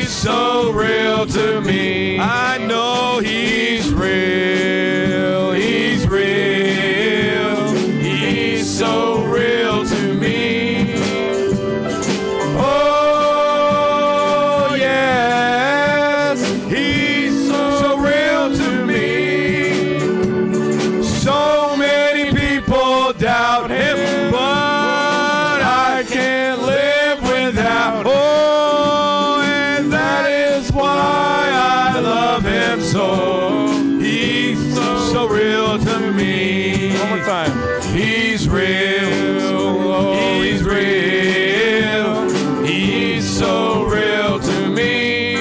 so real to me. I know he's real. He's real. He's so real to me. Oh, yes. He's so real to me. So many people doubt him, but I can't live without. Oh, and that is why I love him so. He's so real to me. One more time. He's real. Oh, he's real. He's so real to me.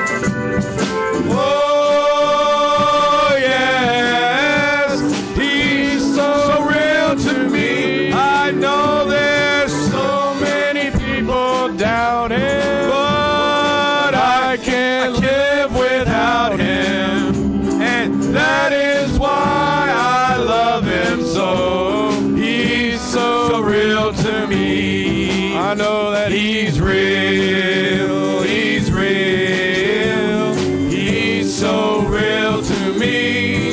Oh, yes. He's so real to me. I know there's so many people down him, but I can't live without him. And that is why I love him so. He's so real to me. I know that he's real. He's real. He's so real to me.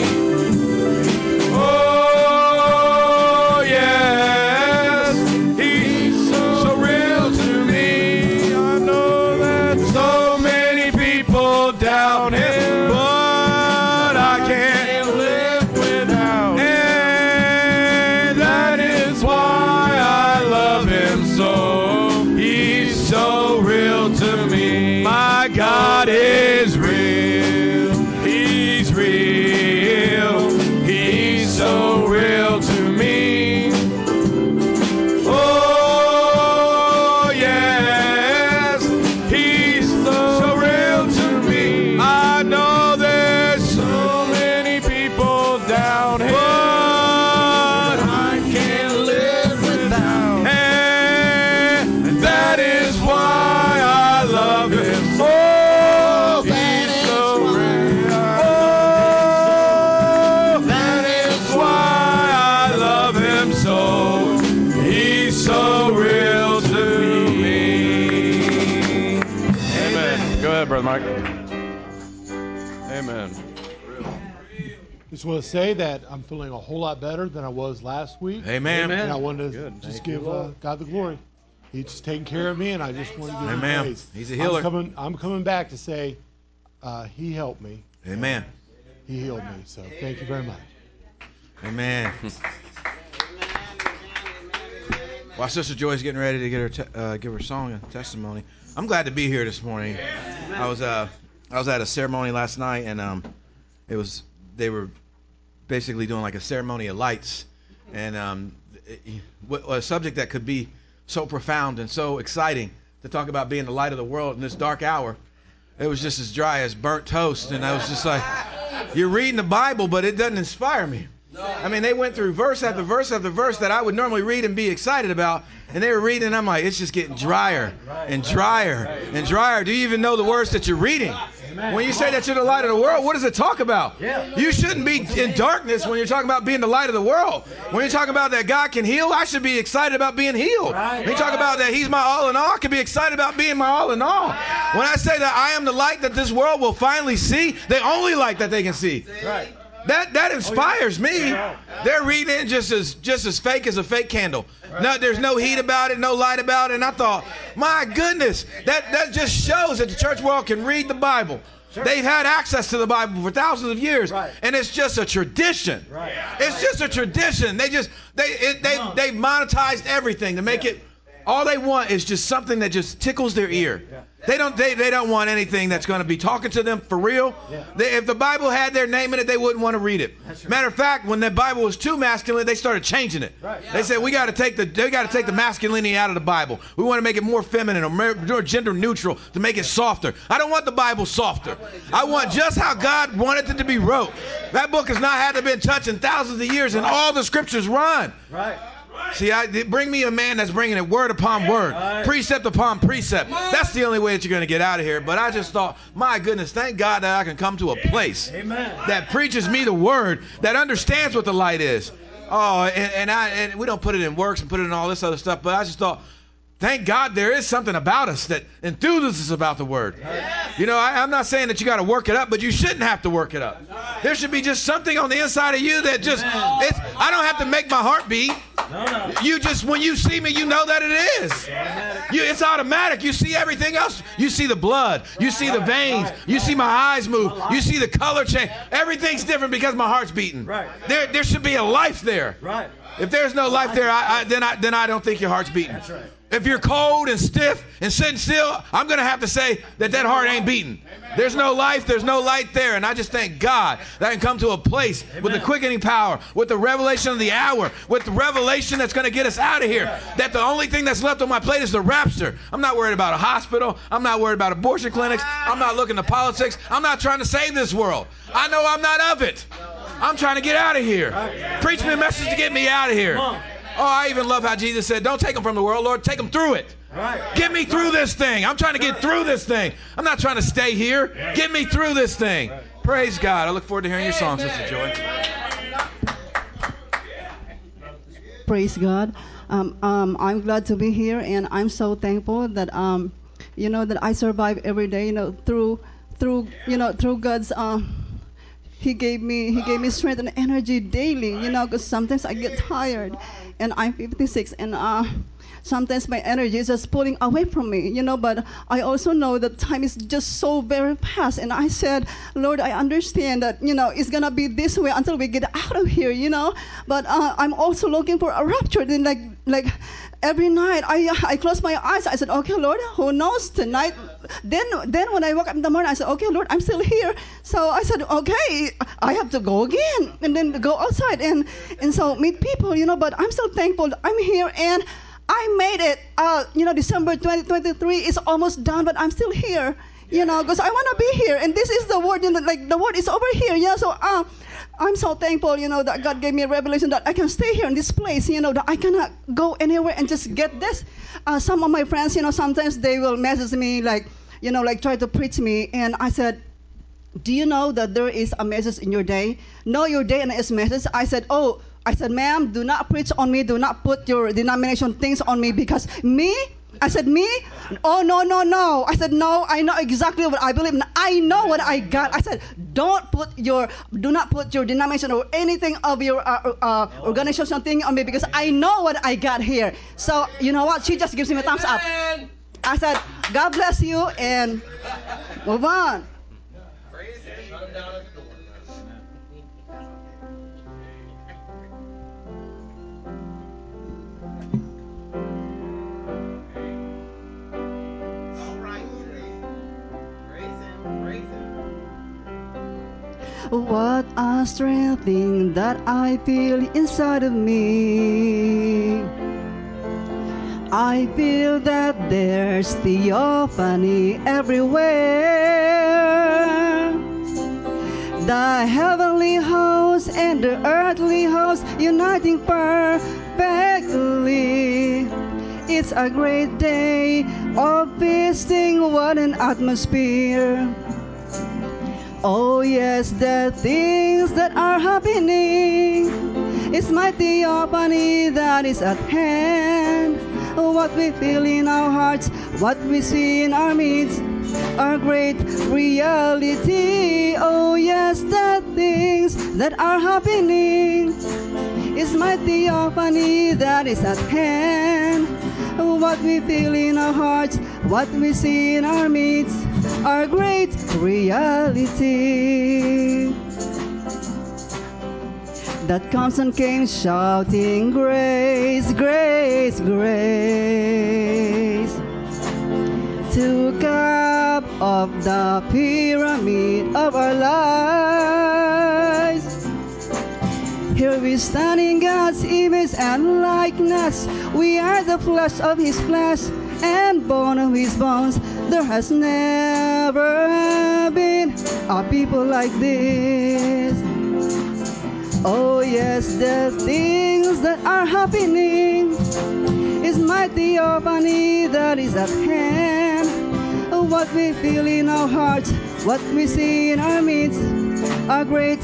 Oh, yes. He's so real to me. I know that so many people doubt him, but I can't live without him. And that is why I love him so. He's so real to me. My God is real. He's real. He's so real to me. Oh, yes. He's so real to me. I know there's so many people down here, but I can't live without him. And that is why I love him. Oh, he's so real. Oh, that is why I love him so. He's so real to me. Amen. Go ahead, Brother Mike. Amen. Just want to say that I'm feeling a whole lot better than I was last week. Amen. And I wanted to just give God the glory. He's just taking care of me, and I just want to give him praise. He's a healer. I'm coming back to say he helped me. Amen. He healed me. So thank you very much. Amen. While Sister Joy's getting ready to get her give her song and testimony, I'm glad to be here this morning. I was at a ceremony last night, and they were basically doing like a ceremony of lights, and a subject that could be so profound and so exciting to talk about being the light of the world in this dark hour. It was just as dry as burnt toast, and I was just like, you're reading the Bible, but it doesn't inspire me. I mean, they went through verse after verse after verse that I would normally read and be excited about, and they were reading, and I'm like, it's just getting drier and drier and drier. Do you even know the words that you're reading? When you say that you're the light of the world, what does it talk about? You shouldn't be in darkness when you're talking about being the light of the world. When you're talking about that God can heal, I should be excited about being healed. When you talk about that he's my all in all, I can be excited about being my all in all. When I say that I am the light that this world will finally see, the only light that they can see. That inspires me. They're reading it just as fake as a fake candle. No, there's no heat about it, no light about it. And I thought, my goodness, that just shows that the church world can read the Bible. They've had access to the Bible for thousands of years, and it's just a tradition. It's just a tradition. They monetized everything to make it. All they want is just something that just tickles their ear. They don't want anything that's going to be talking to them for real. If the Bible had their name in it, they wouldn't want to read it. Matter of fact, when the Bible was too masculine, they started changing it. They said we got to take the masculinity out of the Bible. We want to make it more feminine or more gender neutral to make it softer. I don't want the Bible softer. I want just how God wanted it to be wrote. That book has not had to been touched in thousands of years, and all the scriptures run. See, bring me a man that's bringing it word upon word, precept upon precept. That's the only way that you're going to get out of here. But I just thought, my goodness, thank God that I can come to a place that preaches me the word, that understands what the light is. Oh, and we don't put it in works and put it in all this other stuff. But I just thought, Thank God there is something about us that enthuses us about the Word. Yes. You know, I'm not saying that you got to work it up, but you shouldn't have to work it up. There should be just something on the inside of you that just, I don't have to make my heart beat. No. You just, when you see me, you know that it is. It's automatic. You see everything else. You see the blood. You see the veins. You see my eyes move. You see the color change. Everything's different because my heart's beating. There should be a life there. If there's no life there, then I don't think your heart's beating. If you're cold and stiff and sitting still, I'm going to have to say that heart ain't beating. There's no life, there's no light there. And I just thank God that I can come to a place with the quickening power, with the revelation of the hour, with the revelation that's going to get us out of here. That the only thing that's left on my plate is the rapture. I'm not worried about a hospital. I'm not worried about abortion clinics. I'm not looking to politics. I'm not trying to save this world. I know I'm not of it. I'm trying to get out of here. Preach me a message to get me out of here. Oh, I even love how Jesus said, don't take them from the world, Lord. Take them through it. Get me through this thing. I'm trying to get through this thing. I'm not trying to stay here. Get me through this thing. Praise God. I look forward to hearing your song, Sister Joy. Praise God. I'm glad to be here, and I'm so thankful that, that I survive every day, through God's, He gave me strength and energy daily, because sometimes I get tired, and I'm 56, and sometimes my energy is just pulling away from me, but I also know that time is just so very fast, and I said, Lord, I understand that, it's going to be this way until we get out of here, but I'm also looking for a rapture. Then like every night I close my eyes. I said, okay, Lord, who knows tonight? Then when I woke up in the morning, I said, okay, Lord, I'm still here. So I said, okay, I have to go again, and then go outside and so meet people, but I'm so thankful I'm here, and I made it. December 2023 is almost done, but I'm still here, because I want to be here, and this is the word, the word is over here, so I'm so thankful, that God gave me a revelation that I can stay here in this place, that I cannot go anywhere and just get this. Some of my friends, sometimes they will message me try to preach me, and I said, do you know that there is a message in your day? Know your day and its message. I said, ma'am, do not preach on me. Do not put your denomination things on me, because me? I said, me? Oh, no. I said, no, I know exactly what I believe. I know what I got. I said, do not put your denomination or anything of your organization thing on me, because I know what I got here. So, you know what? She just gives me a thumbs up. I said, God bless you, and move on. What a strange thing that I feel inside of me. I feel that there's theophany everywhere. The heavenly host and the earthly host uniting perfectly. It's a great day of feasting, what an atmosphere. Oh yes, the things that are happening. It's my theophany that is at hand. What we feel in our hearts, what we see in our midst, our great reality. Oh yes, the things that are happening. It's my theophany that is at hand. What we feel in our hearts, what we see in our midst, our great reality. That comes and came shouting, grace, grace, grace. Took up of the pyramid of our lives. Here we stand in God's image and likeness. We are the flesh of His flesh and bone of His bones. There has never been a people like this. Oh yes, the things that are happening is my theophany that is at hand. What we feel in our hearts, what we see in our midst, a great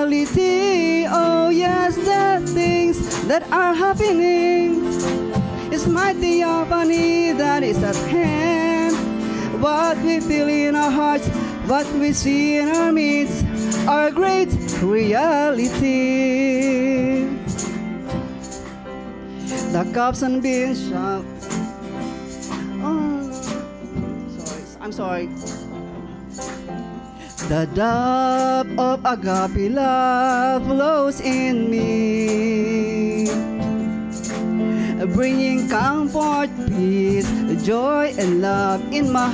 reality. Oh yes, the things that are happening It's my theophany that is at hand. What we feel in our hearts, what we see in our midst, our great reality. The cups and beans shall. Oh, I'm sorry. The dove of agape love flows in me, bringing comfort, peace, joy, and love in my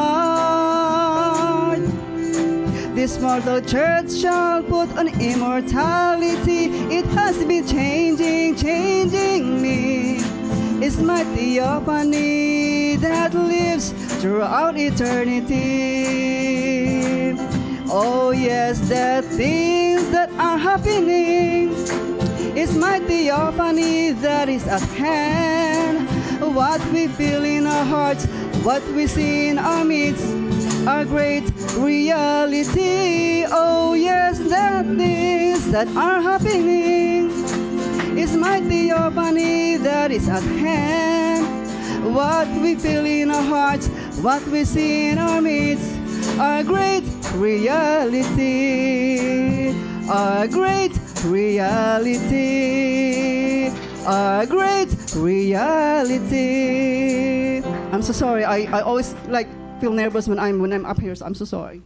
heart. This mortal church shall put on immortality. It has been changing me. It's my theophany that lives throughout eternity. Oh yes, the things that are happening. It's my theophany that is at hand. What we feel in our hearts, what we see in our midst, our great reality. Oh yes, the things that are happening. It's my theophany that is at hand. What we feel in our hearts, what we see in our midst, our great reality. Our great reality. Our great reality. I'm so sorry. I always feel nervous when I'm up here, so I'm so sorry.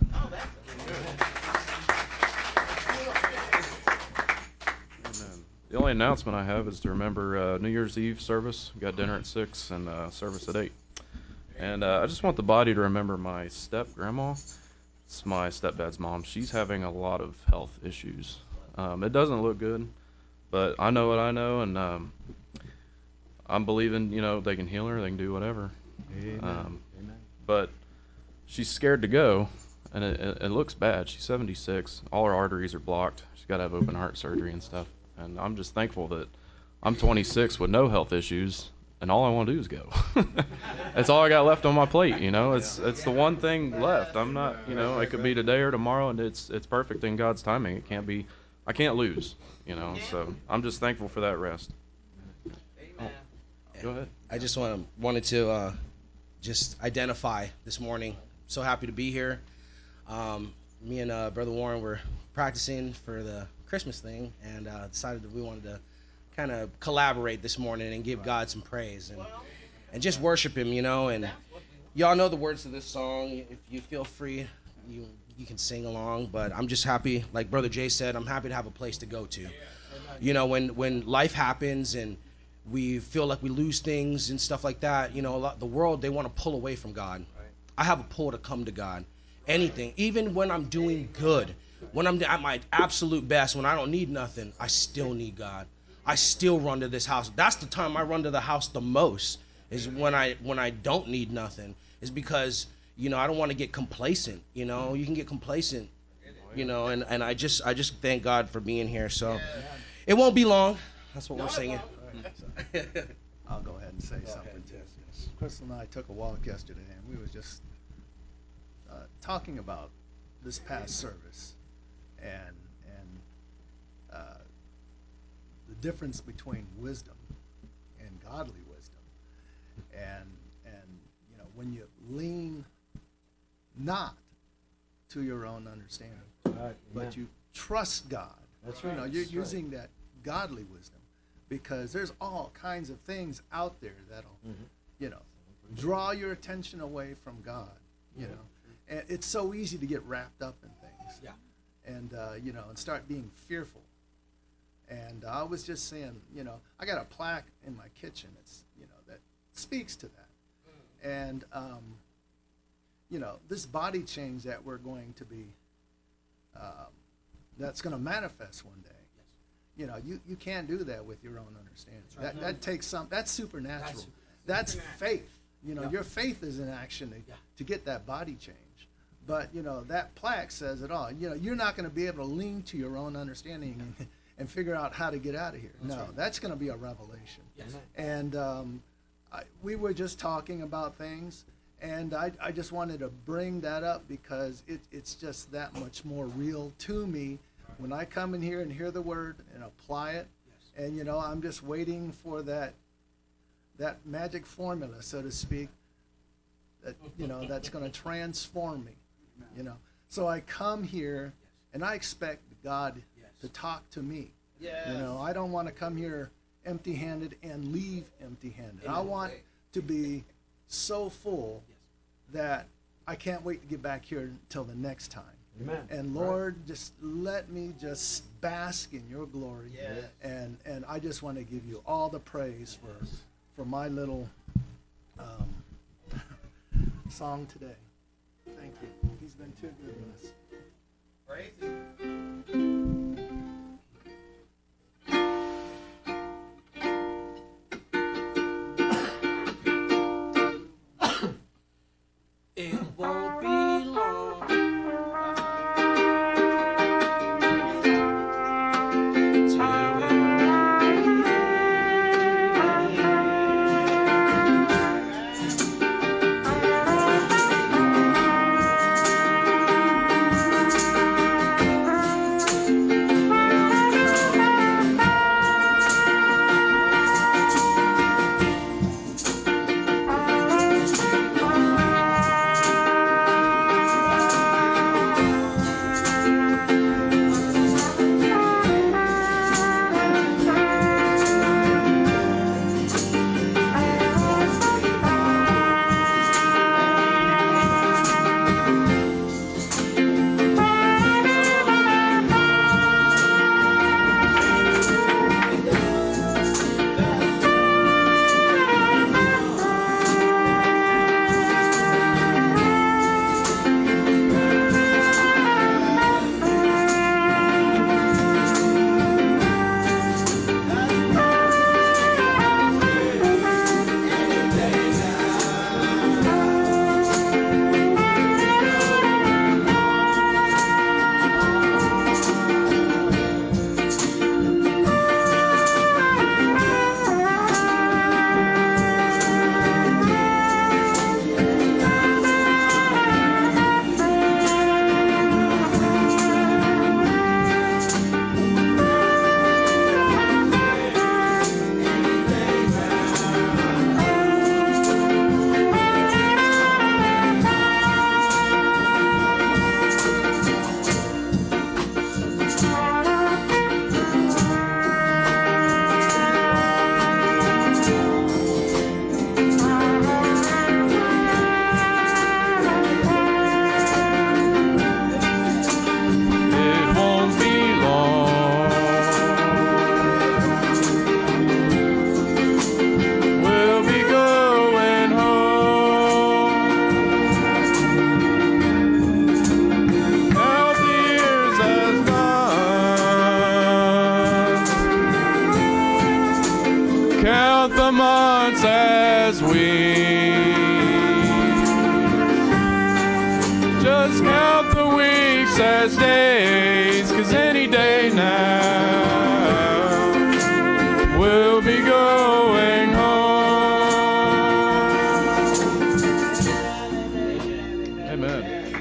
The only announcement I have is to remember New Year's Eve service. We got dinner at 6 and service at 8. And I just want the body to remember my step-grandma. It's my stepdad's mom. She's having a lot of health issues. It doesn't look good, but I know what I know, and I'm believing, they can heal her, they can do whatever. Amen. But she's scared to go, and it looks bad. She's 76. All her arteries are blocked. She's got to have open heart surgery and stuff. And I'm just thankful that I'm 26 with no health issues, and all I want to do is go. That's all I got left on my plate, It's the one thing left. I'm not, it could be today or tomorrow, and it's perfect in God's timing. It can't be, I can't lose, So I'm just thankful for that rest. Oh, go ahead. I just wanted to just identify this morning. So happy to be here. Me and Brother Warren were practicing for the Christmas thing, and decided that we wanted to kind of collaborate this morning and give God some praise and just worship Him, And y'all know the words to this song. If you feel free, you can sing along. But I'm just happy, like Brother Jay said, I'm happy to have a place to go to. When life happens and we feel like we lose things and stuff like that, the world, they want to pull away from God. I have a pull to come to God. Anything, even when I'm doing good, when I'm at my absolute best, when I don't need nothing, I still need God. I still run to this house. That's the time I run to the house the most, is when I don't need nothing. Is because, I don't want to get complacent. You can get complacent, and I just thank God for being here. So it won't be long. That's what we're singing. I'll go ahead and say something too. Crystal and I took a walk yesterday, and we were just talking about this past service and the difference between wisdom and godly wisdom, and when you lean not to your own understanding, but you trust God. That's right. You're using that godly wisdom, because there's all kinds of things out there that'll draw your attention away from God. And it's so easy to get wrapped up in things, and and start being fearful. And I was just saying, I got a plaque in my kitchen that's that speaks to that. And this body change that we're going to be, that's going to manifest one day. You can't do that with your own understanding. That takes that's supernatural. That's faith. Your faith is in action to get that body change. But that plaque says it all. You're not going to be able to lean to your own understanding and figure out how to get out of here. That's going to be a revelation. Yes. And we were just talking about things, and I just wanted to bring that up because it's just that much more real to me when I come in here and hear the word and apply it. Yes. And I'm just waiting for that that magic formula, so to speak, that, you know, that's going to transform me, you know. So I come here and I expect God to talk to me. You know, I don't want to come here empty-handed and leave empty-handed. I want to be so full that I can't wait to get back here until the next time. Amen. And Lord, just let me just bask in your glory. And I just want to give you all the praise for my little song today. Thank you. He's been too good to us. Praise Him. It won't be long till count the months as we just count the weeks as days, 'cause any day now we'll be going home. Amen.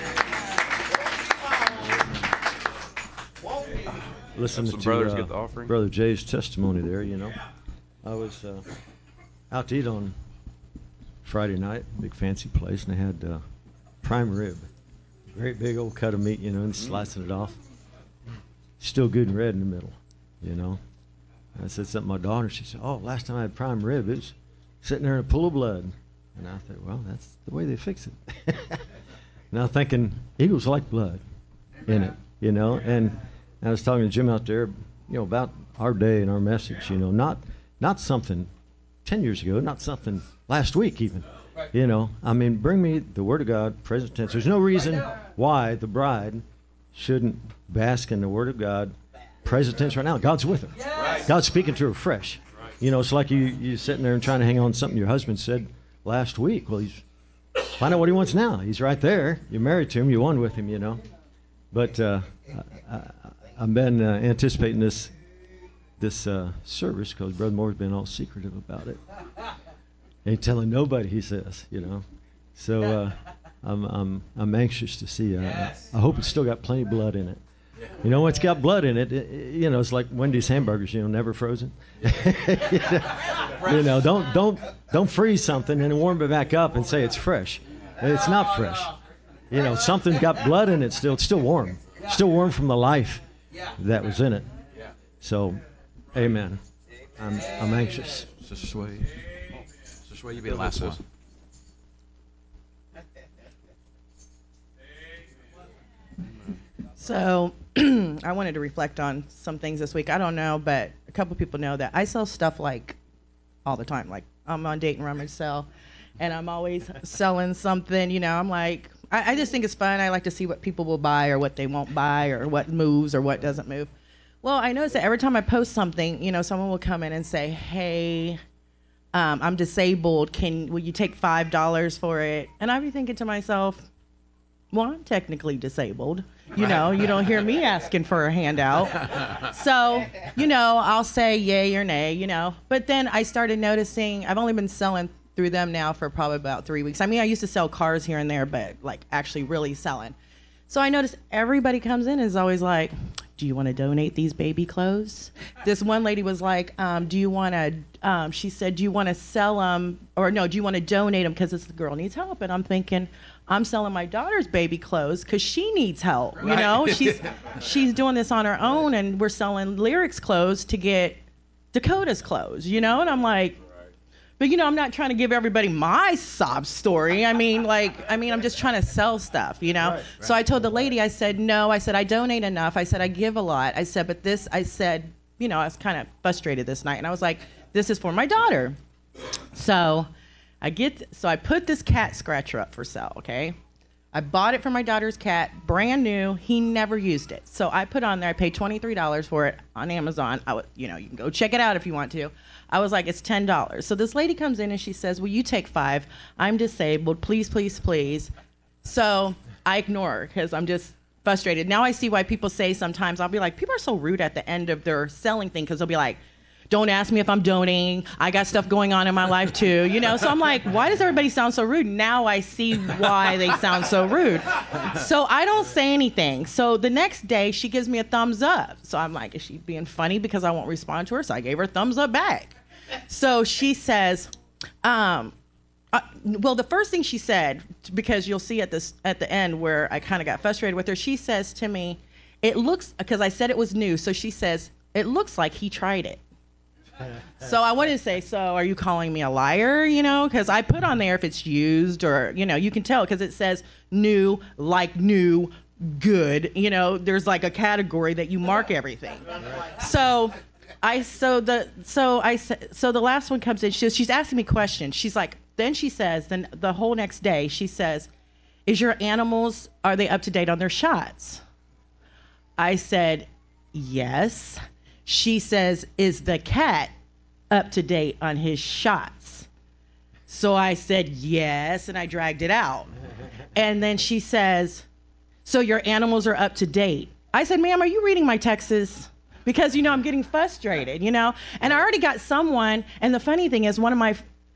Listen to brothers get the offering. Brother Jay's testimony there, you know. I was out to eat on Friday night, big fancy place, and they had prime rib. Great big old cut of meat, you know, and slicing it off. Still good and red in the middle, you know. And I said something to my daughter. She said, "Oh, last time I had prime rib, it was sitting there in a pool of blood." And I thought, well, that's the way they fix it. Now thinking, eagles like blood in it, you know. And I was talking to Jim out there, you know, about our day and our message, you know, not something 10 years ago, not something last week even, you know. I mean, bring me the Word of God, present tense. There's no reason why the bride shouldn't bask in the Word of God, present tense right now. God's with her. God's speaking to her fresh. You know, it's like you sitting there and trying to hang on to something your husband said last week. Well, find out what he wants now. He's right there. You're married to him. You're one with him, you know. But I've been anticipating this service because Brother Moore's been all secretive about it. Ain't telling nobody, he says, you know. So I'm anxious to see. I hope it's still got plenty of blood in it. You know, it's got blood in it. You know, it's like Wendy's hamburgers. You know, never frozen. You know, don't freeze something and warm it back up and say it's fresh. It's not fresh. You know, something got blood in it. It's still warm. Still warm from the life that was in it. So, amen. I'm anxious. Sister Sway. Sister Sway, you be the last one. So I wanted to reflect on some things this week. I don't know, but a couple people know that I sell stuff like all the time. Like I'm on Dayton Rummage Sale, and I'm always selling something. You know, I'm like, I just think it's fun. I like to see what people will buy or what they won't buy or what moves or what doesn't move. Well, I noticed that every time I post something, you know, someone will come in and say, hey, I'm disabled. Will you take $5 for it? And I'd be thinking to myself, well, I'm technically disabled. You know, you don't hear me asking for a handout. So, you know, I'll say yay or nay, you know. But then I started noticing, I've only been selling through them now for probably about 3 weeks. I mean, I used to sell cars here and there, but like actually really selling. So I noticed everybody comes in and is always like, do you want to donate these baby clothes? This one lady was like, do you want to, she said, do you want to sell them, or no, do you want to donate them because this girl needs help? And I'm thinking, I'm selling my daughter's baby clothes because she needs help. Right. You know, she's doing this on her own, and we're selling Lyrics clothes to get Dakota's clothes, you know? And I'm like, but, you know, I'm not trying to give everybody my sob story. I mean, I'm just trying to sell stuff, you know? Right. So I told the lady, I said, no, I said, I donate enough. I said, I give a lot. I said, but this, I said, you know, I was kind of frustrated this night. And I was like, this is for my daughter. So I put this cat scratcher up for sale, okay? I bought it for my daughter's cat, brand new. He never used it. So I put on there, I paid $23 for it on Amazon. You know, you can go check it out if you want to. I was like, it's $10. So this lady comes in and she says, will you take 5? I'm disabled. Please, please, please. So I ignore her because I'm just frustrated. Now I see why people say sometimes, I'll be like, people are so rude at the end of their selling thing because they'll be like, don't ask me if I'm donating. I got stuff going on in my life too, you know? So I'm like, why does everybody sound so rude? Now I see why they sound so rude. So I don't say anything. So the next day she gives me a thumbs up. So I'm like, is she being funny because I won't respond to her? So I gave her a thumbs up back. So she says, well, the first thing she said, because you'll see at the end where I kind of got frustrated with her, she says to me, it looks, because I said it was new. So she says, it looks like he tried it. So I wanted to say, so are you calling me a liar, you know? Because I put on there if it's used or, you know, you can tell because it says new, like new, good. You know, there's like a category that you mark everything. So the last one comes in. She's asking me questions. She's like, then she says, then the whole next day, she says, is your animals, are they up to date on their shots? I said, yes. She says, is the cat up to date on his shots? So I said, yes, and I dragged it out. And then she says, so your animals are up to date? I said, ma'am, are you reading my texts? Because, you know, I'm getting frustrated, you know? And I already got someone, and the funny thing is one of my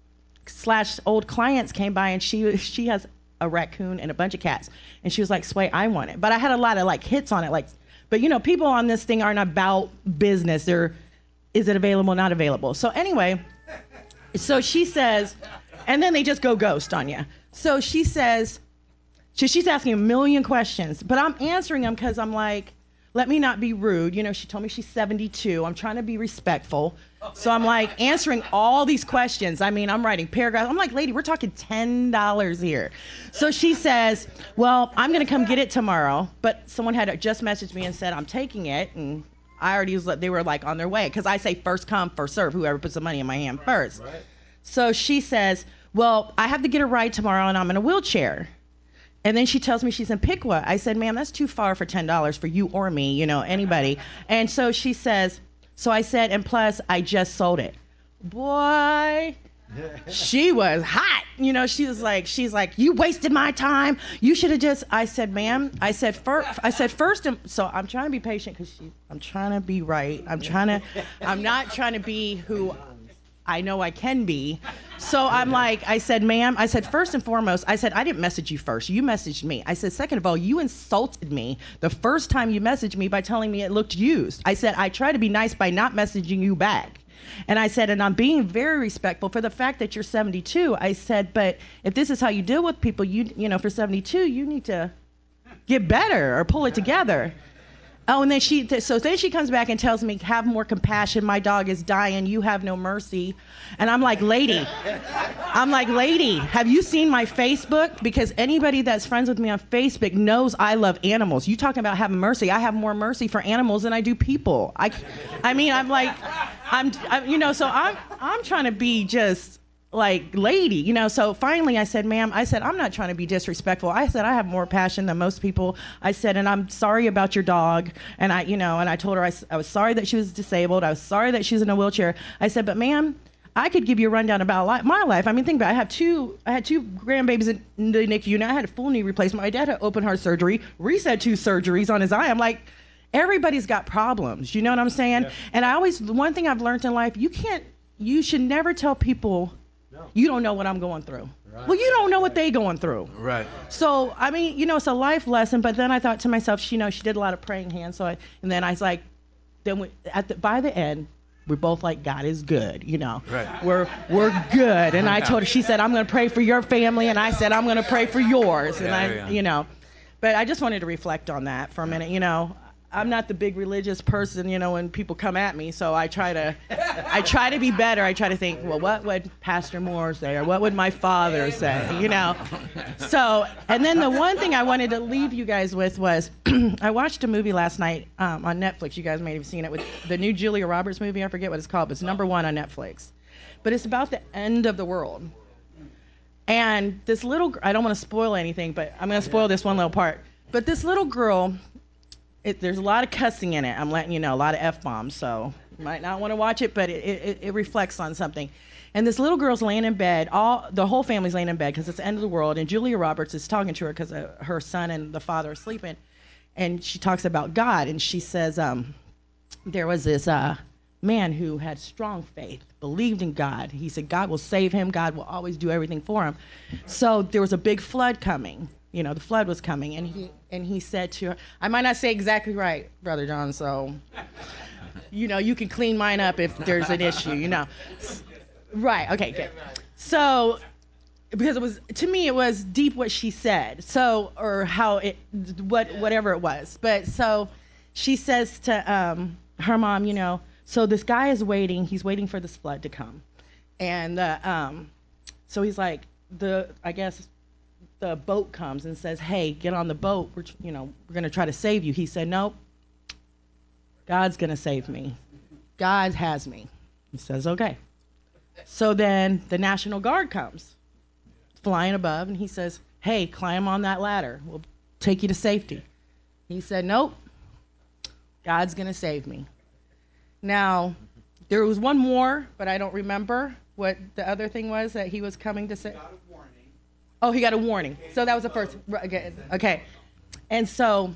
old clients came by, and she has a raccoon and a bunch of cats. And she was like, Sway, I want it. But I had a lot of, like, hits on it, like, but, you know, people on this thing aren't about business. Is it available, not available? So anyway, so she says, and then they just go ghost on you. So she says, she's asking a million questions, but I'm answering them because I'm like, let me not be rude. You know, she told me she's 72. I'm trying to be respectful. So I'm like answering all these questions. I mean, I'm writing paragraphs. I'm like, lady, we're talking $10 here. So she says, well, I'm going to come get it tomorrow. But someone had just messaged me and said, I'm taking it. And I already they were like on their way. Because I say first come, first serve, whoever puts the money in my hand first. Right. So she says, well, I have to get a ride tomorrow and I'm in a wheelchair. And then she tells me she's in Piqua. I said, ma'am, that's too far for $10 for you or me, you know, anybody. And so she says, so I said, and plus, I just sold it. Boy, she was hot. You know, she's like, you wasted my time. You should have just, I said, ma'am, I said first, so I'm trying to be patient because I'm trying to be right. I'm not trying to be who I know I can be. So I'm like, I said, ma'am, I said, first and foremost, I said, I didn't message you first. You messaged me. I said, second of all, you insulted me the first time you messaged me by telling me it looked used. I said, I try to be nice by not messaging you back. And I said, and I'm being very respectful for the fact that you're 72. I said, but if this is how you deal with people, you know, for 72, you need to get better or pull it together. Oh, and then she comes back and tells me, have more compassion. My dog is dying. You have no mercy. And I'm like, lady, have you seen my Facebook? Because anybody that's friends with me on Facebook knows I love animals. You talking about having mercy. I have more mercy for animals than I do people. I'm trying to be just like, lady, you know. So finally I said, ma'am, I said, I'm not trying to be disrespectful. I said, I have more passion than most people. I said, and I'm sorry about your dog. And I told her I was sorry that she was disabled. I was sorry that she's in a wheelchair. I said, but ma'am, I could give you a rundown about my life. I mean, think about it. I had two grandbabies in the NICU unit. I had a full knee replacement. My dad had open heart surgery. Reese had 2 surgeries on his eye. I'm like, everybody's got problems. You know what I'm saying? Yeah. And one thing I've learned in life, you should never tell people, you don't know what I'm going through. Right. Well, you don't know what they going through. Right. So, I mean, you know, it's a life lesson. But then I thought to myself, she did a lot of praying hands. And then I was like, by the end, we're both like, God is good, you know. Right. We're good. And I told her, she said, I'm going to pray for your family. And I said, I'm going to pray for yours. And you know, but I just wanted to reflect on that for a minute, you know. I'm not the big religious person, you know, when people come at me, so I try to be better. I try to think, well, what would Pastor Moore say, or what would my father say, you know? So, and then the one thing I wanted to leave you guys with was, I watched a movie last night on Netflix. You guys may have seen it, with the new Julia Roberts movie. I forget what it's called, but it's #1 on Netflix. But it's about the end of the world. And this little, I don't want to spoil anything, but I'm going to spoil this one little part. But this little girl, there's a lot of cussing in it. I'm letting you know, a lot of F-bombs, so you might not want to watch it, but it reflects on something. And this little girl's laying in bed. The whole family's laying in bed because it's the end of the world, and Julia Roberts is talking to her because her son and the father are sleeping. And she talks about God, and she says there was this man who had strong faith, believed in God. He said God will save him. God will always do everything for him. So there was a big flood coming. You know, the flood was coming, and he said to her, I might not say exactly right, Brother John, so, you know, you can clean mine up if there's an issue, you know. Right, okay, good. So, because to me, it was deep what she said, so, or how whatever it was. But so she says to her mom, you know, so this guy is waiting, he's waiting for this flood to come. And so he's like, I guess, the boat comes and says, hey, get on the boat. We're going to try to save you. He said, nope. God's going to save me. God has me. He says, okay. So then the National Guard comes, flying above, and he says, hey, climb on that ladder. We'll take you to safety. He said, nope. God's going to save me. Now, there was one more, but I don't remember what the other thing was that he was coming to say. Oh, he got a warning. So that was the first. Okay. And so,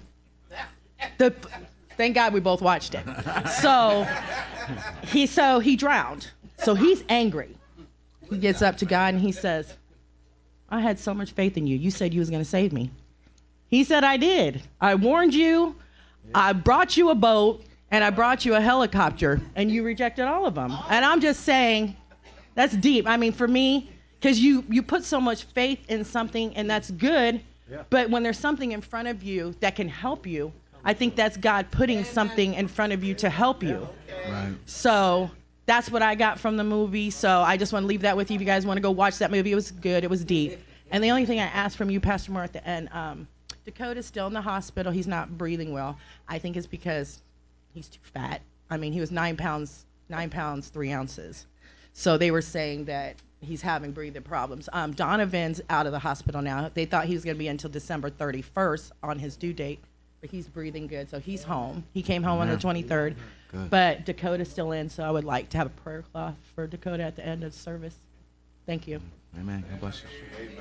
thank God we both watched it. So he drowned. So he's angry. He gets up to God and he says, I had so much faith in you. You said you was going to save me. He said, I did. I warned you. I brought you a boat and I brought you a helicopter and you rejected all of them. And I'm just saying, that's deep. I mean, for me, because you put so much faith in something, and that's good, but when there's something in front of you that can help you, I think that's God putting something in front of you to help you. Right. So that's what I got from the movie, so I just want to leave that with you. If you guys want to go watch that movie, it was good, it was deep. And the only thing I asked from you, Pastor Moore, at the end, Dakota's still in the hospital. He's not breathing well. I think it's because he's too fat. I mean, he was 9 pounds 3 ounces. So they were saying that he's having breathing problems. Donovan's out of the hospital now. They thought he was going to be until December 31st on his due date, but he's breathing good, so he's home. He came home on the 23rd, but Dakota's still in, so I would like to have a prayer cloth for Dakota at the end of the service. Thank you. Amen. God bless you.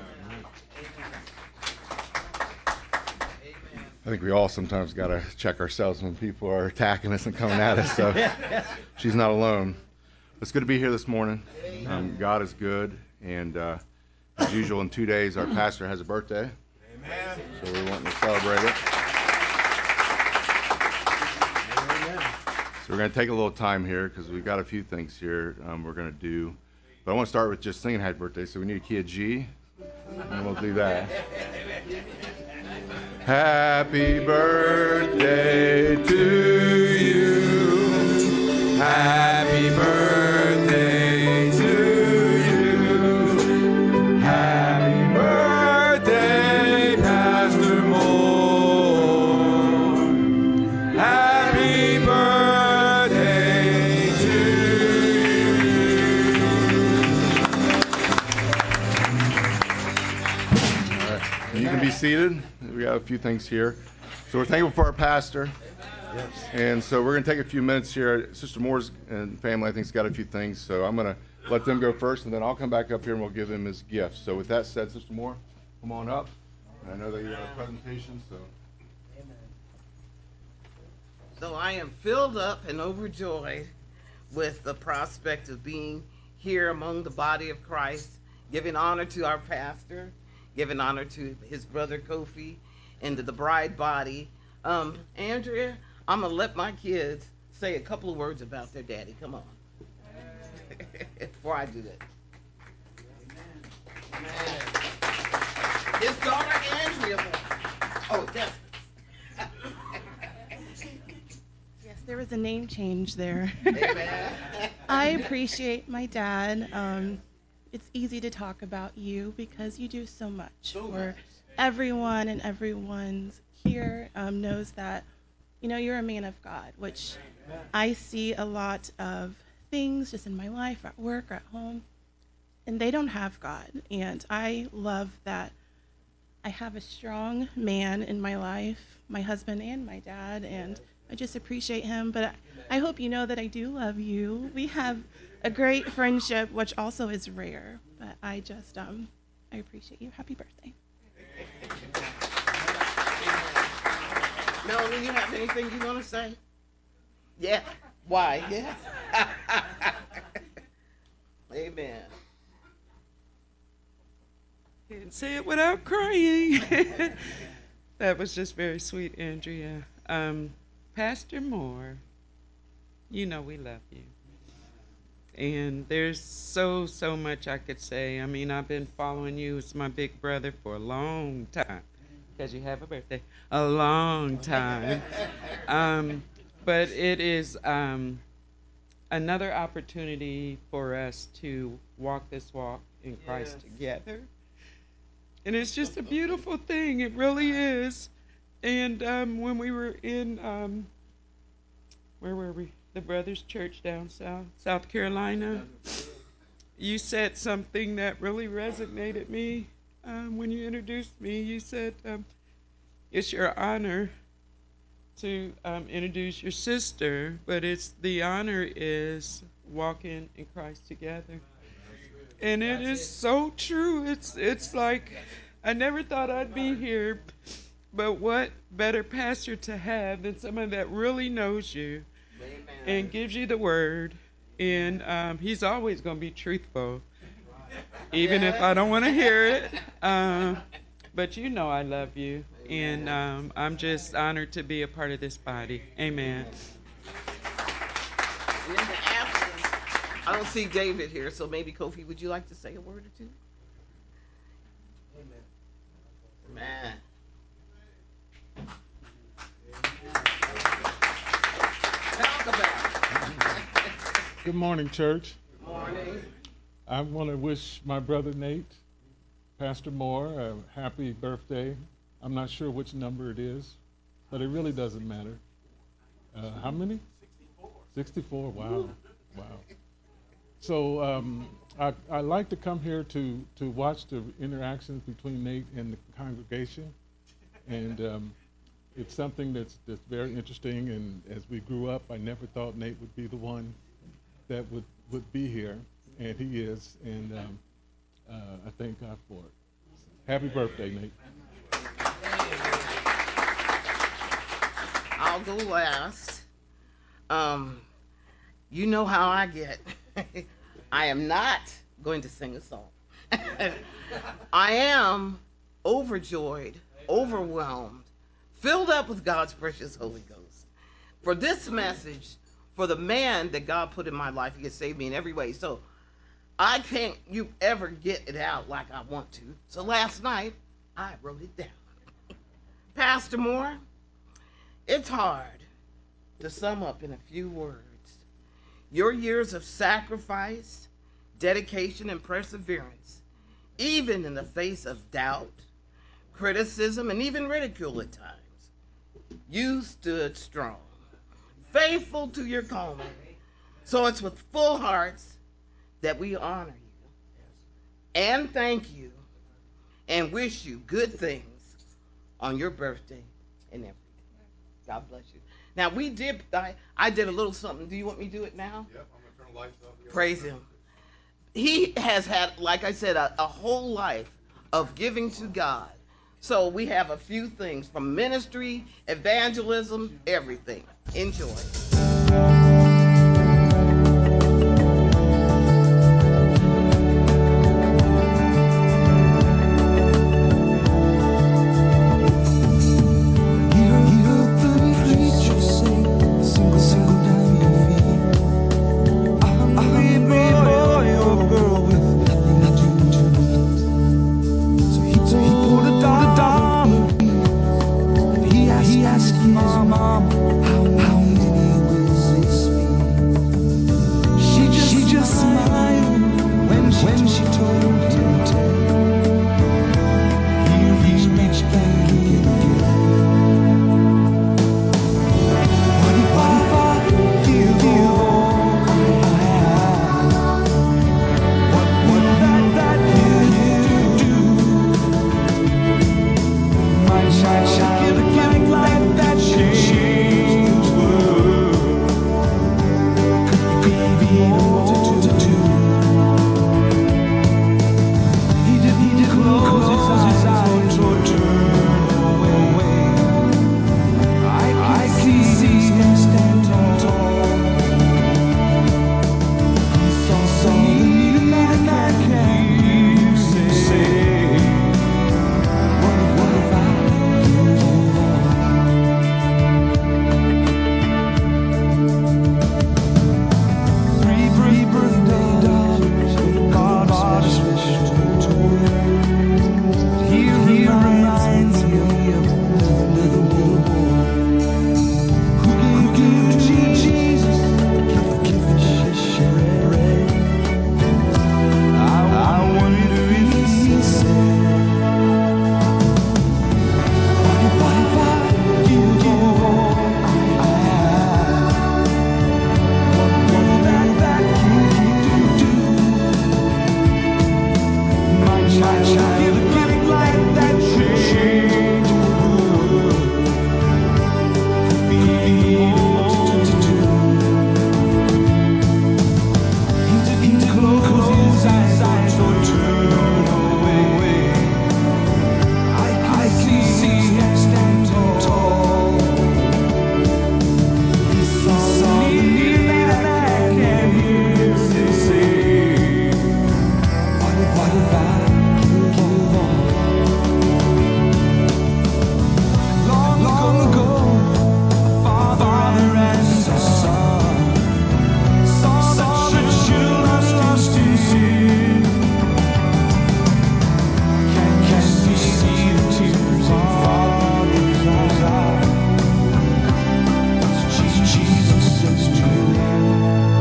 I think we all sometimes got to check ourselves when people are attacking us and coming at us, so she's not alone. It's good to be here this morning. God is good, and as usual, in 2 days, our pastor has a birthday. Amen. So we're wanting to celebrate it. So we're going to take a little time here because we've got a few things here we're going to do. But I want to start with just singing Happy Birthday. So we need a key of G, and we'll do that. Happy birthday to you. Happy birthday to you. Happy birthday, Pastor Moore. Happy birthday to you. All right. You can be seated. We got a few things here. So we're thankful for our pastor. Yes. And so we're going to take a few minutes here. Sister Moore's and family, I think, has got a few things. So I'm going to let them go first, and then I'll come back up here and we'll give him his gift. So with that said, Sister Moore, come on up. I know that you have a presentation, so. Amen. So I am filled up and overjoyed with the prospect of being here among the body of Christ, giving honor to our pastor, giving honor to his brother Kofi, and to the bride body. Andrea, I'm going to let my kids say a couple of words about their daddy. Come on. Before I do that. Amen. His daughter Andrea. Oh, yes. Yes, there was a name change there. Amen. I appreciate my dad. It's easy to talk about you because you do so much for everyone, and everyone's here knows that, you know, you're a man of God, which I see a lot of things just in my life, at work, or at home, and they don't have God. And I love that I have a strong man in my life, my husband and my dad, and I just appreciate him. But I hope you know that I do love you. We have a great friendship, which also is rare, but I just, I appreciate you. Happy birthday. Melanie, you have anything you want to say? Yeah. Why? Yes. Amen. Can't say it without crying. That was just very sweet, Andrea. Pastor Moore, you know we love you. And there's so much I could say. I mean, I've been following you as my big brother for a long time. Because you have a birthday. A long time. But it is another opportunity for us to walk this walk in Christ together. And it's just a beautiful thing. It really is. And when we were in, where were we? The Brothers Church down South Carolina. You said something that really resonated me. When you introduced me, you said it's your honor to introduce your sister, but the honor is walking in Christ together. And it is so true. It's like I never thought I'd be here, but what better pastor to have than someone that really knows you and gives you the word, and he's always going to be truthful, even if I don't want to hear it. But you know I love you, and I'm just honored to be a part of this body. Amen. In the absence, I don't see David here, so maybe Kofi, would you like to say a word or two? Amen. Talk about it. Good morning, church. Good morning. I want to wish my brother Nate, Pastor Moore, a happy birthday. I'm not sure which number it is, but it really doesn't matter. How many? 64. Wow. Wow. So I like to come here to watch the interactions between Nate and the congregation, and it's something that's very interesting. And as we grew up, I never thought Nate would be the one that would be here, and he is, and I thank God for it. Happy birthday, Nate. I'll go last. You know how I get. I am not going to sing a song. I am overjoyed, overwhelmed, filled up with God's precious Holy Ghost. For this message, for the man that God put in my life, he has saved me in every way. So I can't you ever get it out like I want to. So last night, I wrote it down. Pastor Moore, it's hard to sum up in a few words your years of sacrifice, dedication, and perseverance, even in the face of doubt, criticism, and even ridicule at times. You stood strong, faithful to your calling. So it's with full hearts that we honor you and thank you and wish you good things on your birthday and everything. God bless you. Now I did a little something. Do you want me to do it now? Yep, I'm gonna turn the lights off. Praise him. He has had, like I said, a whole life of giving to God. So we have a few things from ministry, evangelism, everything. Enjoy. He asked his mom, how many will this be? She just smiled when she told him 10. He reached back again. What if I give all I have? What will that give do? My child, give a life that changed the world. Could be more to do. He didn't close his eyes or turn away. I can see him standing tall. He saw the need and I can't hear him say, what if I give you all? Three birthday dollars if God bought a special toy. But he reminds me of another little boy who gave to Jesus gift and share bread. I wonder if he said, what if I give you all I have? What will that give do? My child, give a gift like that change the world. Could be more to do. He didn't close his eyes or turn away. I can see him standing tall. He saw the need and I can hear him say, what if I give all? Long ago, Father and Son saw the children lost in sin. Can you see the tears in Father's eyes? Jesus says to me,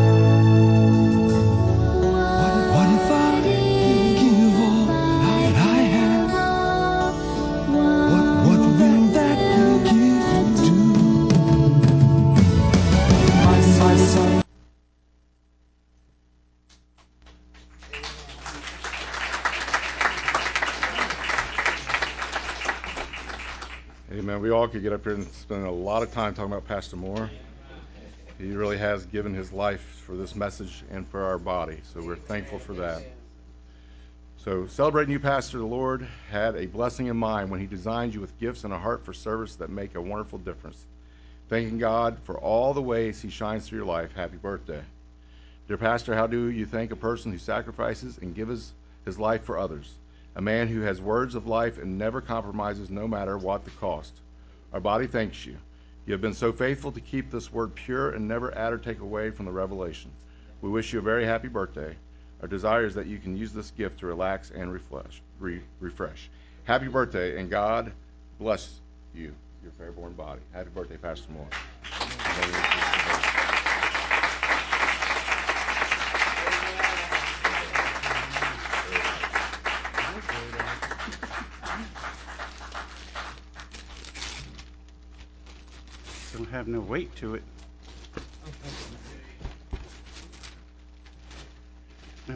what if I give all that I have? What will that give do? My son. Amen. We all could get up here and spend a lot of time talking about Pastor Moore. He really has given his life for this message and for our body, so we're thankful for that. So celebrating you, Pastor, the Lord had a blessing in mind when he designed you with gifts and a heart for service that make a wonderful difference. Thanking God for all the ways he shines through your life. Happy birthday. Dear Pastor, how do you thank a person who sacrifices and gives his life for others? A man who has words of life and never compromises no matter what the cost. Our body thanks you. You have been so faithful to keep this word pure and never add or take away from the revelation. We wish you a very happy birthday. Our desire is that you can use this gift to relax and refresh. Happy birthday, and God bless you, your fair-born body. Happy birthday, Pastor Moore. Don't have no weight to it. Yeah.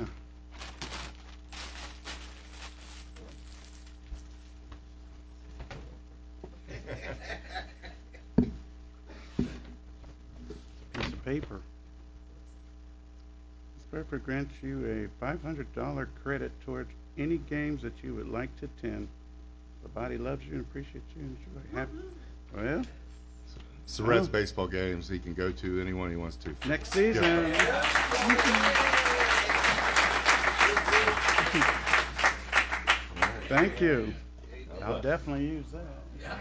Piece of paper. This paper grants you a $500 credit towards any games that you would like to attend. The body loves you and appreciates you and enjoy. Happy. Well. It's the Reds baseball games. He can go to anyone he wants to. Next season. Thank you. I'll definitely use that.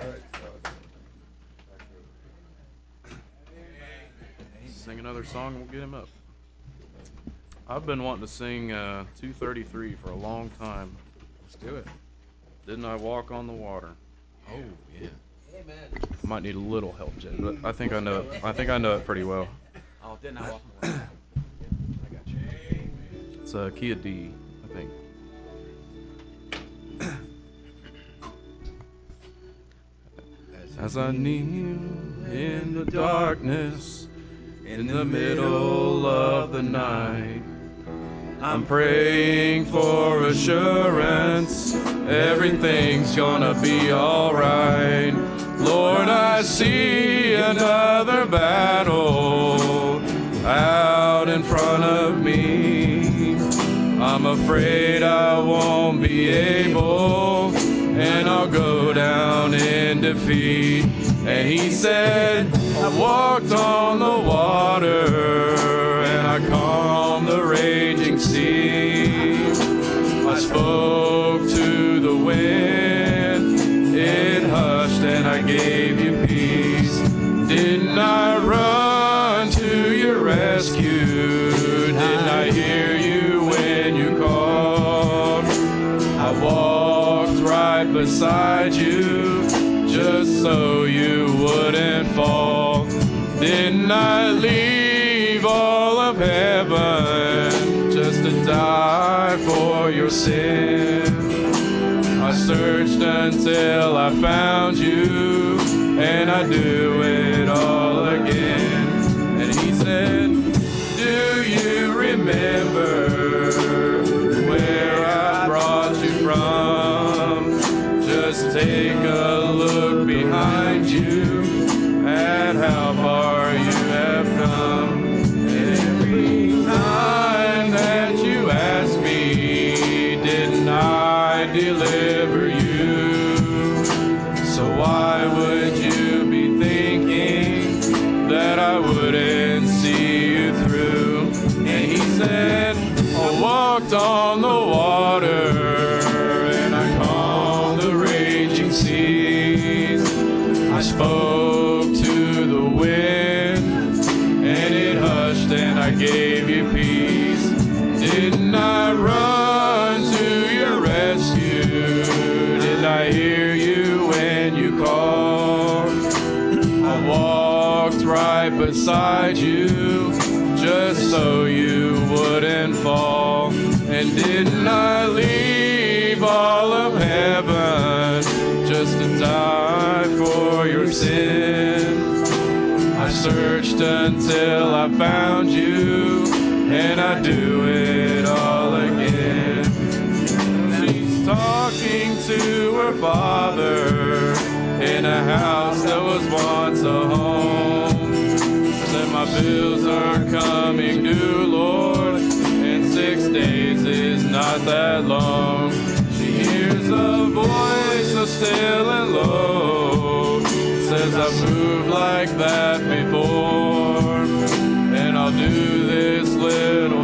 Sing another song and we'll get him up. I've been wanting to sing 233 for a long time. Let's do it. Didn't I walk on the water? Oh, yeah. I might need a little help, Jay, but I think I know it. I think I know it pretty well. Oh, didn't I walk on the water? I got you. It's key of D, I think. As I kneel in the darkness, in the middle of the night, I'm praying for assurance, everything's gonna be alright. Lord, I see another battle out in front of me. I'm afraid I won't be able, and I'll go down in defeat. And he said, I walked on the water, and I calmed the raging sea. I spoke to the wind, it hushed, and I gave you peace. Didn't I run to your rescue? Didn't I hear you when you called? I walked right beside you, just so you wouldn't fall. Didn't I leave all of heaven just to die for your sin? I searched until I found you, and I do it all again. And he said, do you remember where I brought you from? Just take a look behind you at how far you have come. Every time that you ask me, didn't I deliver you? So why would you be thinking that I wouldn't see you through? And he said, I walked on the water, and I calmed the raging seas. I spoke to the wind, and it hushed, and I gave you peace. Didn't I run to your rescue? Did I hear you when you called? I walked right beside you, just so you wouldn't fall. And didn't I leave all of heaven just to die for your sin? I searched until I found you, and I do it all again. She's talking to her father in a house that was once a home. Said my bills are coming due, Lord, and 6 days is not that long. She hears a voice so still and low, says I've moved like that before, and I'll do this,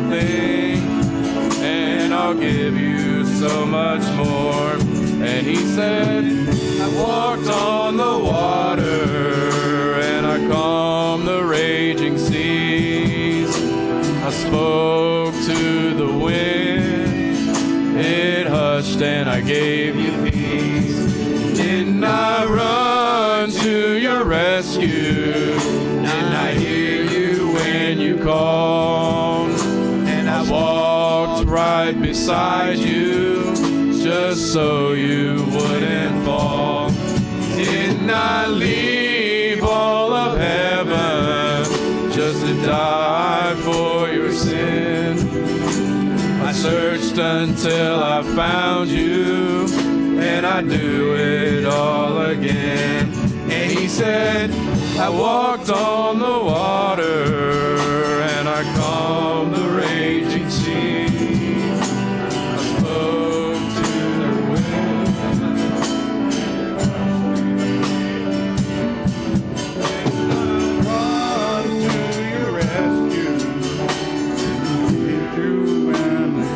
thing, and I'll give you so much more. And he said, I walked on the water, and I calmed the raging seas. I spoke to the wind, it hushed, and I gave you peace. Didn't I run to your rescue? Didn't I hear you when you called? And I walked right beside you, just so you wouldn't fall. Didn't I leave all of heaven just to die for your sin? I searched until I found you, and I do it all again. And he said, I walked on the water, and I calmed the raging sea. I spoke to the wind. Run to your rescue. Came through when they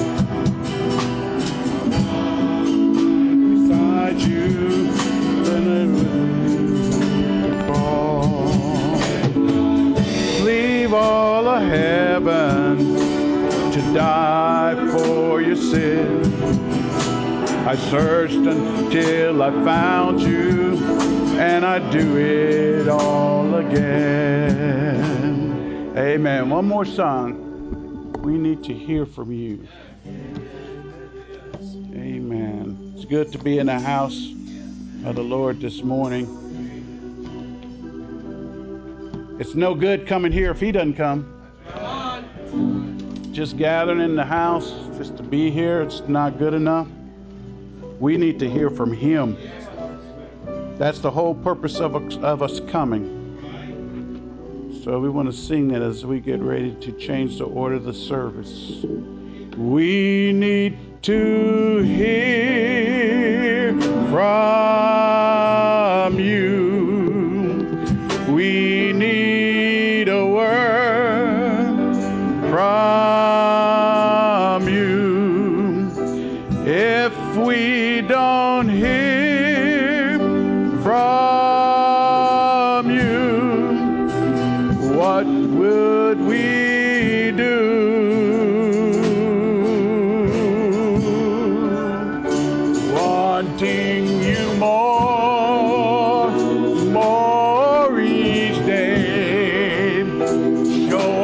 called. Beside you, then they would fall. Leave all of heaven to die for your sin. I searched until I found you, and I do it all again. Amen. One more song. We need to hear from you. Amen. It's good to be in the house of the Lord this morning. It's no good coming here if he doesn't come. Just gathering in the house, just to be here, it's not good enough. We need to hear from him. That's the whole purpose of us coming. So we want to sing that as we get ready to change the order of the service. We need to hear from you. We need a word from you. If we don't hear from you, what would we do? Wanting you more each day. Show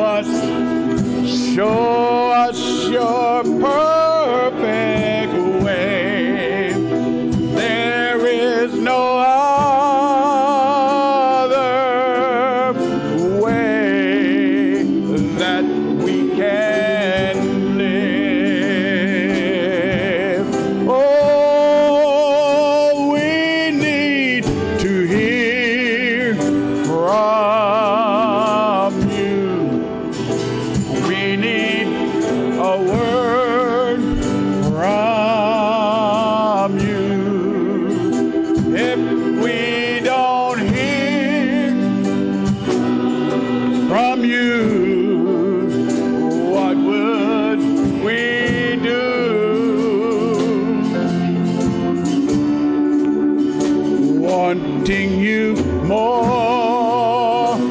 us your perfect way. There is no other way that we can live. Oh, we need to hear from you. We need a word from you. If we don't hear from you, what would we do? Wanting you more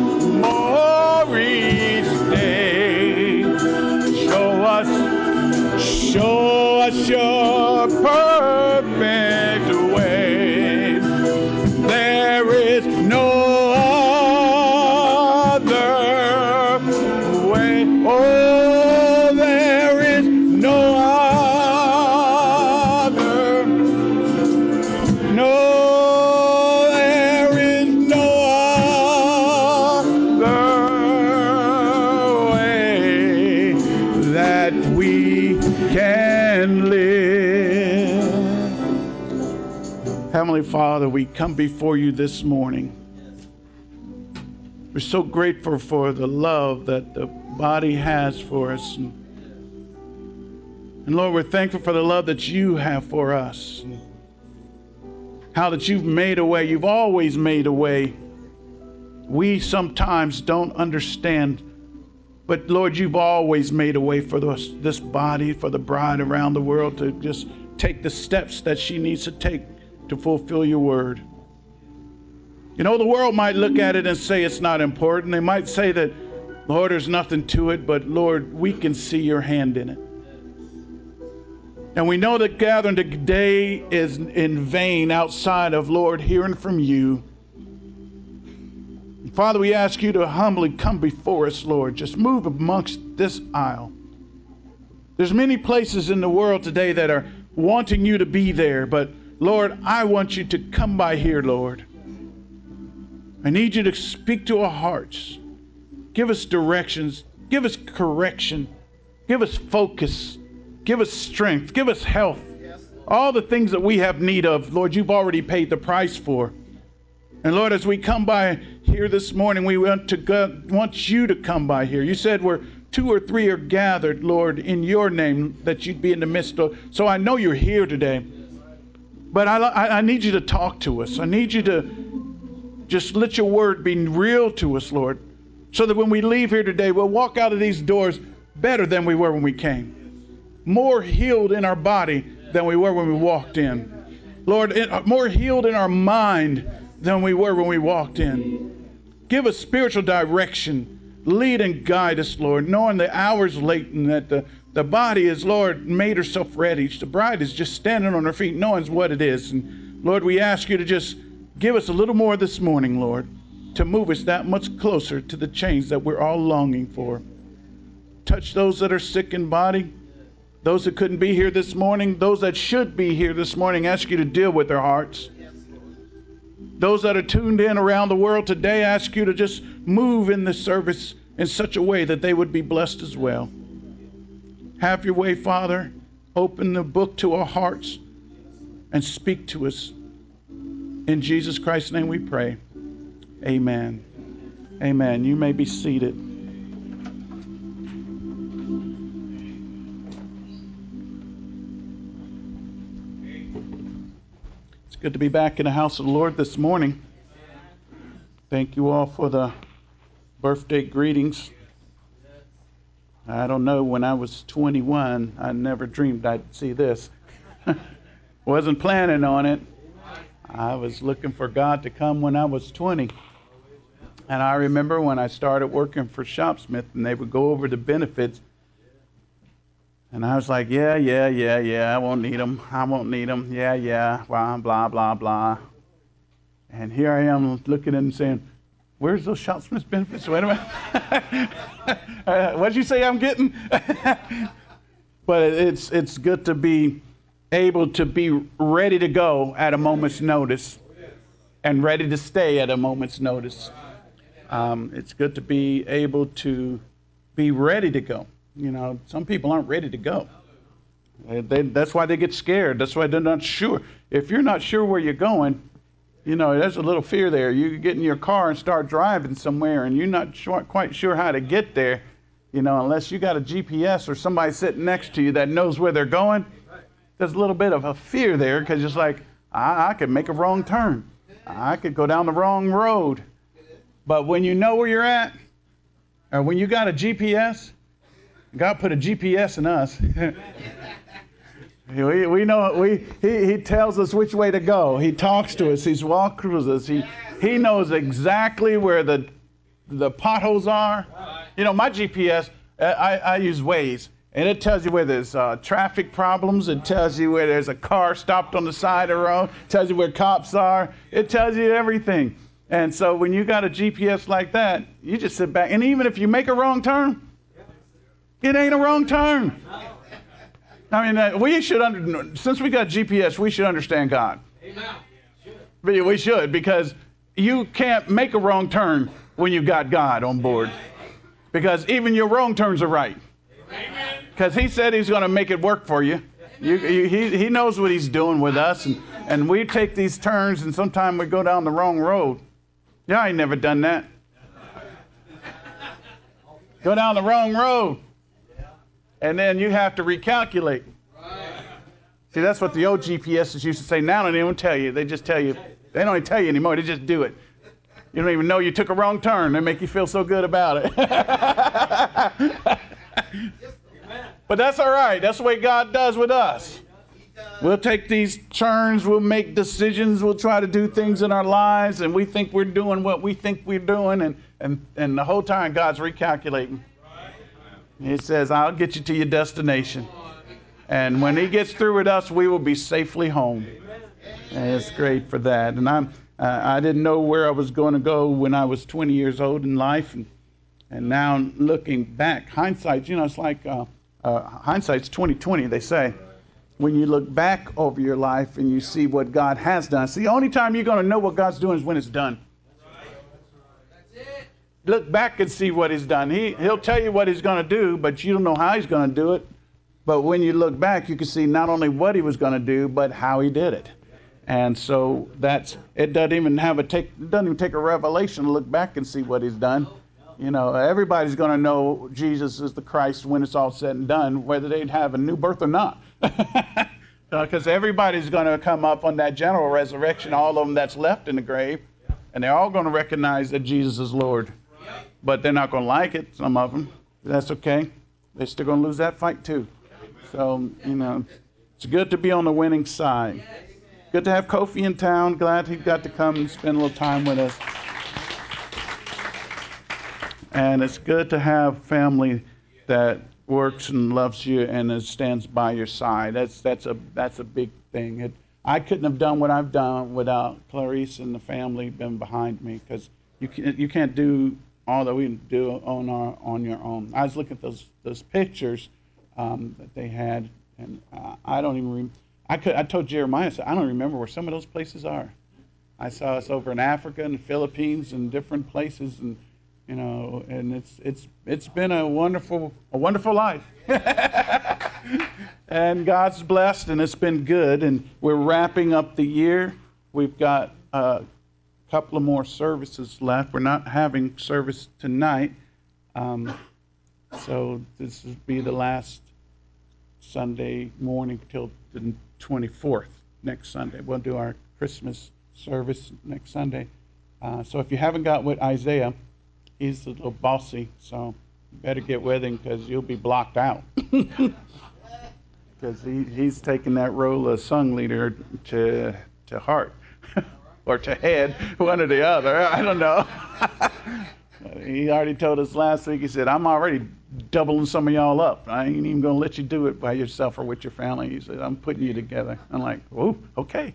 each day. Show us your perfect way. There is no other way. Oh, there is no other. No, there is no other way that we can live. Heavenly Father, we come before you this morning. We're so grateful for the love that the body has for us. And Lord, we're thankful for the love that you have for us. How that you've made a way. You've always made a way. We sometimes don't understand But Lord, you've always made a way for this body, for the bride around the world to just take the steps that she needs to take to fulfill your word. You know, the world might look at it and say it's not important. They might say that, Lord, there's nothing to it, but Lord, we can see your hand in it. And we know that gathering today is in vain outside of, Lord, hearing from you. Father, we ask you to humbly come before us, Lord. Just move amongst this aisle. There's many places in the world today that are wanting you to be there, but Lord, I want you to come by here, Lord. I need you to speak to our hearts. Give us directions. Give us correction. Give us focus. Give us strength. Give us health. All the things that we have need of, Lord, you've already paid the price for. And Lord, as we come by here this morning, we want you to come by here. You said where 2 or 3 are gathered, Lord, in your name, that you'd be in the midst of. So I know you're here today. But I need you to talk to us. I need you to just let your word be real to us, Lord, so that when we leave here today, we'll walk out of these doors better than we were when we came. More healed in our body than we were when we walked in. Lord, more healed in our mind than we were when we walked in. Give us spiritual direction. Lead and guide us, Lord, knowing the hour's late and that the body is, Lord, made herself ready. The bride is just standing on her feet, knowing what it is. And Lord, we ask you to just give us a little more this morning, Lord, to move us that much closer to the change that we're all longing for. Touch those that are sick in body, those that couldn't be here this morning, those that should be here this morning, ask you to deal with their hearts. Those that are tuned in around the world today, ask you to just move in this service in such a way that they would be blessed as well. Have your way, Father. Open the book to our hearts and speak to us. In Jesus Christ's name we pray. Amen. Amen. You may be seated. It's good to be back in the house of the Lord this morning. Thank you all for the birthday greetings. I don't know, when I was 21, I never dreamed I'd see this. Wasn't planning on it. I was looking for God to come when I was 20. And I remember when I started working for Shopsmith and they would go over the benefits. And I was like, yeah, I won't need them. Yeah, blah, blah, blah. And here I am looking at them saying, where's those Shopsmith benefits? Wait a minute. What'd you say I'm getting? But it's good to be able to be ready to go at a moment's notice and ready to stay at a moment's notice. It's good to be able to be ready to go. You know, some people aren't ready to go. That's why they get scared. That's why they're not sure. If you're not sure where you're going, you know, there's a little fear there. You get in your car and start driving somewhere and you're not quite sure how to get there, you know, unless you got a GPS or somebody sitting next to you that knows where they're going. There's a little bit of a fear there because it's like, I could make a wrong turn. I could go down the wrong road. But when you know where you're at, or when you got a GPS, God put a GPS in us. We know he tells us which way to go. He talks to us. He's walked through us. He knows exactly where the potholes are. You know, my GPS, I use Waze, and it tells you where there's traffic problems. It tells you where there's a car stopped on the side of the road. It tells you where cops are. It tells you everything. And so when you got a GPS like that, you just sit back. And even if you make a wrong turn, it ain't a wrong turn. I mean, we should, since we got GPS, we should understand God. We should, because you can't make a wrong turn when you got God on board. Because even your wrong turns are right. Because he said he's going to make it work for you. He knows what he's doing with us. And we take these turns, and sometimes we go down the wrong road. Yeah, I ain't never done that. Go down the wrong road. And then you have to recalculate. See, that's what the old GPSs used to say. Now they don't tell you. They just tell you. They don't even tell you anymore. They just do it. You don't even know you took a wrong turn. They make you feel so good about it. But that's all right. That's the way God does with us. We'll take these turns. We'll make decisions. We'll try to do things in our lives, and we think we're doing what we think we're doing, and the whole time God's recalculating. He says, I'll get you to your destination. And when he gets through with us, we will be safely home. And it's great for that. And I didn't know where I was going to go when I was 20 years old in life. And now looking back, hindsight, it's like hindsight's 20/20, they say. When you look back over your life and you see what God has done. See, the only time you're going to know what God's doing is when it's done. Look back and see what he's done. He'll tell you what he's going to do, but you don't know how he's going to do it. But when you look back, you can see not only what he was going to do, but how he did it. And so it doesn't even take a revelation to look back and see what he's done. Everybody's going to know Jesus is the Christ when it's all said and done, whether they'd have a new birth or not. Because everybody's going to come up on that general resurrection, all of them that's left in the grave, and they're all going to recognize that Jesus is Lord. But they're not going to like it, some of them. That's okay. They're still going to lose that fight too. So, it's good to be on the winning side. Good to have Kofi in town. Glad he got to come and spend a little time with us. And it's good to have family that works and loves you and stands by your side. That's a big thing. I couldn't have done what I've done without Clarice and the family being behind me, because you can't do all that we do on your own. I was looking at those pictures that they had, and I don't even. I told Jeremiah, I don't remember where some of those places are. I saw us over in Africa and the Philippines and different places, and and it's been a wonderful life. And God's blessed, and it's been good. And we're wrapping up the year. We've got a couple of more services left. We're not having service tonight, so this will be the last Sunday morning till the 24th, next Sunday. We'll do our Christmas service next Sunday. So if you haven't got with Isaiah, he's a little bossy, so you better get with him, because you'll be blocked out. Because he's taking that role of song leader to heart or to head, one or the other. I don't know. He already told us last week, he said, I'm already doubling some of y'all up. I ain't even going to let you do it by yourself or with your family. He said, I'm putting you together. I'm like, oh, okay.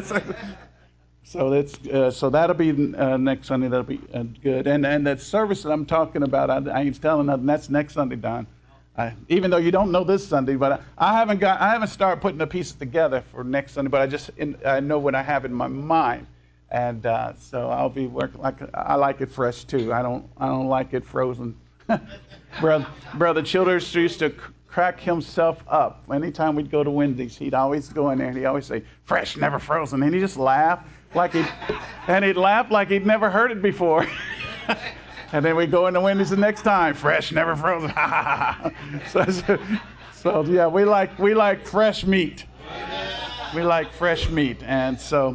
So that'll be next Sunday. That'll be good. And that service that I'm talking about, I ain't telling nothing. That's next Sunday, Don. Even though you don't know this Sunday, but I haven't started putting the pieces together for next Sunday. But I know what I have in my mind, and so I'll be working I like it fresh too. I don't like it frozen. Brother Childers used to crack himself up anytime we'd go to Wendy's. He'd always go in there and he'd always say, "Fresh, never frozen," and he'd just laugh he'd laugh like he'd never heard it before. And then we go into Wendy's the next time, "Fresh, never frozen." so yeah, we like fresh meat. We like fresh meat, and so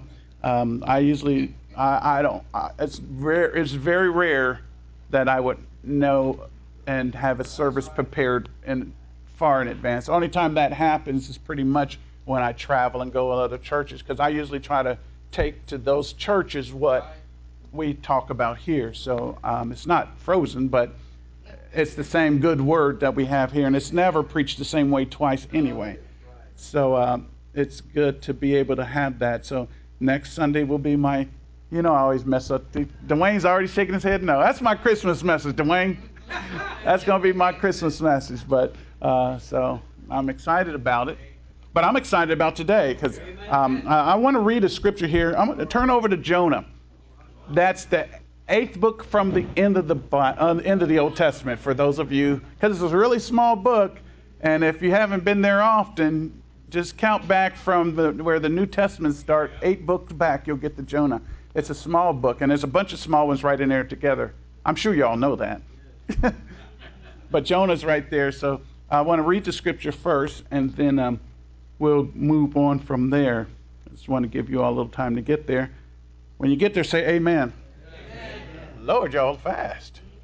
it's very rare that I would know and have a service prepared far in advance. The only time that happens is pretty much when I travel and go to other churches, because I usually try to take to those churches what we talk about here. So it's not frozen, but it's the same good word that we have here, and it's never preached the same way twice anyway. So it's good to be able to have that. So next Sunday will be my, I always mess up. Dwayne's already shaking his head. No, that's my Christmas message, Dwayne. That's going to be my Christmas message. But so I'm excited about it. But I'm excited about today, because I want to read a scripture here. I'm going to turn over to Jonah. That's the 8th book from the end of the Old Testament, for those of you, because it's a really small book, and if you haven't been there often, just count back from where the New Testament start, 8 books back, you'll get to Jonah. It's a small book, and there's a bunch of small ones right in there together. I'm sure you all know that. But Jonah's right there, so I want to read the scripture first, and then we'll move on from there. I just want to give you all a little time to get there. When you get there, say amen. Amen. Lord, y'all fast.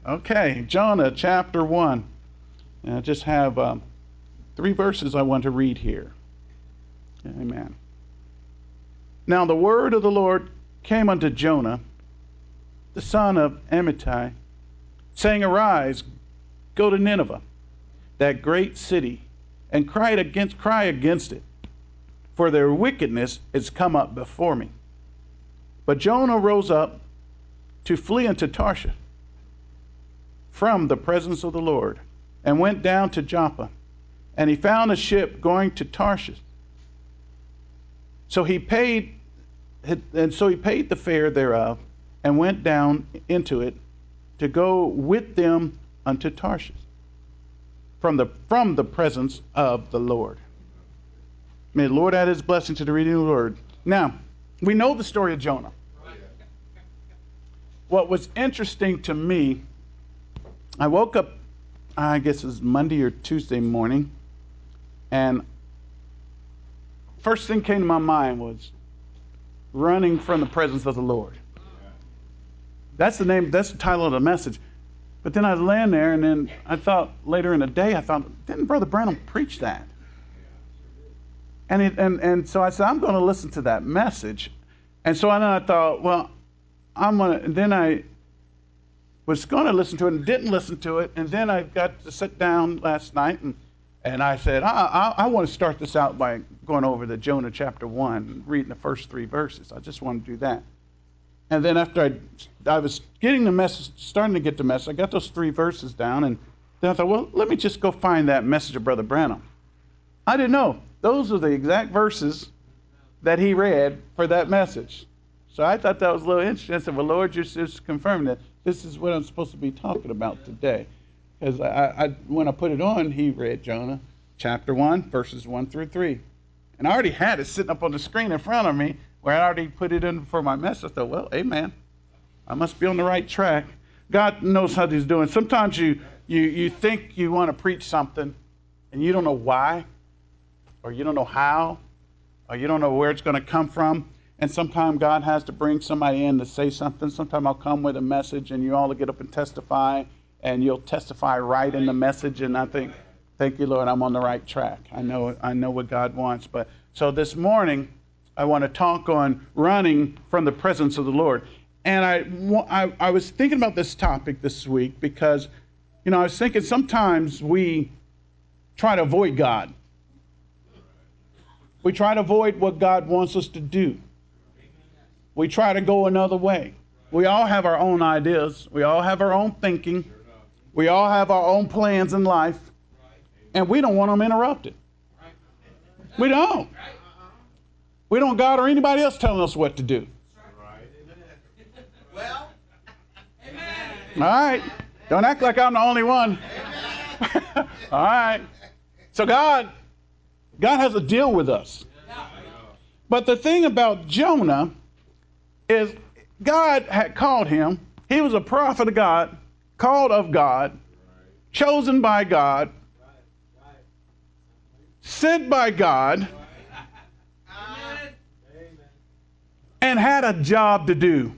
Okay, Jonah chapter 1. And I just have 3 verses I want to read here. Amen. Now the word of the Lord came unto Jonah, the son of Amittai, saying, Arise, go to Nineveh, that great city, and cry against it, for their wickedness is come up before me. But Jonah rose up to flee unto Tarshish from the presence of the Lord, and went down to Joppa, and he found a ship going to Tarshish. So he paid the fare thereof, and went down into it to go with them unto Tarshish from the presence of the Lord. May the Lord add his blessing to the reading of the word. Now, we know the story of Jonah. What was interesting to me, I woke up, I guess it was Monday or Tuesday morning, and first thing came to my mind was running from the presence of the Lord. That's the title of the message. But then I was laying there, and then I thought later in the day, didn't Brother Branham preach that? And so I said, I'm going to listen to that message. And so then I thought, well, then I was going to listen to it and didn't listen to it. And then I got to sit down last night, and I said, I want to start this out by going over the Jonah chapter 1, reading the first 3 verses. I just want to do that. And then after I was getting the message, starting to get the message, I got those 3 verses down, and then I thought, well, let me just go find that message of Brother Branham. I didn't know. Those are the exact verses that he read for that message. So I thought that was a little interesting. I said, well, Lord, you're just confirming that this is what I'm supposed to be talking about today. Because when I put it on, he read Jonah chapter 1, verses 1 through 3. And I already had it sitting up on the screen in front of me where I already put it in for my message. I thought, well, amen. I must be on the right track. God knows how he's doing. Sometimes you think you want to preach something and you don't know why, or you don't know how, or you don't know where it's going to come from. And sometimes God has to bring somebody in to say something. Sometimes I'll come with a message and you all will get up and testify, and you'll testify right in the message. And I think, thank you, Lord, I'm on the right track. I know what God wants. But so this morning, I want to talk on running from the presence of the Lord. And I was thinking about this topic this week because, I was thinking sometimes we try to avoid God. We try to avoid what God wants us to do. We try to go another way. We all have our own ideas. We all have our own thinking. We all have our own plans in life. And we don't want them interrupted. We don't. We don't God or anybody else telling us what to do. All right. Don't act like I'm the only one. All right. So God has a deal with us. But the thing about Jonah is God had called him. He was a prophet of God, called of God, chosen by God, sent by God, and had a job to do.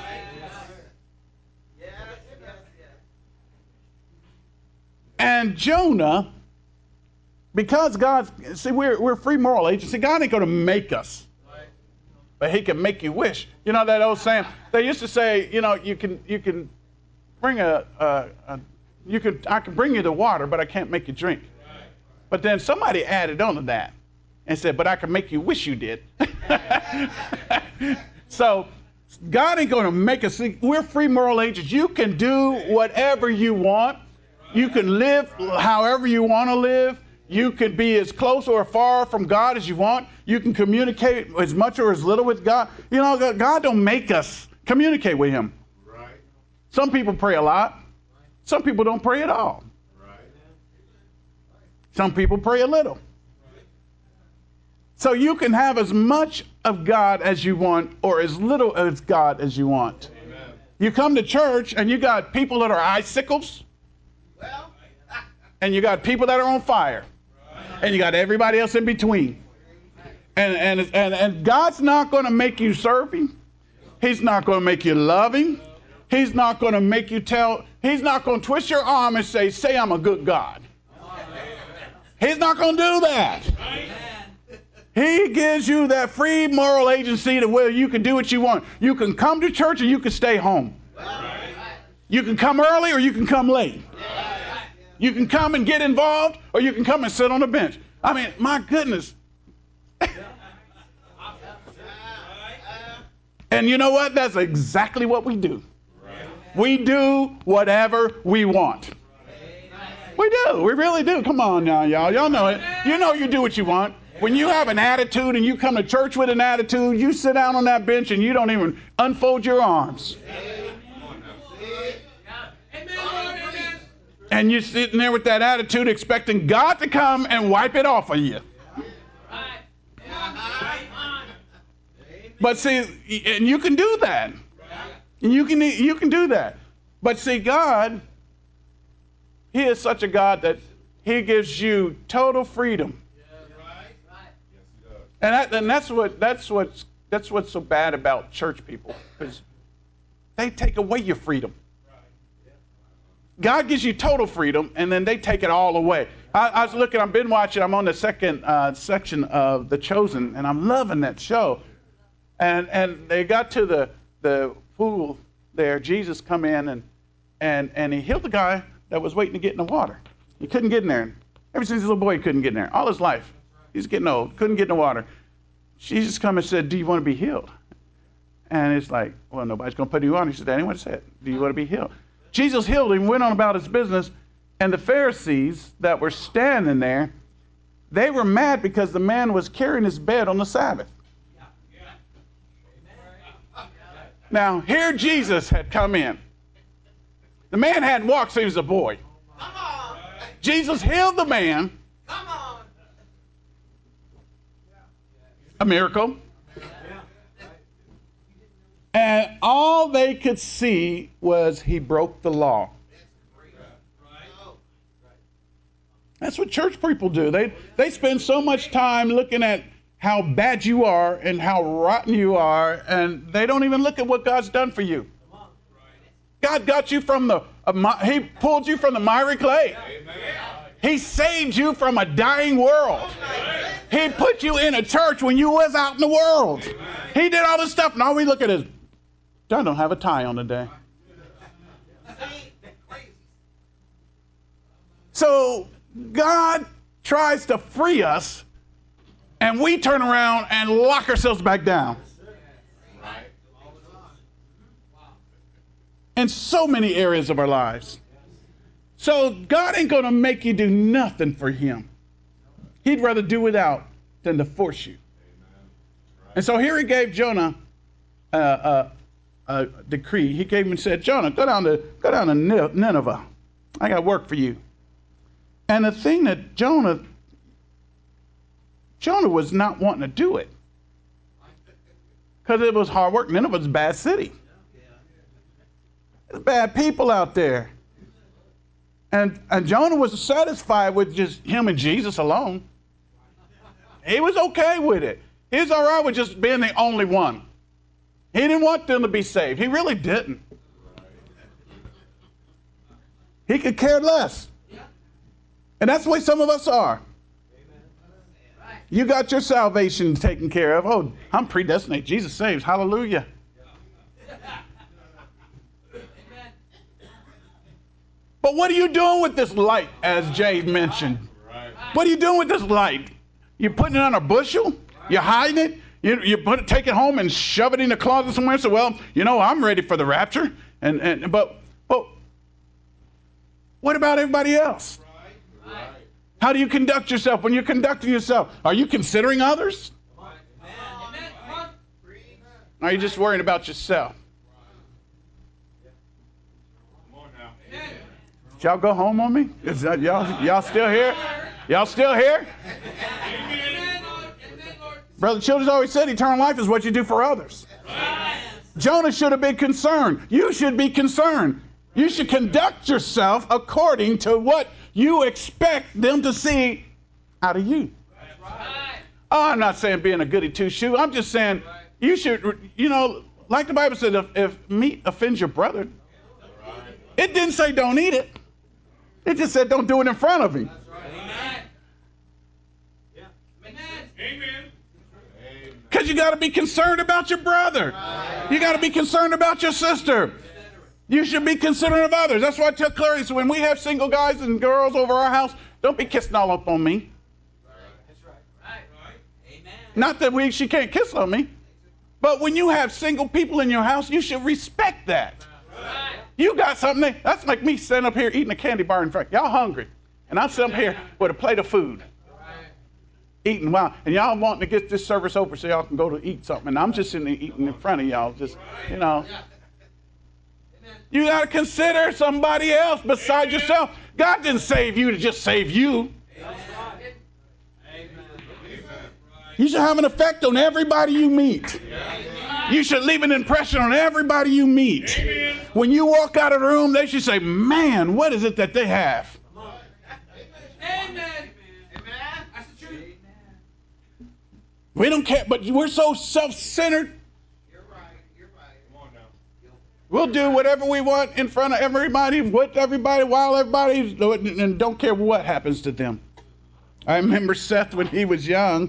And Jonah, because we're free moral agents. See, God ain't going to make us, but he can make you wish. You know that old saying? They used to say, you can bring I can bring you the water, but I can't make you drink. But then somebody added on to that and said, but I can make you wish you did. So God ain't going to make us. See, we're free moral agents. You can do whatever you want. You can live however you want to live. You can be as close or far from God as you want. You can communicate as much or as little with God. God don't make us communicate with him. Right. Some people pray a lot. Some people don't pray at all. Right. Some people pray a little. So you can have as much of God as you want or as little as God as you want. Amen. You come to church and you got people that are icicles. And you got people that are on fire. And you got everybody else in between. And God's not going to make you serve him. He's not going to make you love him. He's not going to make you he's not going to twist your arm and say I'm a good God. He's not going to do that. He gives you that free moral agency to where you can do what you want. You can come to church or you can stay home. You can come early or you can come late. You can come and get involved or you can come and sit on the bench. I mean, my goodness. And you know what? That's exactly what we do. We do whatever we want. We do. We really do. Come on now, y'all. Y'all know it. You know you do what you want. When you have an attitude and you come to church with an attitude, you sit down on that bench and you don't even unfold your arms. And you're sitting there with that attitude expecting God to come and wipe it off of you. But see, and you can do that. And you can do that. But see, God, He is such a God that He gives you total freedom. And that's what's so bad about church people, because they take away your freedom. God gives you total freedom, and then they take it all away. I've been watching. I'm on the second section of The Chosen, and I'm loving that show. And they got to the pool there. Jesus come in and he healed the guy that was waiting to get in the water. He couldn't get in there. Ever since he was a little boy, he couldn't get in there. All his life. He's getting old. Couldn't get in the water. Jesus come and said, do you want to be healed? And it's like, well, nobody's going to put you on. He said, anyone said, do you want to be healed? Jesus healed him, went on about his business, and the Pharisees that were standing there, they were mad because the man was carrying his bed on the Sabbath. Now, here Jesus had come in. The man hadn't walked since he was a boy. Jesus healed the man. A miracle. And all they could see was he broke the law. That's what church people do. They spend so much time looking at how bad you are and how rotten you are, and they don't even look at what God's done for you. God got you from He pulled you from the miry clay. He saved you from a dying world. He put you in a church when you was out in the world. He did all this stuff, and all we look at is, John don't have a tie on today. So God tries to free us, and we turn around and lock ourselves back down. In so many areas of our lives. So God ain't going to make you do nothing for Him. He'd rather do without than to force you. And so here He gave Jonah a decree. He came and said, Jonah, go down to Nineveh. I got work for you. And the thing that Jonah was not wanting to do it, because it was hard work. Nineveh was a bad city. There's bad people out there. And Jonah was satisfied with just him and Jesus alone. He was okay with it. He was all right with just being the only one. He didn't want them to be saved. He really didn't. He could care less. And that's the way some of us are. You got your salvation taken care of. Oh, I'm predestinated. Jesus saves. Hallelujah. But what are you doing with this light, as Jay mentioned? What are you doing with this light? You putting it on a bushel? You hiding it? You take it home and shove it in the closet somewhere and say, well, I'm ready for the rapture. But what about everybody else? How do you conduct yourself? When you're conducting yourself, are you considering others? Or are you just worrying about yourself? Did y'all go home on me? Is that y'all still here? Y'all still here? Brother Childers always said eternal life is what you do for others. Jonah should have been concerned. You should be concerned. You should conduct yourself according to what you expect them to see out of you. Oh, I'm not saying being a goody two-shoe. I'm just saying you should, like the Bible said, if meat offends your brother, It didn't say don't eat it. It just said don't do it in front of him. Because you got to be concerned about your brother. You got to be concerned about your sister. You should be considerate of others. That's why I tell Clarice, when we have single guys and girls over our house, don't be kissing all up on me. Not that she can't kiss on me, but when you have single people in your house, you should respect that. You got something, that's like me sitting up here eating a candy bar in front. Y'all hungry, and I'm sitting up here with a plate of food. Eating, wow, and y'all wanting to get this service over so y'all can go to eat something, and I'm just sitting there eating in front of y'all, just, you know. You got to consider somebody else besides yourself. God didn't save you to just save you. You should have an effect on everybody you meet. You should leave an impression on everybody you meet. When you walk out of the room, they should say, man, what is it that they have? We don't care, but we're so self-centered. We'll do whatever we want in front of everybody, with everybody, while everybody, and don't care what happens to them. I remember Seth when he was young.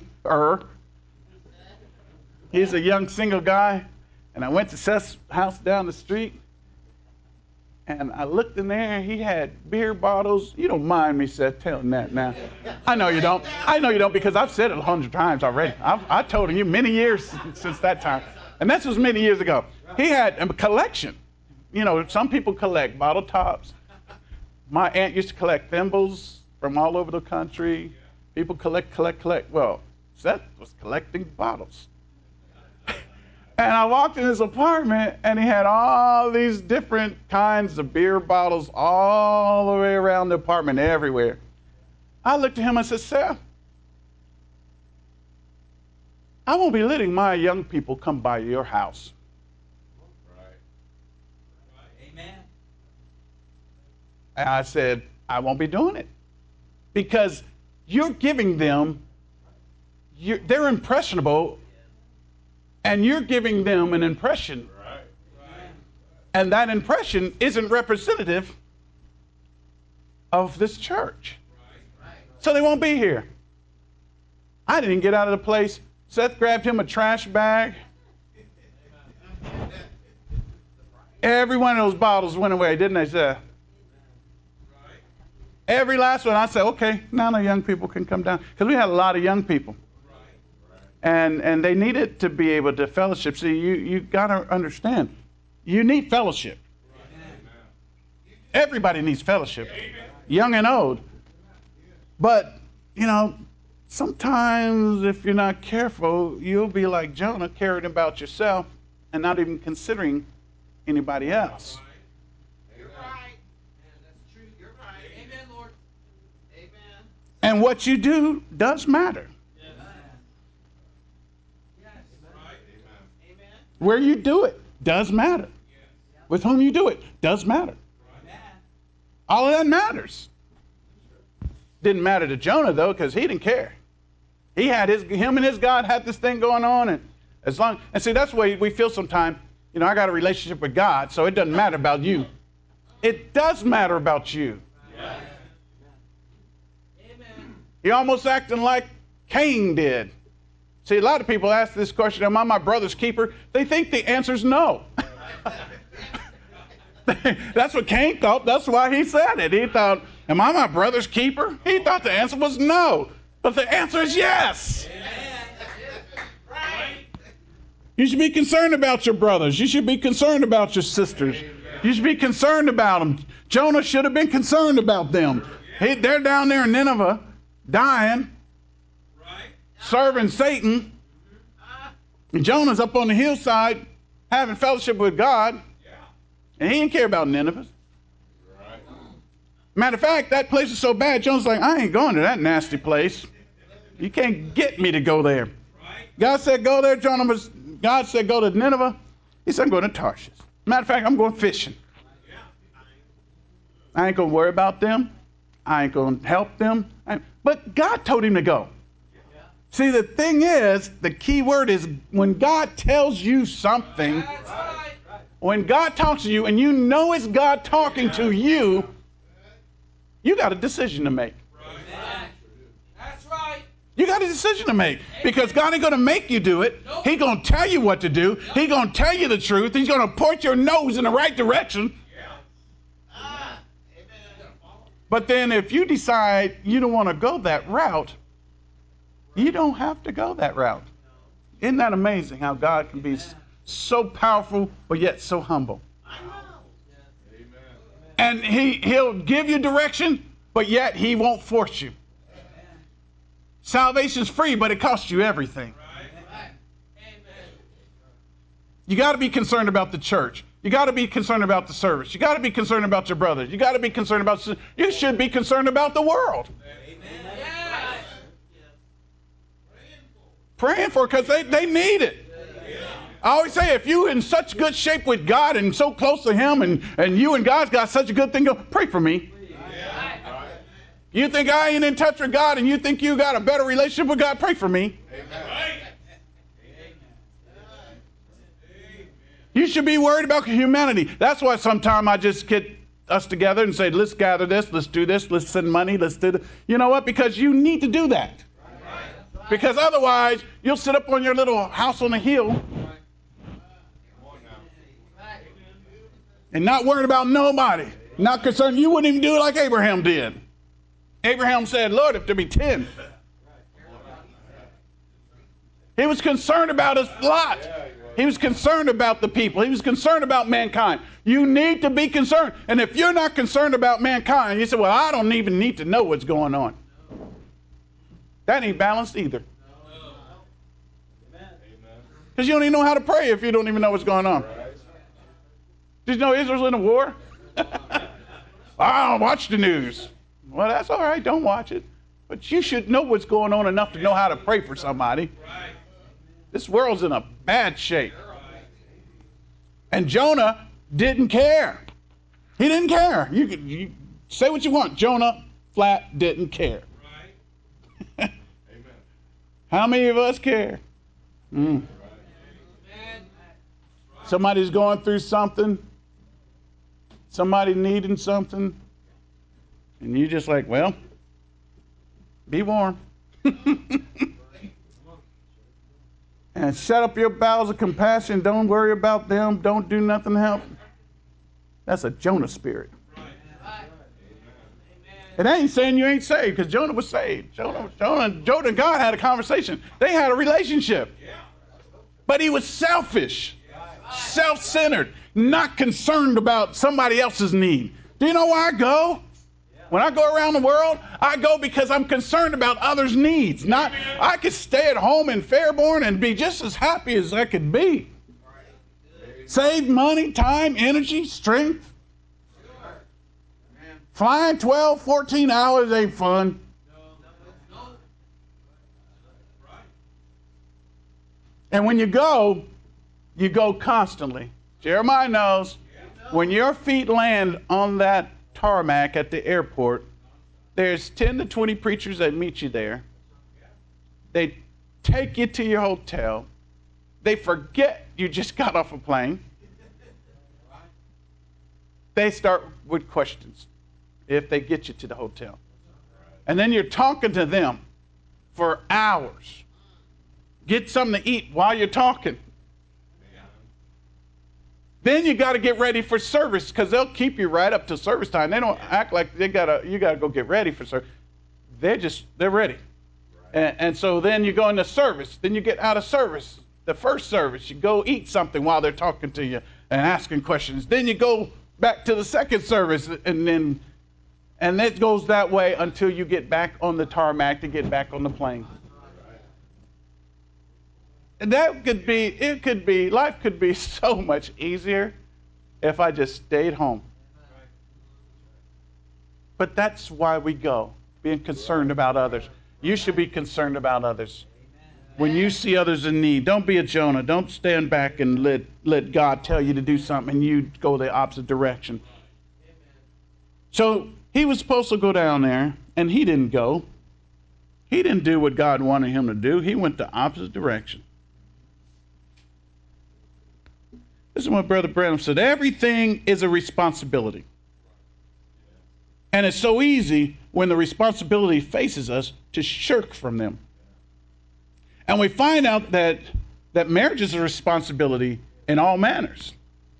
He's a young single guy, and I went to Seth's house down the street, and I looked in there, and he had beer bottles. You don't mind me, Seth, telling that now. I know you don't. I know you don't, because I've said it 100 times already. I told you many years since that time, and this was many years ago. He had a collection. You know, some people collect bottle tops. My aunt used to collect thimbles from all over the country. People collect. Well, Seth was collecting bottles. And I walked in his apartment, and he had all these different kinds of beer bottles all the way around the apartment, everywhere. I looked at him and said, Seth, I won't be letting my young people come by your house. And I said, I won't be doing it. Because you're giving them, they're impressionable, and you're giving them an impression. And that impression isn't representative of this church. So they won't be here. I didn't get out of the place. Seth grabbed him a trash bag. Every one of those bottles went away, didn't they, Seth? Every last one. I said, okay, now the young people can come down. Because we had a lot of young people. And they needed to be able to fellowship. See, you got to understand, you need fellowship. Everybody needs fellowship, young and old. But, you know, sometimes if you're not careful, you'll be like Jonah, caring about yourself and not even considering anybody else. And what you do does matter. Where you do it does matter. With whom you do it does matter. All of that matters. Didn't matter to Jonah, though, because he didn't care. He had him and his God had this thing going on, and see, that's the way we feel sometimes. You know, I got a relationship with God, so it doesn't matter about you. It does matter about you. You're almost acting like Cain did. See, a lot of people ask this question, am I my brother's keeper? They think the answer is no. That's what Cain thought. That's why he said it. He thought, am I my brother's keeper? He thought the answer was no. But the answer is yes. You should be concerned about your brothers. You should be concerned about your sisters. You should be concerned about them. Jonah should have been concerned about them. They're down there in Nineveh, dying, serving Satan. And Jonah's up on the hillside having fellowship with God. And he didn't care about Nineveh. Matter of fact, that place is so bad, Jonah's like, I ain't going to that nasty place. You can't get me to go there. God said, go there. God said, go to Nineveh. He said, I'm going to Tarshish. Matter of fact, I'm going fishing. I ain't going to worry about them. I ain't going to help them. But God told him to go. See, the thing is, the key word is when God tells you something, when God talks to you and you know it's God talking to you, you got a decision to make. That's right. You got a decision to make because God ain't going to make you do it. He's going to tell you what to do. He's going to tell you the truth. He's going to point your nose in the right direction. But then if you decide you don't want to go that route, you don't have to go that route. Isn't that amazing how God can be so powerful but yet so humble? And he'll give you direction, but yet he won't force you. Salvation's free, but it costs you everything. You got to be concerned about the church. You got to be concerned about the service. You got to be concerned about your brothers. You got to be concerned about. You should be concerned about the world. Praying for it because they need it. I always say, if you're in such good shape with God and so close to Him, and you and God's got such a good thing, pray for me. You think I ain't in touch with God and you think you got a better relationship with God, pray for me. You should be worried about humanity. That's why sometimes I just get us together and say, let's gather this, let's do this, let's send money, let's do this. You know what? Because you need to do that. Because otherwise, you'll sit up on your little house on the hill and not worried about nobody. Not concerned. You wouldn't even do it like Abraham did. Abraham said, Lord, if there be 10. He was concerned about his lot. He was concerned about the people. He was concerned about mankind. You need to be concerned. And if you're not concerned about mankind, you say, well, I don't even need to know what's going on. That ain't balanced either. Because you don't even know how to pray if you don't even know what's going on. Did you know Israel's in a war? I don't watch the news. Well, that's all right. Don't watch it. But you should know what's going on enough to know how to pray for somebody. This world's in a bad shape. And Jonah didn't care. He didn't care. You say what you want. Jonah flat didn't care. How many of us care? Somebody's going through something. Somebody needing something. And you just like, well, be warm. And shut up your bowels of compassion. Don't worry about them. Don't do nothing to help. That's a Jonah spirit. It ain't saying you ain't saved, because Jonah was saved. Jonah and God had a conversation. They had a relationship. But he was selfish, self-centered, not concerned about somebody else's need. Do you know why I go? When I go around the world, I go because I'm concerned about others' needs. Not, I could stay at home in Fairborn and be just as happy as I could be. Save money, time, energy, strength. Flying 12, 14 hours ain't fun. And when you go constantly. Jeremiah knows when your feet land on that tarmac at the airport, there's 10 to 20 preachers that meet you there. They take you to your hotel. They forget you just got off a plane. They start with questions if they get you to the hotel. And then you're talking to them for hours. Get something to eat while you're talking. Then you got to get ready for service, because they'll keep you right up to service time. They don't act like you got to go get ready for service. They're ready. And so then you go into service. Then you get out of service. The first service, you go eat something while they're talking to you and asking questions. Then you go back to the second service, and it goes that way until you get back on the tarmac to get back on the plane. And life could be so much easier if I just stayed home. But that's why we go, being concerned about others. You should be concerned about others. When you see others in need, don't be a Jonah. Don't stand back and let God tell you to do something and you go the opposite direction. So he was supposed to go down there, and he didn't go. He didn't do what God wanted him to do. He went the opposite direction. This is what Brother Branham said. Everything is a responsibility. And it's so easy when the responsibility faces us to shirk from them. And we find out that marriage is a responsibility in all manners.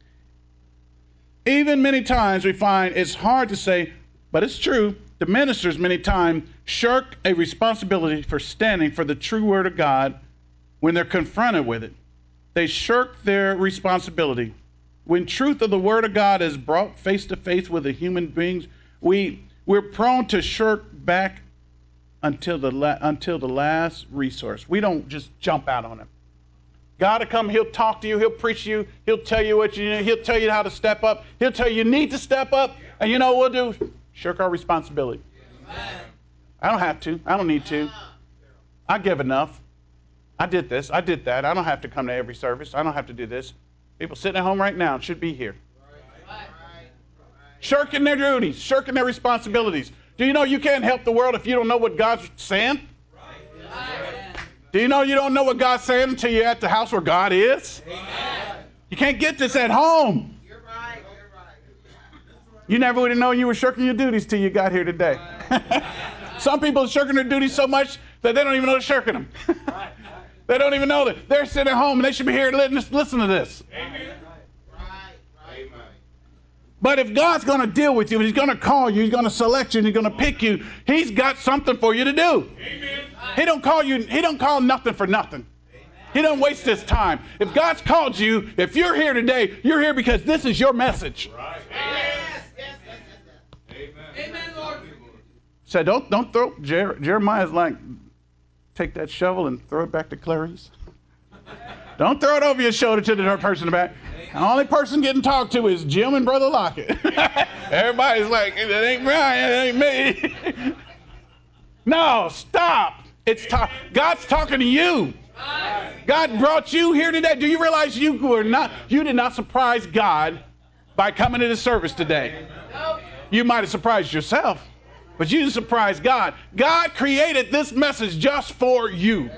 Even many times we find it's hard to say, but it's true, the ministers many times shirk a responsibility for standing for the true word of God when they're confronted with it. They shirk their responsibility. When truth of the word of God is brought face to face with the human beings, we're prone to shirk back until the last resource. We don't just jump out on it. God will come, he'll talk to you, he'll preach to you, he'll tell you what you need, he'll tell you how to step up, he'll tell you need to step up, and you know what we'll do? Shirk our responsibility. I don't have to. I don't need to. I give enough. I did this. I did that. I don't have to come to every service. I don't have to do this. People sitting at home right now should be here. Shirking their duties, shirking their responsibilities. Do you know you can't help the world if you don't know what God's saying? Do you know you don't know what God's saying until you're at the house where God is? You can't get this at home. You never would have known you were shirking your duties till you got here today. Some people are shirking their duties so much that they don't even know they're shirking them. They don't even know that. They're sitting at home and they should be here and listen to this. But if God's going to deal with you, he's going to call you, he's going to select you, and he's going to pick you, he's got something for you to do. He don't call nothing for nothing. He don't waste his time. If God's called you, if you're here today, you're here because this is your message. So don't throw, Jeremiah's like, take that shovel and throw it back to Clarice. Don't throw it over your shoulder to the person in the back. The only person getting talked to is Jim and Brother Lockett. Everybody's like, it ain't Brian, it ain't me. No, stop. God's talking to you. God brought you here today. Do you realize you did not surprise God by coming to the service today? You might have surprised yourself, but you didn't surprise God. God created this message just for you.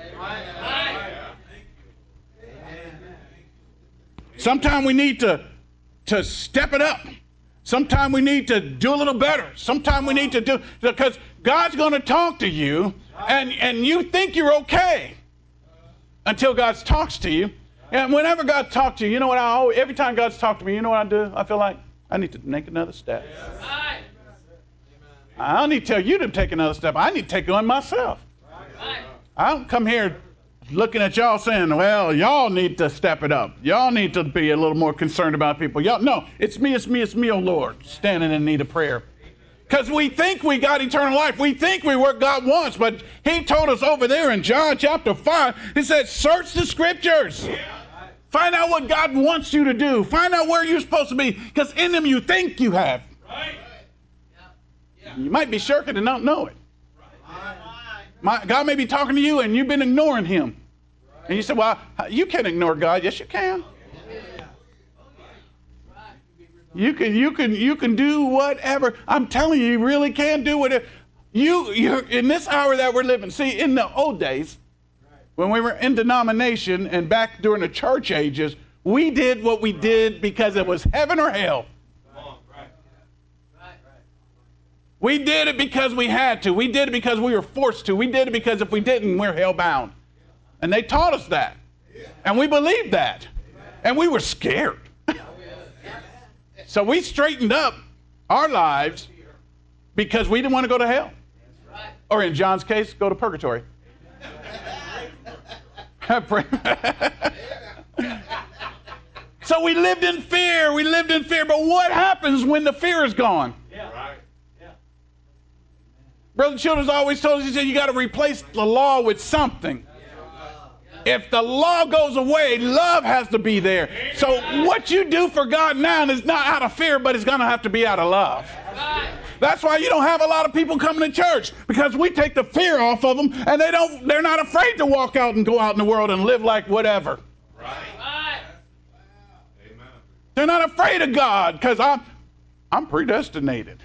Sometimes we need to step it up. Sometimes we need to do a little better. Sometimes we need to do, because God's going to talk to you, and you think you're okay until God talks to you. And whenever God talks to you, you know what? Every time God's talked to me, you know what I do? I feel like I need to make another step. I don't need to tell you to take another step. I need to take one myself. I don't come here looking at y'all saying, well, y'all need to step it up. Y'all need to be a little more concerned about people. No, it's me, oh Lord, standing in need of prayer. Because we think we got eternal life. We think we what God wants. But he told us over there in John chapter 5, he said, search the scriptures. Find out what God wants you to do. Find out where you're supposed to be. Because in them you think you have. You might be shirking and not know it. God may be talking to you and you've been ignoring him. And you say, well, you can't ignore God. Yes, you can. You can do whatever. I'm telling you, you really can do whatever. You're in this hour that we're living. See, in the old days, when we were in denomination and back during the church ages, we did what we did because it was heaven or hell. We did it because we had to. We did it because we were forced to. We did it because if we didn't, we're hell-bound. And they taught us that. And we believed that. And we were scared. So we straightened up our lives because we didn't want to go to hell. Or in John's case, go to purgatory. So we lived in fear. But what happens when the fear is gone? Brother Childers always told us, he said, you got to replace the law with something. If the law goes away, love has to be there. So what you do for God now is not out of fear, but it's going to have to be out of love. That's why you don't have a lot of people coming to church, because we take the fear off of them, and they're not afraid to walk out and go out in the world and live like whatever. They're not afraid of God, because I'm predestinated.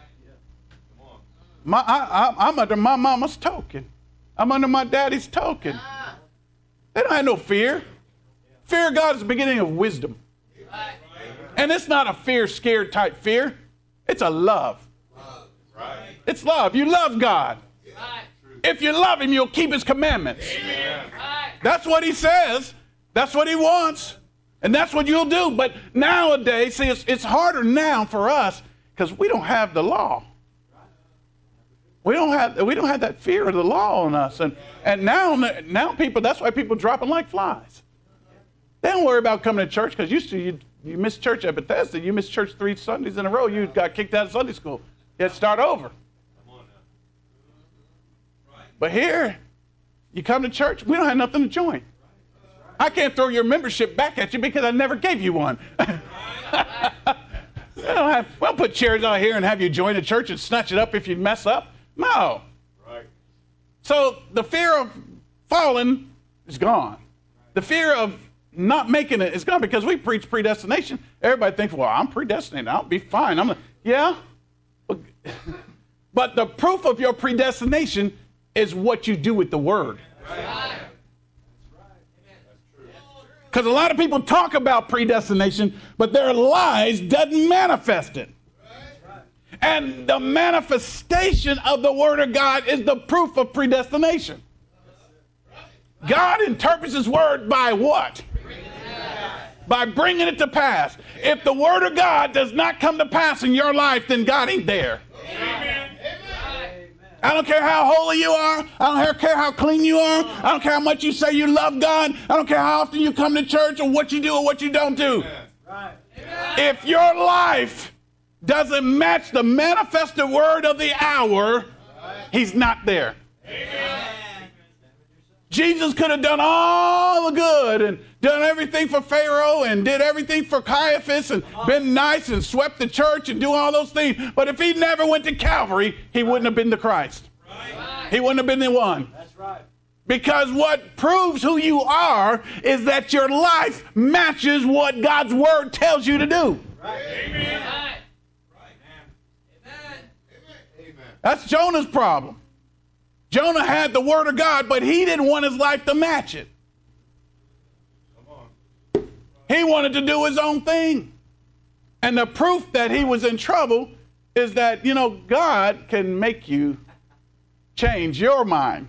I'm under my mama's token. I'm under my daddy's token. They don't have no fear. Fear of God is the beginning of wisdom. And it's not a fear, scared type fear. It's a love. It's love. You love God. If you love him, you'll keep his commandments. That's what he says. That's what he wants. And that's what you'll do. But nowadays, see, it's harder now for us because we don't have the law. We don't have that fear of the law on us. And now people, that's why people dropping like flies. They don't worry about coming to church because used to you missed church at Bethesda. You missed church 3 Sundays in a row. You got kicked out of Sunday school. You had to start over. But here, you come to church, we don't have nothing to join. I can't throw your membership back at you because I never gave you one. we don't put chairs out here and have you join a church and snatch it up if you mess up. No. Right. So the fear of falling is gone. The fear of not making it is gone because we preach predestination. Everybody thinks, well, I'm predestinated. I'll be fine. Yeah. But the proof of your predestination is what you do with the word. Because a lot of people talk about predestination, but their lives doesn't manifest it. And the manifestation of the word of God is the proof of predestination. God interprets his word by what? By bringing it to pass. If the word of God does not come to pass in your life, then God ain't there. I don't care how holy you are. I don't care how clean you are. I don't care how much you say you love God. I don't care how often you come to church or what you do or what you don't do. If your life doesn't match the manifested word of the hour, he's not there. Jesus could have done all the good and done everything for Pharaoh and did everything for Caiaphas and been nice and swept the church and do all those things. But if he never went to Calvary, he wouldn't have been the Christ. He wouldn't have been the one. That's right. Because what proves who you are is that your life matches what God's word tells you to do. Right. Amen. Amen. That's Jonah's problem. Jonah had the word of God, but he didn't want his life to match it. He wanted to do his own thing. And the proof that he was in trouble is that, God can make you change your mind.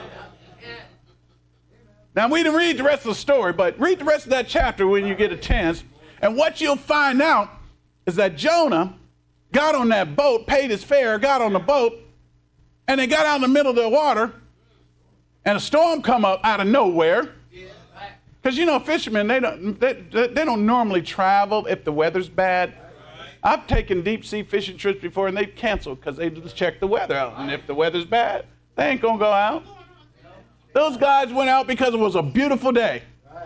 Now, we didn't read the rest of the story, but read the rest of that chapter when you get a chance. And what you'll find out is that Jonah got on that boat, paid his fare, got on the boat, and they got out in the middle of the water, and a storm come up out of nowhere. Because, fishermen, they don't normally travel if the weather's bad. I've taken deep-sea fishing trips before, and they've canceled because they just check the weather out. And if the weather's bad, they ain't going to go out. Those guys went out because it was a beautiful day.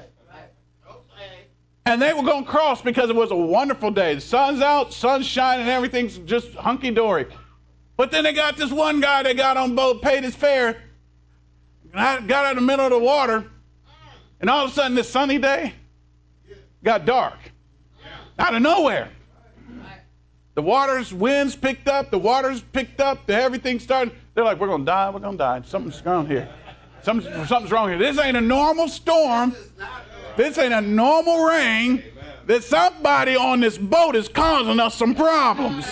And they were going to cross because it was a wonderful day. The sun's out, sun's shining, everything's just hunky-dory. But then they got this one guy that got on boat, paid his fare, got out in the middle of the water, and all of a sudden this sunny day got dark. Out of nowhere. The winds picked up, everything started. They're like, we're going to die. Something's wrong here. Something's wrong here. This ain't a normal storm. This ain't a normal rain. There's somebody on this boat is causing us some problems.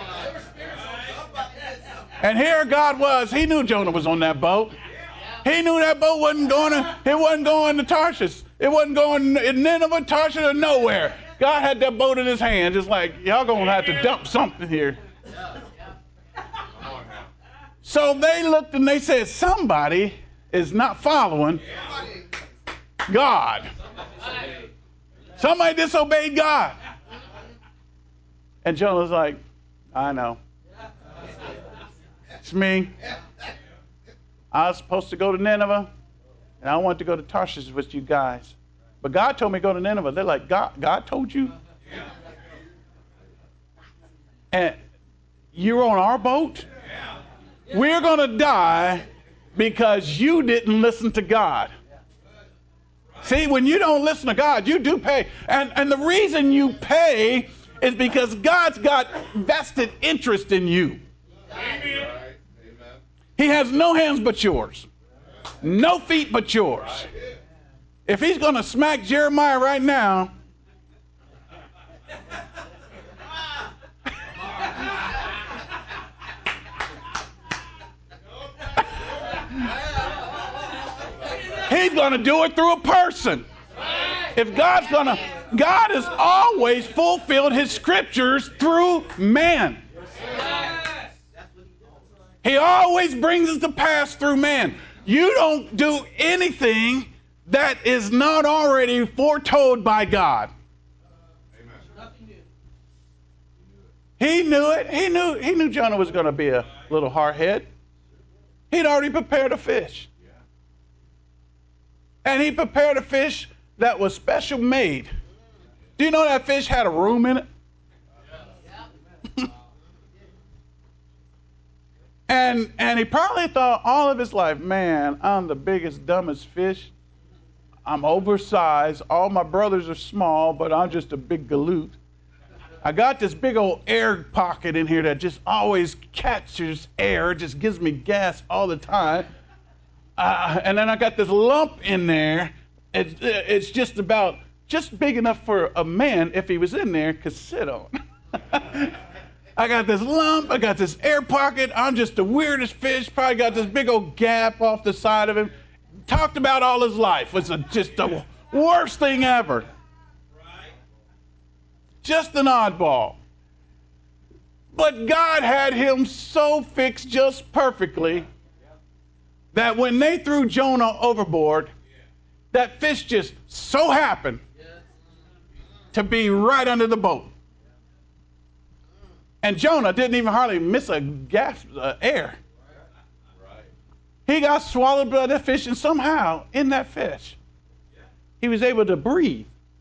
And here God was. He knew Jonah was on that boat. He knew that boat wasn't going to Tarshish. It wasn't going to Nineveh, Tarshish, or nowhere. God had that boat in his hand, just like, y'all going to have to dump something here. So they looked and they said, somebody is not following God. Somebody disobeyed God. And Jonah was like, I know. It's me. I was supposed to go to Nineveh, and I wanted to go to Tarshish with you guys. But God told me to go to Nineveh. They're like, God told you? And you're on our boat? We're going to die because you didn't listen to God. See, when you don't listen to God, you do pay. And the reason you pay is because God's got vested interest in you. Amen. He has no hands but yours. No feet but yours. If he's going to smack Jeremiah right now, He's going to do it through a person. If God has always fulfilled his scriptures through man. He always brings us to pass through man. You don't do anything that is not already foretold by God. He knew it. He knew Jonah was going to be a little hard-head. He'd already prepared a fish. And he prepared a fish that was special made. Do you know that fish had a room in it? And he probably thought all of his life, man, I'm the biggest, dumbest fish. I'm oversized. All my brothers are small, but I'm just a big galoot. I got this big old air pocket in here that just always catches air, just gives me gas all the time. And then I got this lump in there. It's just big enough for a man, if he was in there, could sit on. I got this lump. I got this air pocket. I'm just the weirdest fish. Probably got this big old gap off the side of him. Talked about all his life. Was just the worst thing ever. Just an oddball. But God had him so fixed just perfectly that when they threw Jonah overboard, that fish just so happened to be right under the boat. And Jonah didn't even hardly miss a gasp of air. He got swallowed by the fish, and somehow in that fish, he was able to breathe.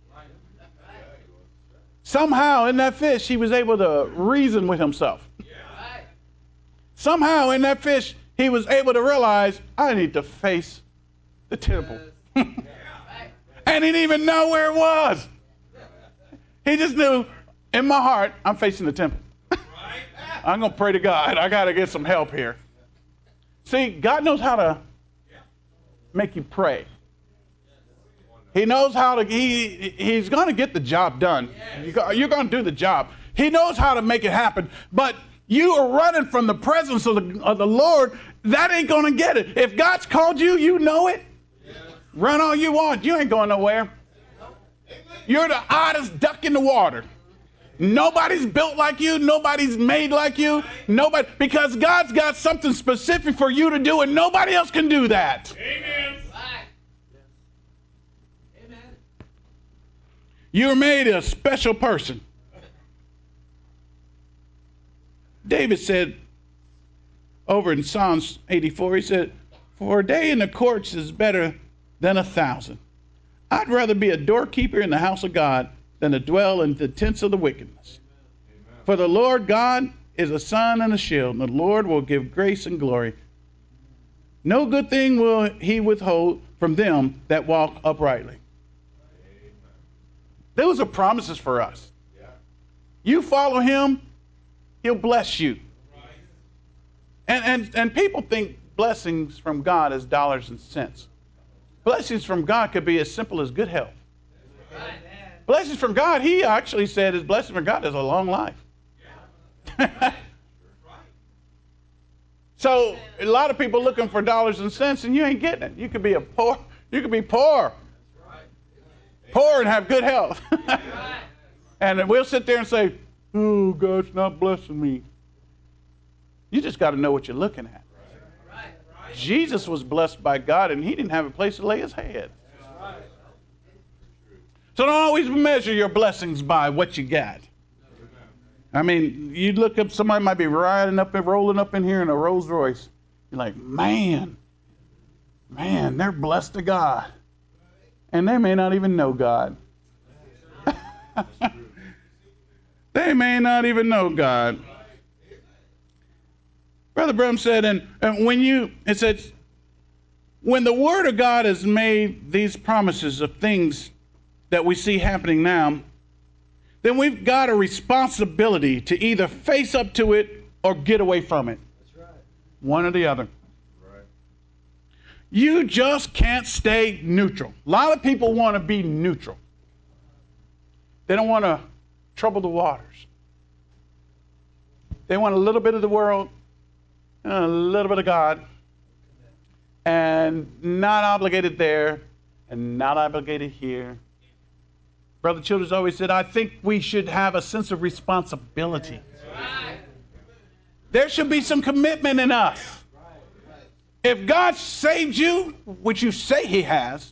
Somehow in that fish, he was able to reason with himself. Somehow in that fish, he was able to realize, I need to face the temple. And he didn't even know where it was. He just knew, in my heart, I'm facing the temple. I'm going to pray to God. I got to get some help here. See, God knows how to make you pray. He knows how to, he's going to get the job done. You're going to do the job. He knows how to make it happen. But you are running from the presence of the Lord. That ain't going to get it. If God's called you, you know it. Run all you want. You ain't going nowhere. You're the oddest duck in the water. Nobody's built like you. Nobody's made like you. Nobody, because God's got something specific for you to do, and nobody else can do that. Amen. You're made a special person. David said over in Psalms 84, he said, for a day in the courts is better than 1,000. I'd rather be a doorkeeper in the house of God than to dwell in the tents of the wickedness. Amen. For the Lord God is a sun and a shield, and the Lord will give grace and glory. No good thing will he withhold from them that walk uprightly. Amen. Those are promises for us. Yeah. You follow him, he'll bless you. Right. And people think blessings from God is dollars and cents. Blessings from God could be as simple as good health. Right. Blessings from God, he actually said his blessing from God is a long life. So a lot of people looking for dollars and cents, and you ain't getting it. You could be poor. Poor and have good health. And we'll sit there and say, oh, God's not blessing me. You just got to know what you're looking at. Jesus was blessed by God, and he didn't have a place to lay his head. So don't always measure your blessings by what you got. I mean, you look up, somebody might be rolling up in here in a Rolls Royce. You're like, man, they're blessed to God. And they may not even know God. They may not even know God. Brother Brum said, and it says, when the Word of God has made these promises of things that we see happening now, then we've got a responsibility to either face up to it or get away from it. That's right. One or the other. Right. You just can't stay neutral. A lot of people want to be neutral. They don't want to trouble the waters. They want a little bit of the world and a little bit of God, and not obligated there and not obligated here. Brother Childers always said, I think we should have a sense of responsibility. There should be some commitment in us. If God saved you, which you say he has,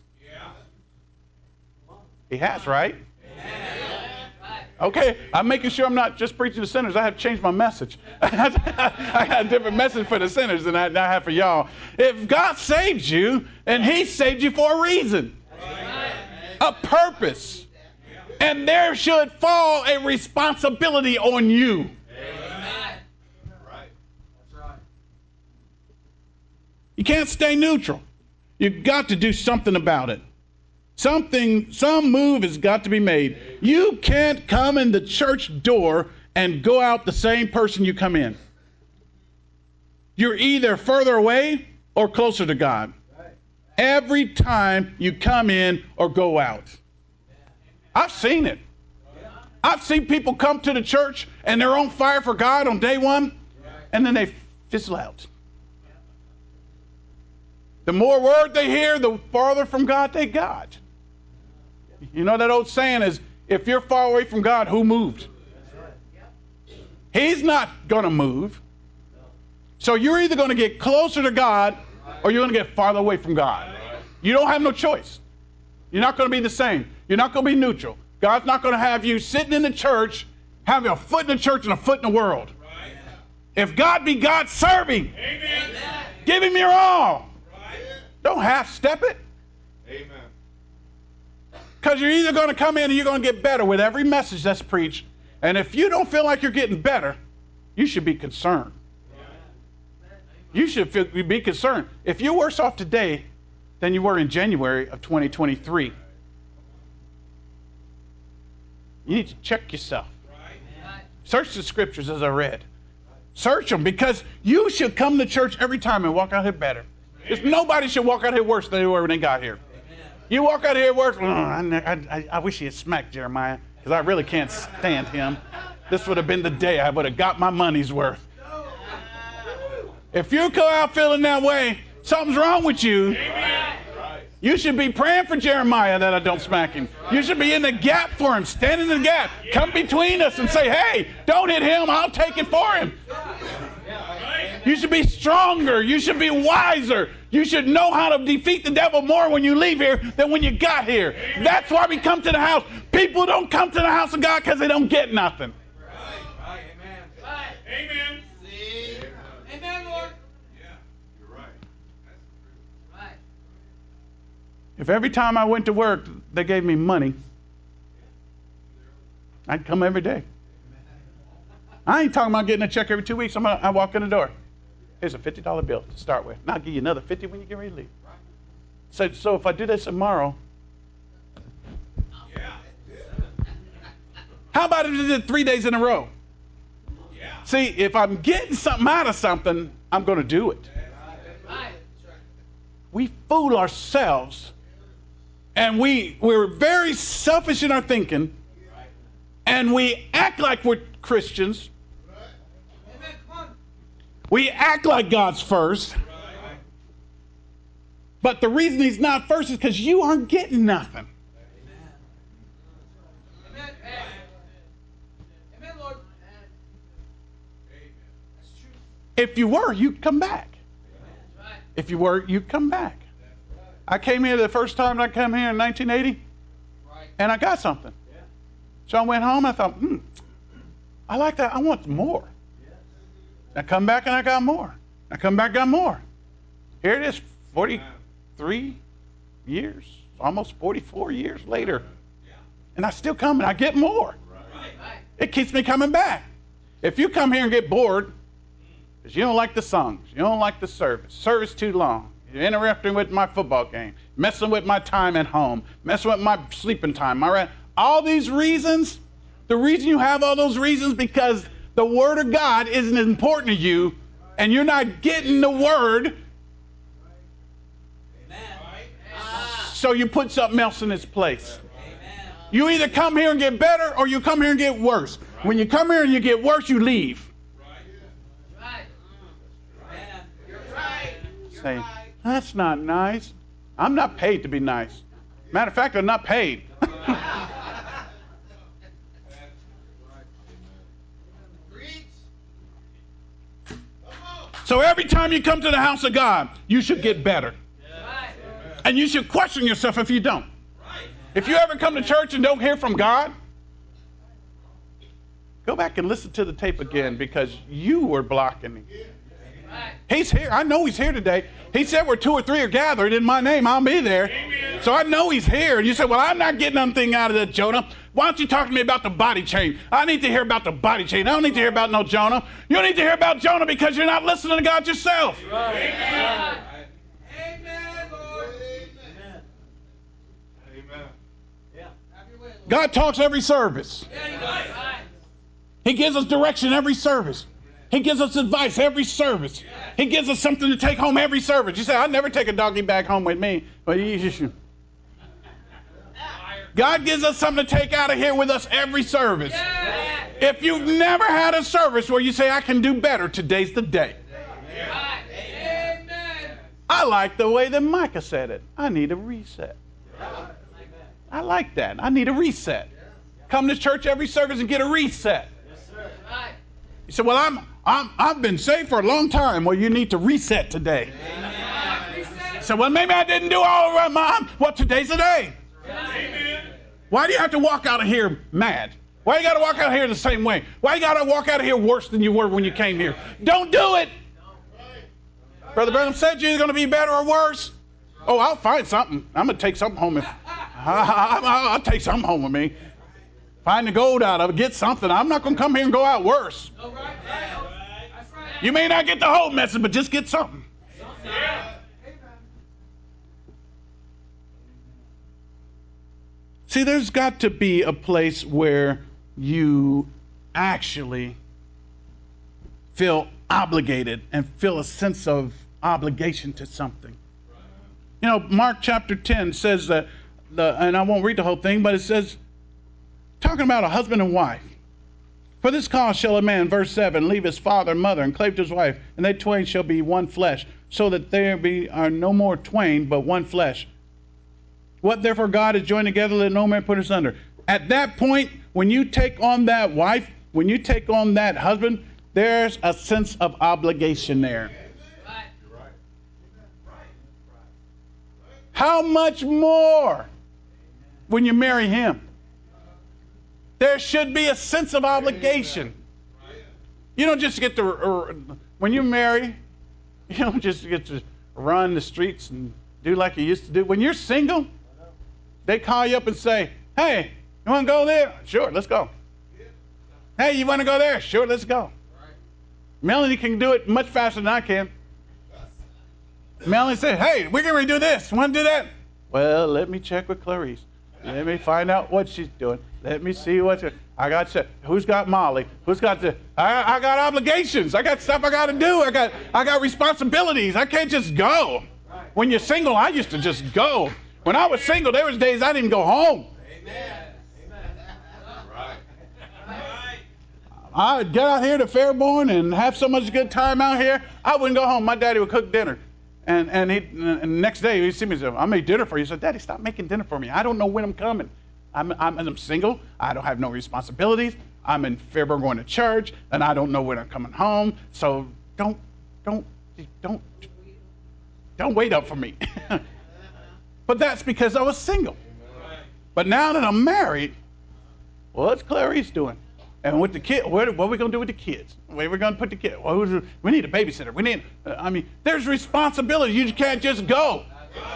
he has, right? Okay, I'm making sure I'm not just preaching to sinners. I have changed my message. I got a different message for the sinners than I have for y'all. If God saved you, and he saved you for a reason, a purpose, and there should fall a responsibility on you. You can't stay neutral. You've got to do something about it. Some move has got to be made. You can't come in the church door and go out the same person you come in. You're either further away or closer to God. Every time you come in or go out. I've seen it. I've seen people come to the church and they're on fire for God on day one, and then they fizzle out. The more word they hear, the farther from God they got. You know that old saying is, if you're far away from God, who moved? He's not going to move. So you're either going to get closer to God or you're going to get farther away from God. You don't have no choice. You're not going to be the same. You're not going to be neutral. God's not going to have you sitting in the church, having a foot in the church and a foot in the world. If God be God, serve him. Give him your all. Don't half-step it. Amen. Because you're either going to come in and you're going to get better with every message that's preached. And if you don't feel like you're getting better, you should be concerned. You should be concerned. If you're worse off today than you were in January of 2023, you need to check yourself. Search the scriptures as I read. Search them, because you should come to church every time and walk out here better. If nobody should walk out here worse than they were when they got here. You walk out here worse, I wish he had smacked Jeremiah, because I really can't stand him. This would have been the day I would have got my money's worth. If you go out feeling that way, something's wrong with you. You should be praying for Jeremiah that I don't smack him. You should be in the gap for him, stand in the gap. Come between us and say, hey, don't hit him, I'll take it for him. You should be stronger. You should be wiser. You should know how to defeat the devil more when you leave here than when you got here. That's why we come to the house. People don't come to the house of God because they don't get nothing. Amen. Amen, Lord. Yeah, you're right. Right. If every time I went to work, they gave me money, I'd come every day. I ain't talking about getting a check every 2 weeks. I walk in the door. Here's a $50 bill to start with. And I'll give you another $50 when you get ready to leave. So if I do this tomorrow, how about if I did it 3 days in a row? See, if I'm getting something out of something, I'm going to do it. We fool ourselves, and we're very selfish in our thinking, and we act like we're Christians. We act like God's first. But the reason he's not first is because you aren't getting nothing. If you were, you'd come back. If you were, you'd come back. I came here the first time I came here in 1980, and I got something. So I went home and I thought, I like that. I want more. I come back and I got more. I come back, got more. Here it is, 43 years, almost 44 years later. And I still come and I get more. It keeps me coming back. If you come here and get bored, because you don't like the songs, you don't like the service too long, you're interrupting with my football game, messing with my time at home, messing with my sleeping time, all these reasons, the reason you have all those reasons because the Word of God isn't important to you, and you're not getting the Word. So you put something else in its place. You either come here and get better or you come here and get worse. When you come here and you get worse, you leave. Say, that's not nice. I'm not paid to be nice. Matter of fact, I'm not paid. So every time you come to the house of God, you should get better. And you should question yourself if you don't. If you ever come to church and don't hear from God, go back and listen to the tape again because you were blocking him. He's here. I know he's here today. He said where 2 or 3 are gathered in my name, I'll be there. So I know he's here. And you say, well, I'm not getting anything out of that, Jonah. Why don't you talk to me about the body chain? I need to hear about the body chain. I don't need to hear about no Jonah. You need to hear about Jonah because you're not listening to God yourself. Amen. God talks every service. He gives us direction every service. He gives us advice every service. He gives us something to take home every service. You say, I never take a doggy bag home with me. But God gives us something to take out of here with us every service. If you've never had a service where you say, I can do better, today's the day. I like the way that Micah said it. I need a reset. I like that. I need a reset. Come to church every service and get a reset. You say, well, I've been saved for a long time. Well, you need to reset today. So, well, maybe I didn't do all right, Mom. Well, today's the day. Why do you have to walk out of here mad? Why you got to walk out of here the same way? Why you got to walk out of here worse than you were when you came here? Don't do it. Brother Branham said you're going to be better or worse. Oh, I'll find something. I'm going to take something home. I'll take something home with me. Find the gold out of it. Get something. I'm not going to come here and go out worse. You may not get the whole message, but just get something. See, there's got to be a place where you actually feel obligated and feel a sense of obligation to something. You know, Mark chapter 10 says that, and I won't read the whole thing, but it says, talking about a husband and wife. For this cause shall a man, verse 7, leave his father and mother and cleave to his wife, and they twain shall be one flesh, so that there are no more twain, but one flesh. What therefore God has joined together, let no man put asunder. At that point, when you take on that wife, when you take on that husband, there's a sense of obligation there. How much more when you marry him? There should be a sense of obligation. You don't just get to, when you marry, you don't just get to run the streets and do like you used to do. When you're single, they call you up and say, hey, you want to go there? Sure, let's go. Hey, you want to go there? Sure, let's go. Melanie can do it much faster than I can. Melanie said, hey, we're going to do this. Want to do that? Well, let me check with Clarice. Let me find out what she's doing. Let me see I got to. Who's got Molly? Who's got the? I got obligations. I got stuff I got to do. I got responsibilities. I can't just go. When you're single, I used to just go. When I was single, there was days I didn't go home. I would get out here to Fairborn and have so much good time out here. I wouldn't go home. My daddy would cook dinner. And the next day he'd see me and say, I made dinner for you. He said, Daddy, stop making dinner for me. I don't know when I'm coming. I'm single. I don't have no responsibilities. I'm in Fairborn going to church, and I don't know when I'm coming home. So don't wait up for me. But that's because I was single. But now that I'm married, what's Clarice doing? And with the kid, what are we going to do with the kids? Where are we going to put the kids? Well, we need a babysitter. We need, there's responsibility. You can't just go.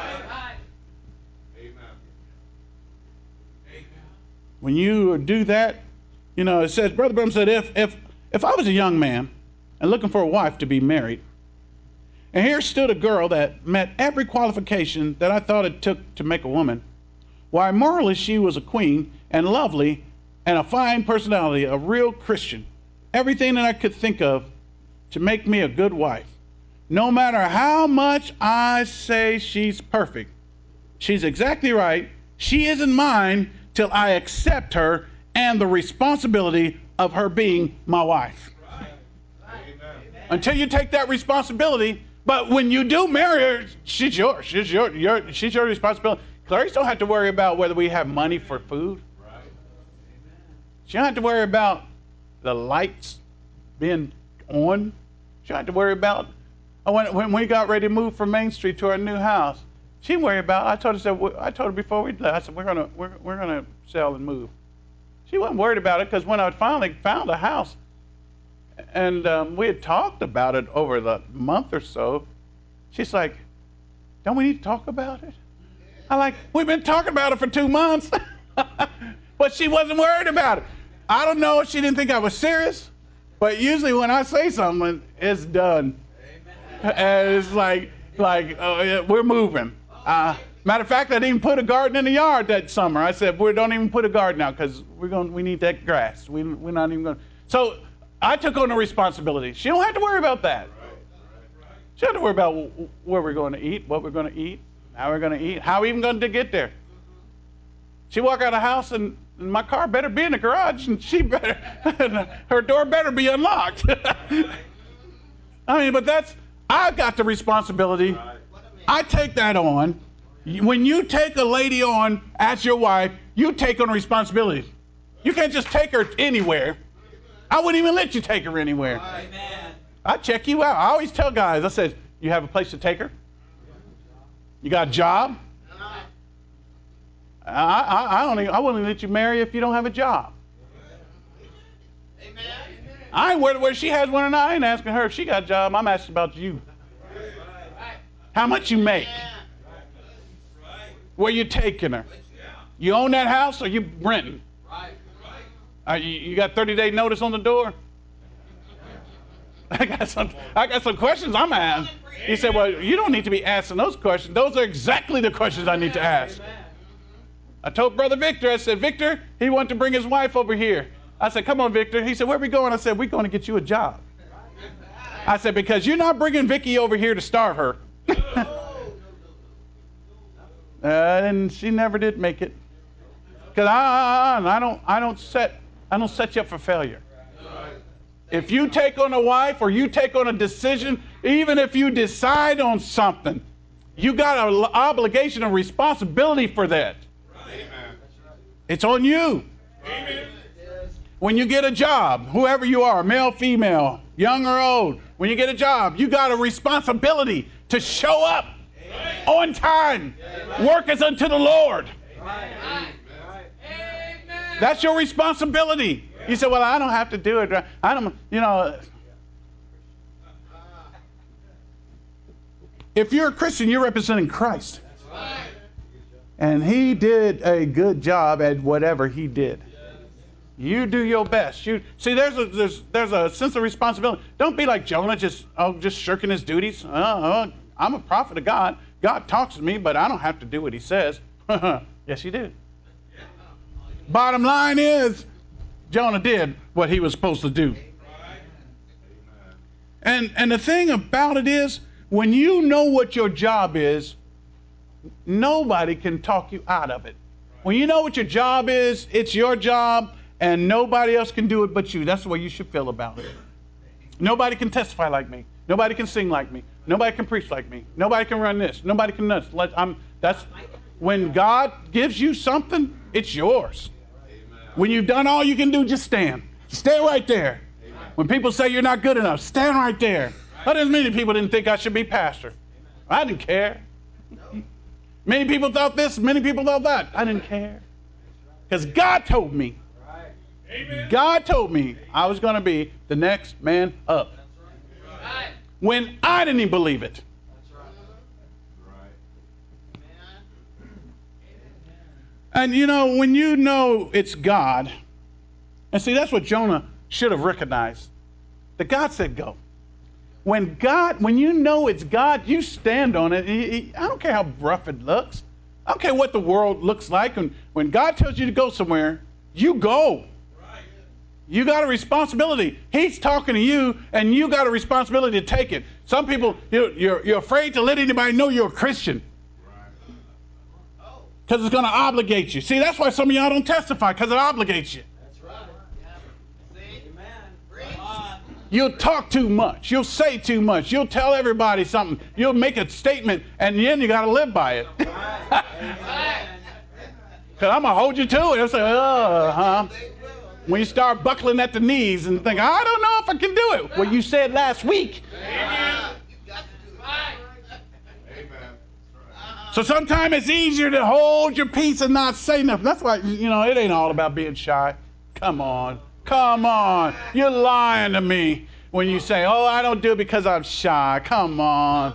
When you do that, it says, Brother Branham said, if I was a young man and looking for a wife to be married, and here stood a girl that met every qualification that I thought it took to make a woman, why, morally she was a queen and lovely and a fine personality, a real Christian, everything that I could think of to make me a good wife. No matter how much I say she's perfect, she's exactly right. She isn't mine till I accept her and the responsibility of her being my wife. Until you take that responsibility, but when you do marry her, she's yours. She's your responsibility. Clarice don't have to worry about whether we have money for food. She don't have to worry about the lights being on. She don't have to worry about when we got ready to move from Main Street to our new house. She didn't worry about. I told her before we left. I said we're gonna sell and move. She wasn't worried about it because when I finally found a house, and we had talked about it over the month or so, she's like, "Don't we need to talk about it?" I'm like, "We've been talking about it for 2 months," but she wasn't worried about it. I don't know if she didn't think I was serious, but usually when I say something, it's done. And it's like we're moving. Matter of fact, I didn't even put a garden in the yard that summer. I said, we don't even put a garden out because we need that grass. We're not even going to. So I took on the responsibility. She don't have to worry about that. She don't have to worry about where we're going to eat, what we're going to eat, how we're going to eat, how we're even going to get there. She walk out of the house and my car better be in the garage and her door better be unlocked. I mean, but I've got the responsibility. I take that on. When you take a lady on as your wife, you take on responsibility. You can't just take her anywhere. I wouldn't even let you take her anywhere. I check you out. I always tell guys, I said, you have a place to take her? You got a job? I wouldn't let you marry if you don't have a job. I ain't worried where she has one or not. I ain't asking her if she got a job. I'm asking about you. How much you make? Where you taking her? You own that house or you renting? You got 30-day notice on the door? I got some questions I'm asking. He said, well, you don't need to be asking those questions. Those are exactly the questions I need to ask. I told Brother Victor, I said, Victor, he wanted to bring his wife over here. I said, come on, Victor. He said, where are we going? I said, we're going to get you a job. I said, because you're not bringing Vicky over here to starve her. And she never did make it. Because I don't set you up for failure. If you take on a wife or you take on a decision, even if you decide on something, you got an obligation and responsibility for that. It's on you. When you get a job, whoever you are, male, female, young or old, when you get a job, you got a responsibility to show up on time. Work as unto the Lord. That's your responsibility. You say, well, I don't have to do it. I don't, If you're a Christian, you're representing Christ. And he did a good job at whatever he did. You do your best. See, there's a sense of responsibility. Don't be like Jonah, just shirking his duties. I'm a prophet of God. God talks to me, but I don't have to do what he says. Yes, you do. Bottom line is, Jonah did what he was supposed to do. And the thing about it is, when you know what your job is, nobody can talk you out of it. When you know what your job is, it's your job, and nobody else can do it but you. That's the way you should feel about it. Nobody can testify like me. Nobody can sing like me. Nobody can preach like me. Nobody can run this. Nobody can this. That's when God gives you something, it's yours. When you've done all you can do, just stand. Stay right there. When people say you're not good enough, stand right there. Many people didn't think I should be pastor. I didn't care. Many people thought this, many people thought that. I didn't care. Because God told me. God told me I was going to be the next man up. When I didn't even believe it. And when you know it's God, and see, that's what Jonah should have recognized. That God said go. When you know it's God, you stand on it. I don't care how rough it looks. I don't care what the world looks like. And when God tells you to go somewhere, you go. You got a responsibility. He's talking to you, and you got a responsibility to take it. Some people, you're afraid to let anybody know you're a Christian. Because it's going to obligate you. See, that's why some of y'all don't testify, because it obligates you. That's right. Amen. You'll talk too much. You'll say too much. You'll tell everybody something. You'll make a statement, and then you got to live by it. Because I'm going to hold you to it. I'll say, when you start buckling at the knees and think, I don't know if I can do it. Well, you said last week. Amen. So sometimes it's easier to hold your peace and not say nothing. That's why, it ain't all about being shy. Come on. You're lying to me when you say, I don't do it because I'm shy. Come on.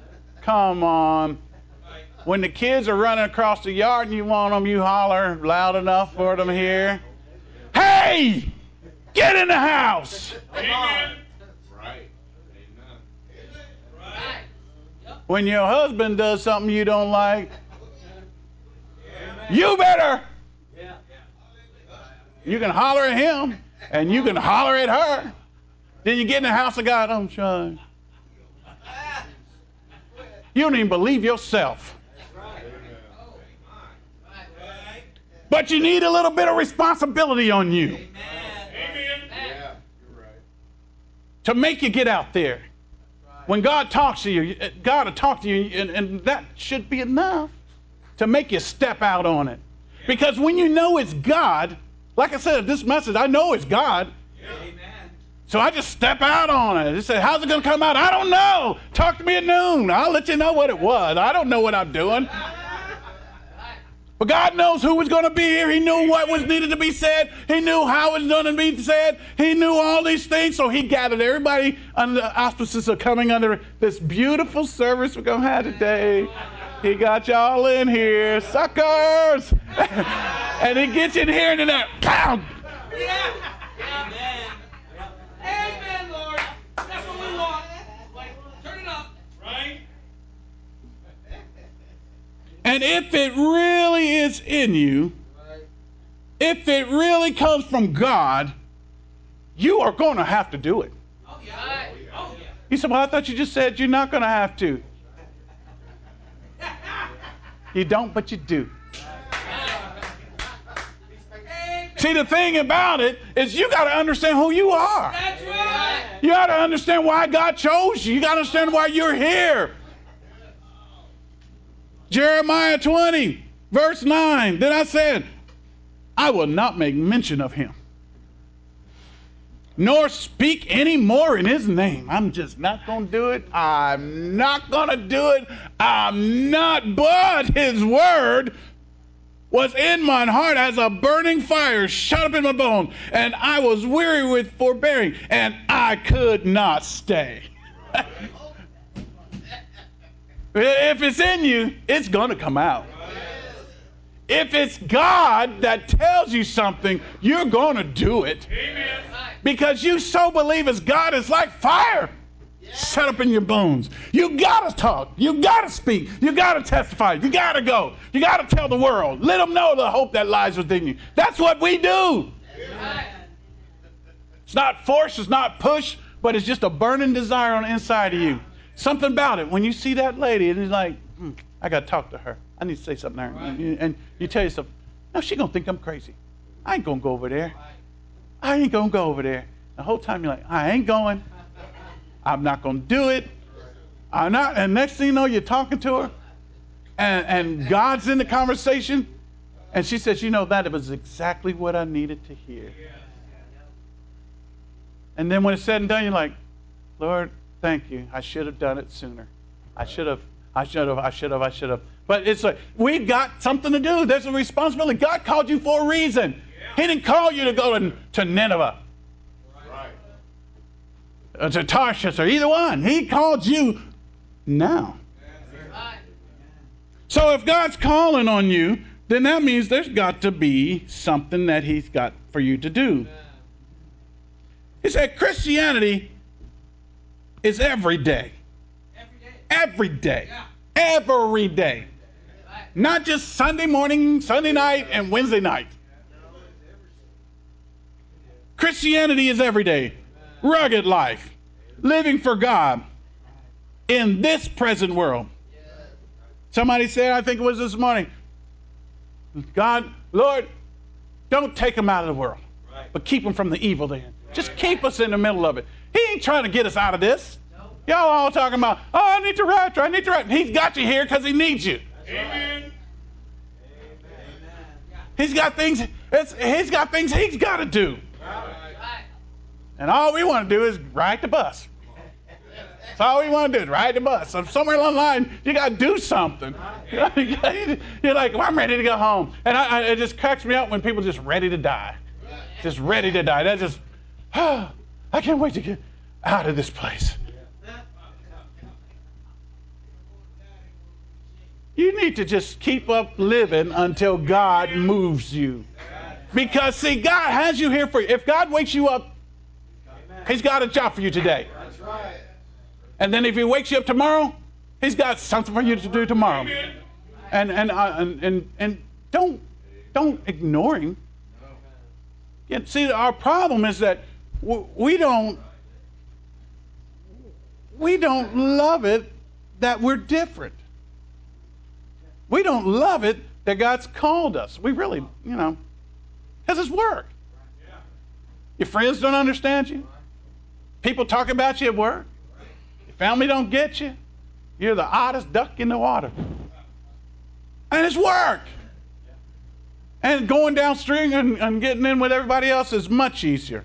When the kids are running across the yard and you want them, you holler loud enough for them to hear. Hey! Get in the house! Amen. When your husband does something you don't like, you better. You can holler at him, and you can holler at her. Then you get in the house of God, I'm shy. You don't even believe yourself. But you need a little bit of responsibility on you to make you get out there. When God talks to you, God will talk to you, and that should be enough to make you step out on it. Because when you know it's God, like I said, this message, I know it's God. Amen. So I just step out on it. They say, how's it going to come out? I don't know. Talk to me at noon. I'll let you know what it was. I don't know what I'm doing. But God knows who was going to be here. He knew what was needed to be said. He knew how it was going to be said. He knew all these things. So he gathered everybody under the auspices of coming under this beautiful service we're going to have today. He got y'all in here, suckers. And he gets in here and then that pound. Yeah. Amen. Amen, Lord. That's what we want. Turn it up. Right? And if it really is in you, if it really comes from God, you are going to have to do it. Oh, yeah. Oh, yeah. He said, well, I thought you just said you're not going to have to. You don't, but you do. See, the thing about it is you got to understand who you are. That's right. You got to understand why God chose you. You got to understand why you're here. Jeremiah 20, verse 9. Then I said, I will not make mention of him, nor speak any more in his name. I'm just not going to do it. I'm not going to do it. I'm not. But his word was in mine heart as a burning fire shut up in my bone. And I was weary with forbearing, and I could not stay. If it's in you, it's going to come out. If it's God that tells you something, you're going to do it. Amen. Because you so believe it's God, it's like fire. Shut up in your bones. You got to talk. You got to speak. You got to testify. You got to go. You got to tell the world. Let them know the hope that lies within you. That's what we do. Amen. It's not force. It's not push. But it's just a burning desire on the inside of you. Something about it. When you see that lady, and it's like, I got to talk to her. I need to say something to her. Right. And you tell yourself, no, she's going to think I'm crazy. I ain't going to go over there. I ain't going to go over there. The whole time you're like, I ain't going. I'm not going to do it. I'm not. And next thing you know, you're talking to her. And God's in the conversation. And she says, that was exactly what I needed to hear. And then when it's said and done, you're like, Lord, thank you. I should have done it sooner. I should have. But it's like, we've got something to do. There's a responsibility. God called you for a reason. He didn't call you to go to Nineveh. Right. To Tarshish or either one. He called you now. So if God's calling on you, then that means there's got to be something that he's got for you to do. He said Christianity is every day. Every day. Every day. Not just Sunday morning, Sunday night, and Wednesday night. Christianity is every day. Rugged life. Living for God in this present world. Somebody said, I think it was this morning, God, Lord, don't take them out of the world, but keep them from the evil then. Just keep us in the middle of it. He ain't trying to get us out of this. Y'all all talking about, oh, I need to rapture, I need to rapture. He's got you here because he needs you. Amen. He's got things he's got to do. And all we want to do is ride the bus. That's all we want to do is ride the bus. So somewhere along the line, you got to do something. You're like, well, I'm ready to go home. And it just cracks me up when people are just ready to die. Just ready to die. That's just, I can't wait to get out of this place. You need to just keep up living until God moves you. Because, see, God has you here for you. If God wakes you up, he's got a job for you today. That's right. And then if he wakes you up tomorrow, he's got something for you to do tomorrow. And don't ignore him. See, our problem is that we don't love it that we're different. We don't love it that God's called us. We really, because it's work. Your friends don't understand you. People talk about you at work. Your family don't get you. You're the oddest duck in the water. And it's work. And going downstream and getting in with everybody else is much easier.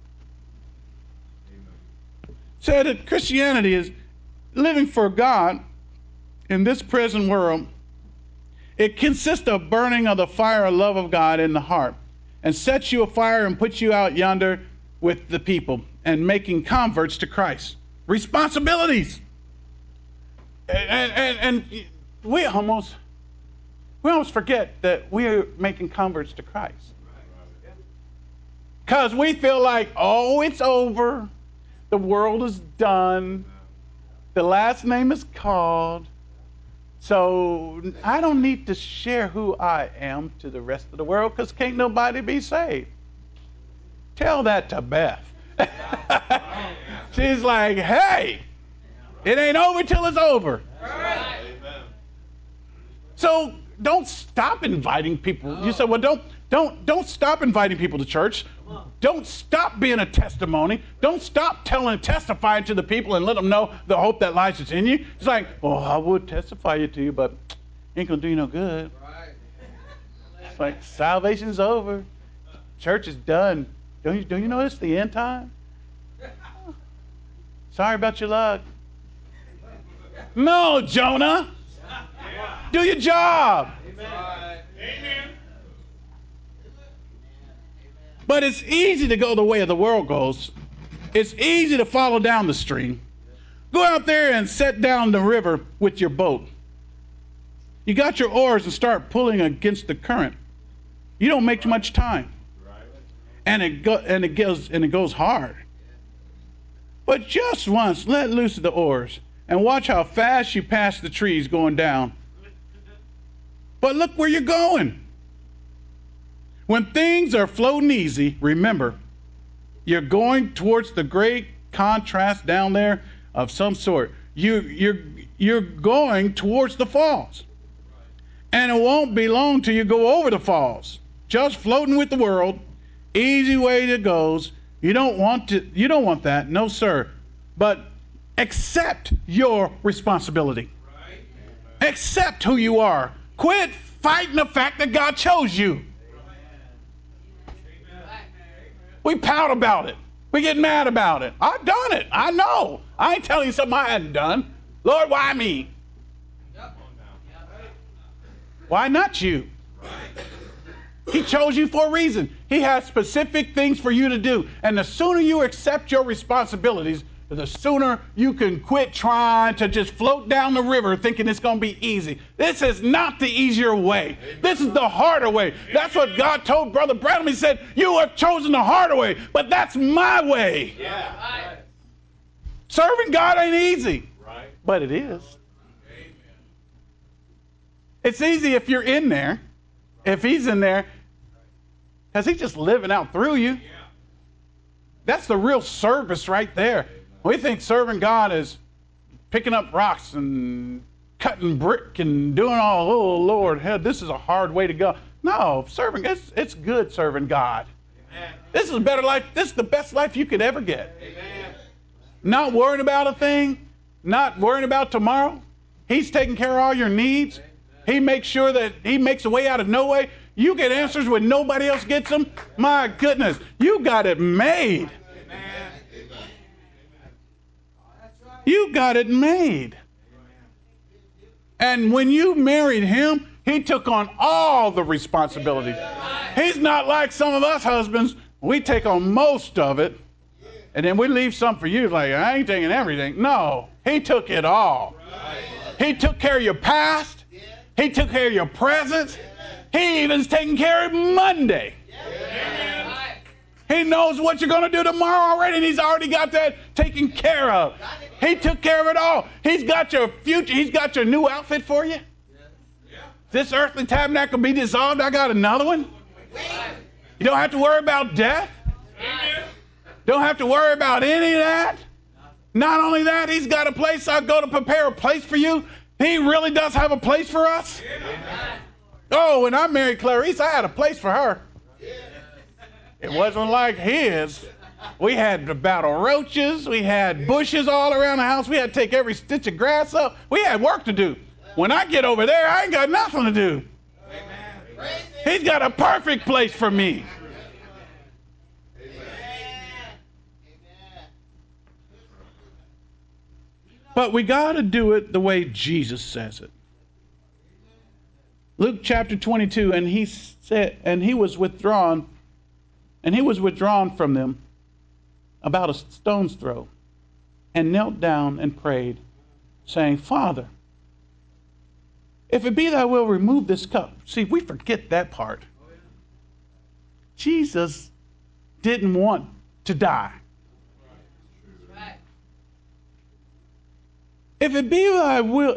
So that Christianity is living for God in this present world. It consists of burning of the fire of love of God in the heart and sets you afire and puts you out yonder with the people and making converts to Christ. Responsibilities. And we almost forget that we're making converts to Christ. Because we feel like, oh, it's over. The world is done. The last name is called. So I don't need to share who I am to the rest of the world because can't nobody be saved. Tell that to Beth. She's like, hey, it ain't over till it's over. So don't stop inviting people. You said, well, don't stop inviting people to church. Don't stop being a testimony. Don't stop testifying to the people and let them know the hope that lies within you. It's like, oh, I would testify you to you, but ain't gonna do you no good. It's like salvation's over. Church is done. Don't you know it's the end time? Sorry about your luck. No, Jonah. Do your job. Amen. But it's easy to go the way of the world goes. It's easy to follow down the stream. Go out there and set down the river with your boat. You got your oars and start pulling against the current. You don't make much time. And it goes hard. But just once, let loose the oars and watch how fast you pass the trees going down. But look where you're going. When things are floating easy, remember, you're going towards the great contrast down there of some sort. You're going towards the falls. And it won't be long till you go over the falls. Just floating with the world, easy way it goes. You don't want that, no sir. But accept your responsibility. Accept who you are. Quit fighting the fact that God chose you. We pout about it. We get mad about it. I've done it. I know. I ain't telling you something I hadn't done. Lord, why me? Why not you? He chose you for a reason. He has specific things for you to do. And the sooner you accept your responsibilities, the sooner you can quit trying to just float down the river thinking it's going to be easy. This is not the easier way. This is the harder way. That's what God told Brother Branham. He said, you have chosen the harder way, but that's my way. Yeah. Serving God ain't easy, but it is. It's easy if you're in there, if he's in there, because he's just living out through you. That's the real service right there. We think serving God is picking up rocks and cutting brick and doing all, oh, Lord, this is a hard way to go. No, serving, it's good serving God. Amen. This is a better life. This is the best life you could ever get. Amen. Not worrying about a thing, not worrying about tomorrow. He's taking care of all your needs. He makes sure that he makes a way out of no way. You get answers when nobody else gets them. My goodness, you got it made. You got it made. And when you married him, he took on all the responsibility. He's not like some of us husbands. We take on most of it, and then we leave some for you. Like, I ain't taking everything. No, he took it all. He took care of your past. He took care of your present. He even's taking care of Monday. He knows what you're going to do tomorrow already, and he's already got that taken care of. He took care of it all. He's got your future. He's got your new outfit for you. This earthly tabernacle be dissolved, I got another one. You don't have to worry about death. Don't have to worry about any of that. Not only that, he's got a place. I'll go to prepare a place for you. He really does have a place for us. Oh, when I married Clarice, I had a place for her. It wasn't like his. We had a battle roaches. We had bushes all around the house. We had to take every stitch of grass up. We had work to do. When I get over there, I ain't got nothing to do. He's got a perfect place for me. But we got to do it the way Jesus says it. Luke chapter 22, and he said, and he was withdrawn from them about a stone's throw, and knelt down and prayed, saying, Father, if it be thy will, remove this cup. See, we forget that part. Jesus didn't want to die. If it be thy will,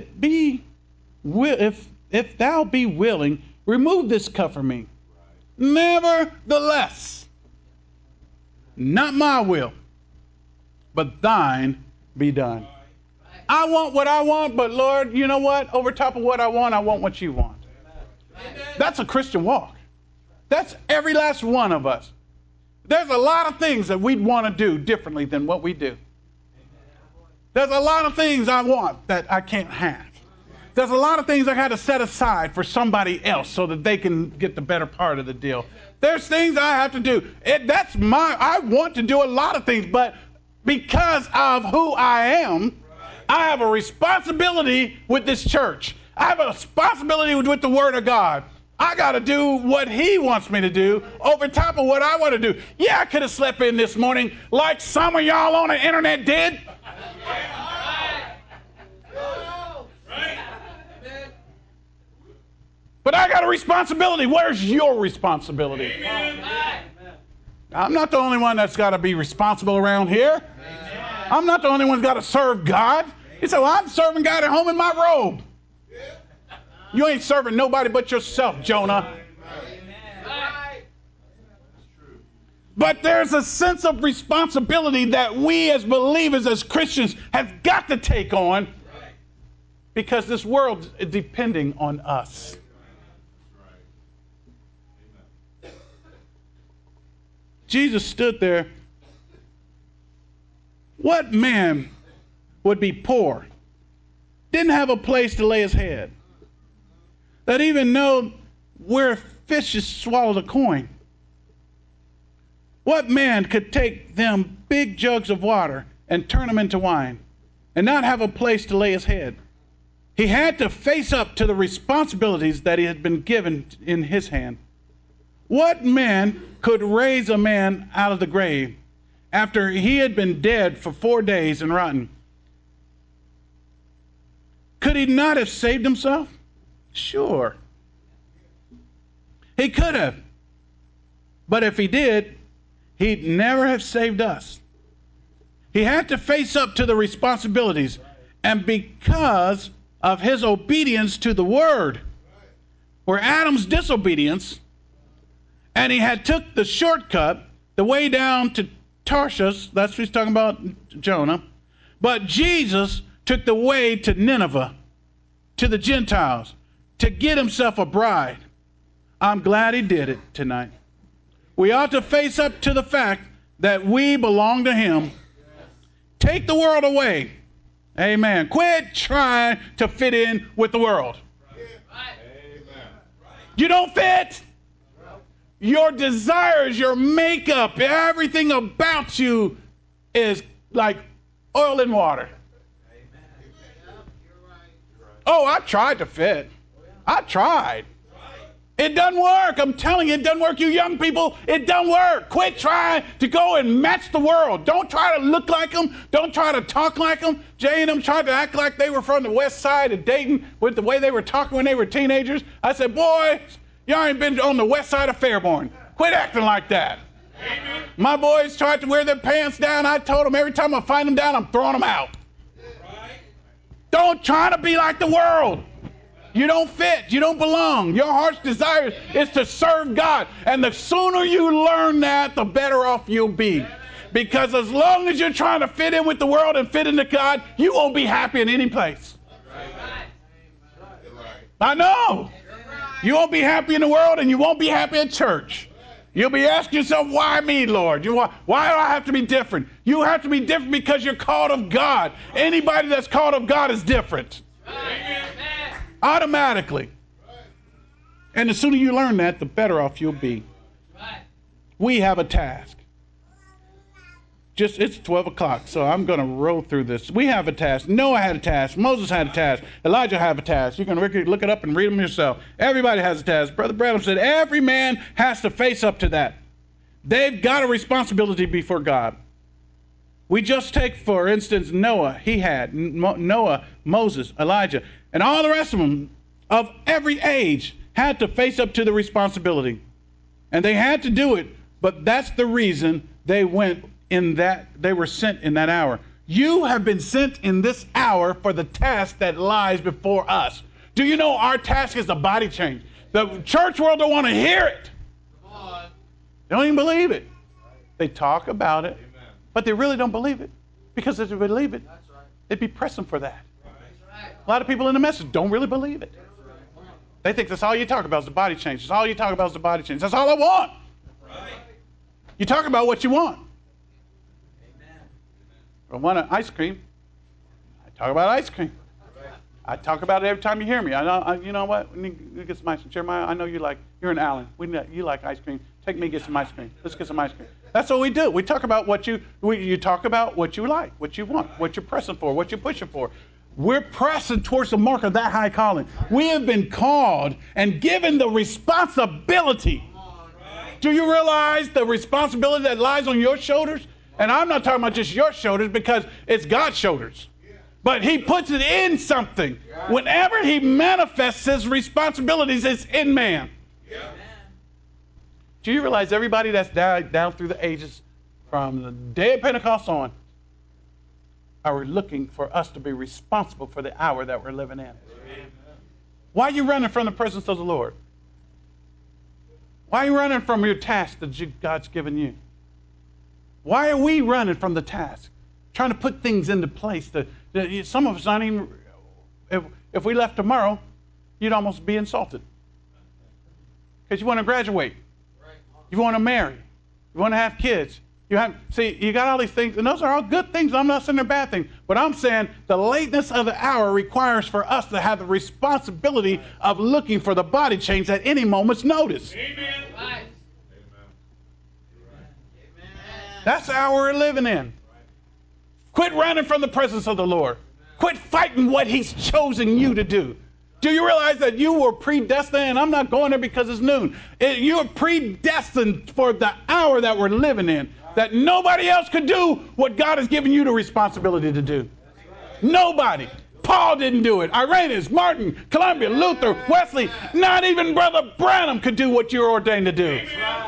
if thou be willing, remove this cup from me. Nevertheless, not my will, but thine be done. I want what I want, but Lord, you know what? Over top of what I want what you want. That's a Christian walk. That's every last one of us. There's a lot of things that we'd want to do differently than what we do. There's a lot of things I want that I can't have. There's a lot of things I got to set aside for somebody else so that they can get the better part of the deal. There's things I have to do. I want to do a lot of things, but because of who I am, I have a responsibility with this church. I have a responsibility with the Word of God. I got to do what He wants me to do over top of what I want to do. Yeah, I could have slept in this morning like some of y'all on the internet did. But I got a responsibility. Where's your responsibility? I'm not the only one that's got to be responsible around here. I'm not the only one that's got to serve God. You say, well, I'm serving God at home in my robe. You ain't serving nobody but yourself, Jonah. But there's a sense of responsibility that we as believers, as Christians, have got to take on because this world is depending on us. Jesus stood there. What man would be poor, didn't have a place to lay his head, that even know where fishes swallow the coin? What man could take them big jugs of water and turn them into wine and not have a place to lay his head? He had to face up to the responsibilities that he had been given in his hand. What man could raise a man out of the grave after he had been dead for 4 days and rotten? Could he not have saved himself? Sure. He could have. But if he did, he'd never have saved us. He had to face up to the responsibilities. And because of his obedience to the word, where Adam's disobedience, and he had took the shortcut, the way down to Tarshish, that's what he's talking about, Jonah. But Jesus took the way to Nineveh, to the Gentiles, to get himself a bride I'm glad he did it tonight. We ought to face up to the fact that we belong to him. Take the world away. Amen. Quit trying to fit in with the world. You don't fit. Your desires, your makeup, everything about you is like oil and water. Oh, I tried to fit. I tried. It doesn't work. I'm telling you, it doesn't work. You young people, it doesn't work. Quit trying to go and match the world. Don't try to look like them. Don't try to talk like them. Jay and them tried to act like they were from the west side of Dayton with the way they were talking when they were teenagers. I said, boys, y'all ain't been on the west side of Fairborn. Quit acting like that. Amen. My boys tried to wear their pants down. I told them every time I find them down, I'm throwing them out. Right. Don't try to be like the world. You don't fit. You don't belong. Your heart's desire is to serve God. And the sooner you learn that, the better off you'll be. Because as long as you're trying to fit in with the world and fit into God, you won't be happy in any place. I know. You won't be happy in the world and you won't be happy at church. You'll be asking yourself, why me, Lord? Why do I have to be different? You have to be different because you're called of God. Anybody that's called of God is different. Automatically. And the sooner you learn that, the better off you'll be. We have a task. It's 12 o'clock, so I'm going to roll through this. We have a task. Noah had a task. Moses had a task. Elijah had a task. You can look it up and read them yourself. Everybody has a task. Brother Branham said every man has to face up to that. They've got a responsibility before God. We just take, for instance, Noah. He had Noah, Moses, Elijah, and all the rest of them of every age had to face up to the responsibility. And they had to do it, but that's the reason they went in that, they were sent in that hour. You have been sent in this hour for the task that lies before us. Do you know our task is a body change? The church world don't want to hear it. They don't even believe it. They talk about it, but they really don't believe it. Because if they believe it, they'd be pressing for that. A lot of people in the message don't really believe it. They think that's all you talk about is the body change. That's all you talk about is the body change. That's all I want. You talk about what you want. I want ice cream. I talk about ice cream. I talk about it every time you hear me. You know what? We need to get some ice cream. Jeremiah, I know you're an Allen. You like ice cream. Take me to get some ice cream. Let's get some ice cream. That's what we do. We talk about you talk about what you like, what you want, what you're pressing for, what you're pushing for. We're pressing towards the mark of that high calling. We have been called and given the responsibility. Do you realize the responsibility that lies on your shoulders? And I'm not talking about just your shoulders because it's God's shoulders. But he puts it in something. Whenever he manifests his responsibilities, it's in man. Do you realize everybody that's died down through the ages from the day of Pentecost on are looking for us to be responsible for the hour that we're living in? Why are you running from the presence of the Lord? Why are you running from your task that God's given you? Why are we running from the task? Trying to put things into place. Some of us not even, if we left tomorrow, you'd almost be insulted. Because you want to graduate. You want to marry. You want to have kids. You got all these things, and those are all good things. I'm not saying they're bad things. But I'm saying the lateness of the hour requires for us to have the responsibility of looking for the body change at any moment's notice. Amen. That's the hour we're living in. Quit running from the presence of the Lord. Quit fighting what he's chosen you to do. Do you realize that you were predestined? And I'm not going there because it's noon. You're predestined for the hour that we're living in. That nobody else could do what God has given you the responsibility to do. Nobody. Paul didn't do it. Irenaeus, Martin, Columbia, Luther, Wesley, not even Brother Branham could do what you're ordained to do.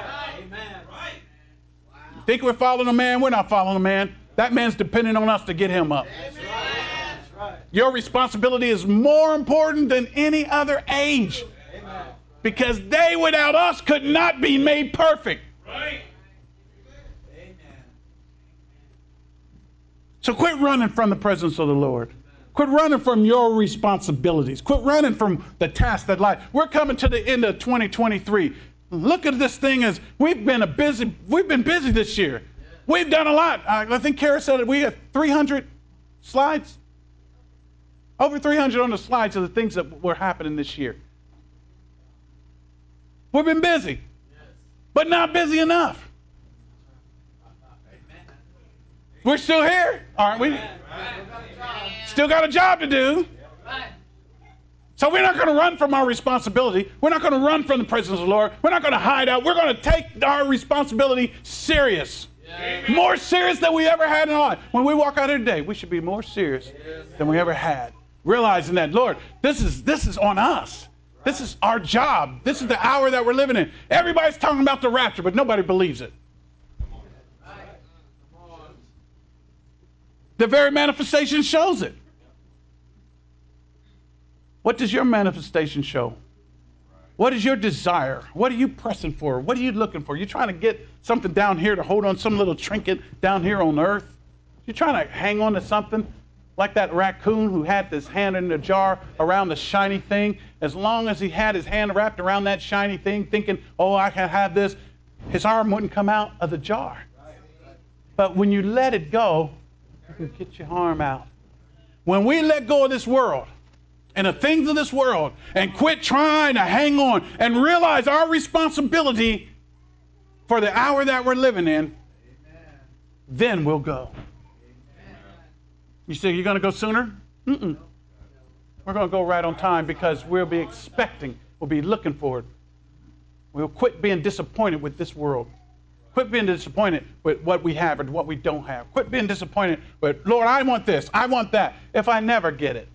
Think we're following a man? We're not following a man. That man's depending on us to get him up. Your responsibility is more important than any other age. Because they without us could not be made perfect. So quit running from the presence of the Lord. Quit running from your responsibilities. Quit running from the task that life. We're coming to the end of 2023. Look at this thing as we've been busy this year. We've done a lot. I think Kara said it. We have 300 slides. Over 300 on the slides of the things that were happening this year. We've been busy, but not busy enough. We're still here, aren't we? Still got a job to do. So we're not going to run from our responsibility. We're not going to run from the presence of the Lord. We're not going to hide out. We're going to take our responsibility serious. More serious than we ever had in our life. When we walk out here today, we should be more serious than we ever had. Realizing that, Lord, this is on us. This is our job. This is the hour that we're living in. Everybody's talking about the rapture, but nobody believes it. The very manifestation shows it. What does your manifestation show? What is your desire? What are you pressing for? What are you looking for? You're trying to get something down here to hold on, some little trinket down here on earth? You're trying to hang on to something like that raccoon who had his hand in the jar around the shiny thing. As long as he had his hand wrapped around that shiny thing, thinking, oh, I can have this, his arm wouldn't come out of the jar. But when you let it go, you can get your arm out. When we let go of this world and the things of this world and quit trying to hang on and realize our responsibility for the hour that we're living in, then we'll go. You say, you're going to go sooner? Mm-mm. We're going to go right on time because we'll be expecting, we'll be looking for it. We'll quit being disappointed with this world. Quit being disappointed with what we have and what we don't have. Quit being disappointed with, Lord, I want this, I want that. If I never get it,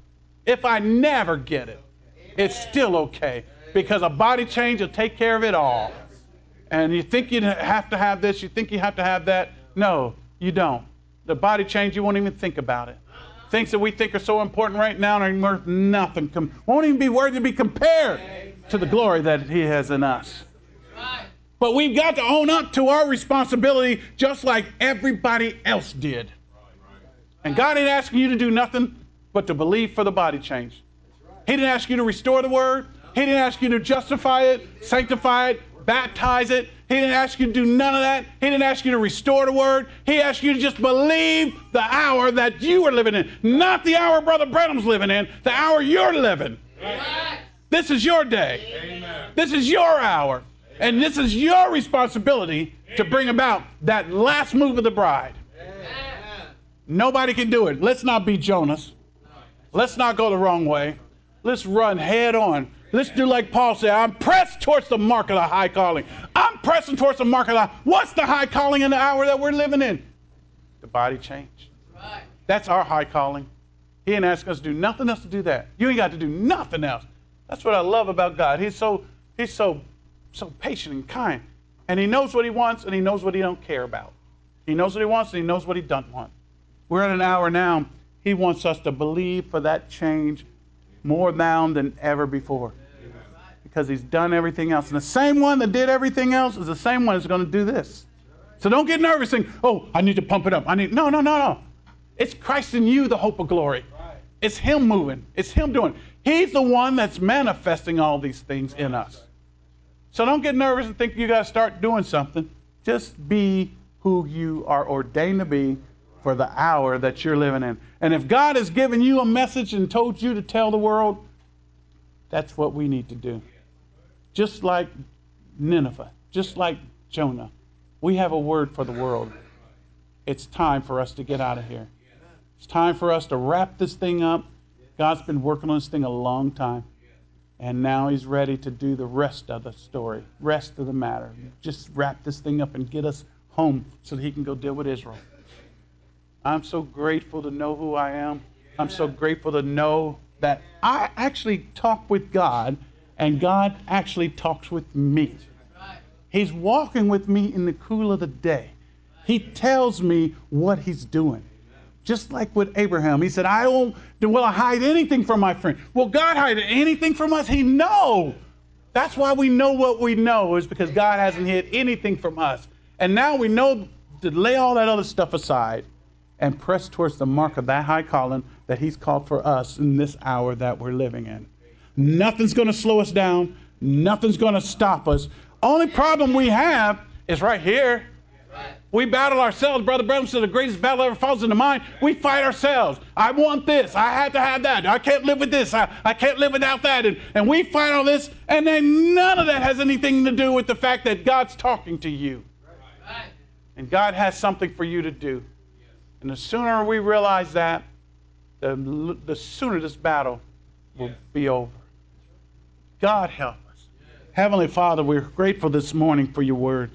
it's still okay because a body change will take care of it all. And you think you have to have this, you think you have to have that. No, you don't. The body change, you won't even think about it. Things that we think are so important right now are worth nothing. Won't even be worthy to be compared to the glory that He has in us. But we've got to own up to our responsibility just like everybody else did. And God ain't asking you to do nothing but to believe for the body change. He didn't ask you to restore the word. He didn't ask you to justify it, sanctify it, baptize it. He didn't ask you to do none of that. He didn't ask you to restore the word. He asked you to just believe the hour that you were living in. Not the hour Brother Branham's living in, the hour you're living. Amen. This is your day. Amen. This is your hour. And this is your responsibility to bring about that last move of the bride. Amen. Nobody can do it. Let's not be Jonas. Let's not go the wrong way. Let's run head on. Let's do like Paul said, I'm pressed towards the mark of the high calling. I'm pressing towards the mark of the high. What's the high calling in the hour that we're living in? The body change. Right. That's our high calling. He ain't asking us to do nothing else to do that. You ain't got to do nothing else. That's what I love about God. He's so patient and kind. And He knows what He wants and He knows what He don't care about. He knows what He wants and He knows what He doesn't want. We're at an hour now. He wants us to believe for that change more now than ever before. Because He's done everything else. And the same one that did everything else is the same one that's going to do this. So don't get nervous and, oh, I need to pump it up. No. It's Christ in you, the hope of glory. It's Him moving. It's Him doing. He's the one that's manifesting all these things in us. So don't get nervous and think you got to start doing something. Just be who you are ordained to be for the hour that you're living in. And if God has given you a message and told you to tell the world, that's what we need to do. Just like Nineveh, just like Jonah, we have a word for the world. It's time for us to get out of here. It's time for us to wrap this thing up. God's been working on this thing a long time. And now He's ready to do the rest of the story, rest of the matter. Just wrap this thing up and get us home so that He can go deal with Israel. I'm so grateful to know who I am. I'm so grateful to know that I actually talk with God and God actually talks with me. He's walking with me in the cool of the day. He tells me what He's doing. Just like with Abraham. He said, will I hide anything from my friend? Will God hide anything from us? He knows. That's why we know what we know, is because God hasn't hid anything from us. And now we know to lay all that other stuff aside and press towards the mark of that high calling that he's called for us in this hour that we're living in. Nothing's going to slow us down. Nothing's going to stop us. Only problem we have is right here. We battle ourselves. Brother Branham said the greatest battle ever falls into mind. We fight ourselves. I want this. I have to have that. I can't live with this. I can't live without that. And we fight all this, and then none of that has anything to do with the fact that God's talking to you. And God has something for you to do. And the sooner we realize that, the sooner this battle will be over. God help us. Heavenly Father, we're grateful this morning for your word.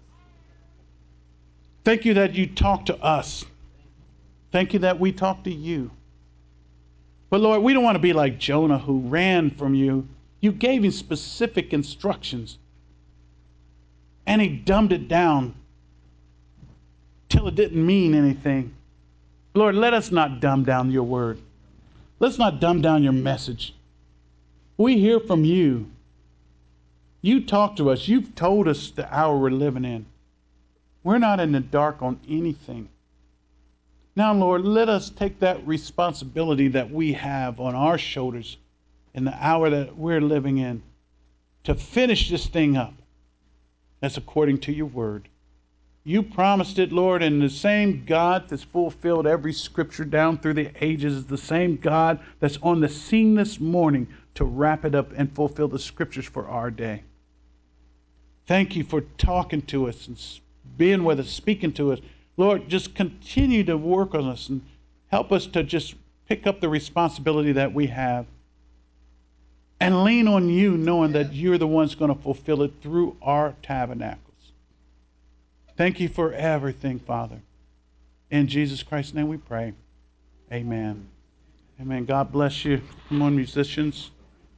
Thank you that you talk to us. Thank you that we talk to you. But Lord, we don't want to be like Jonah who ran from you. You gave him specific instructions. And he dumbed it down till it didn't mean anything. Lord, let us not dumb down your word. Let's not dumb down your message. We hear from you. You talk to us. You've told us the hour we're living in. We're not in the dark on anything. Now, Lord, let us take that responsibility that we have on our shoulders in the hour that we're living in to finish this thing up as according to your word. You promised it, Lord, and the same God that's fulfilled every scripture down through the ages is the same God that's on the scene this morning to wrap it up and fulfill the scriptures for our day. Thank you for talking to us and being with us, speaking to us. Lord, just continue to work on us and help us to just pick up the responsibility that we have and lean on you, knowing that you're the one's going to fulfill it through our tabernacles. Thank you for everything, Father. In Jesus Christ's name we pray. Amen. Amen. God bless you. Come on, musicians.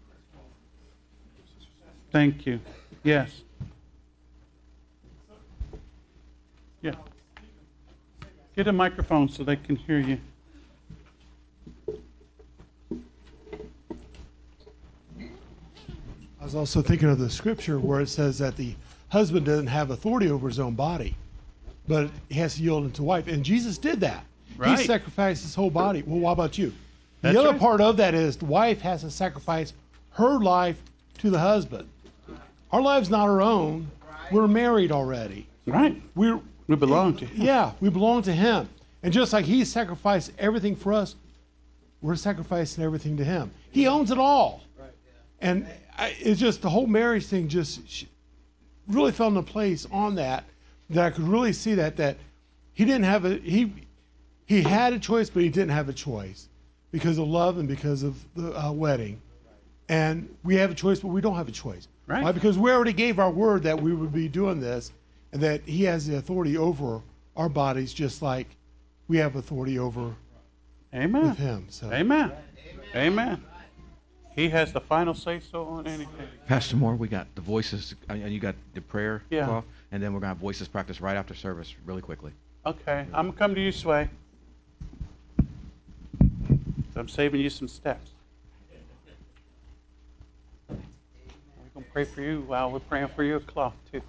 Thank you. Yes. Yeah. Get a microphone so they can hear you. I was also thinking of the scripture where it says that the husband doesn't have authority over his own body, but he has to yield unto wife. And Jesus did that. Right. He sacrificed his whole body. Well, what about you? That's the other right. part of that is the wife has to sacrifice her life to the husband. Our lives not our own. We're married already. Right. We belong to him. Yeah, we belong to him. And just like he sacrificed everything for us, we're sacrificing everything to him. He owns it all. And it's just the whole marriage thing just really fell into place on that I could really see that he didn't have he had a choice, but he didn't have a choice because of love and because of the wedding. And we have a choice, but we don't have a choice. Right. Why? Because we already gave our word that we would be doing this and that he has the authority over our bodies just like we have authority over Amen. with him. So. Amen. Amen. He has the final say-so on anything. Pastor Moore, we got the voices, and you got the prayer Yeah. call, and then we're going to have voices practice right after service really quickly. Okay, I'm going to come to you, Sway. So I'm saving you some steps. We're going to pray for you while we're praying for your cloth, too.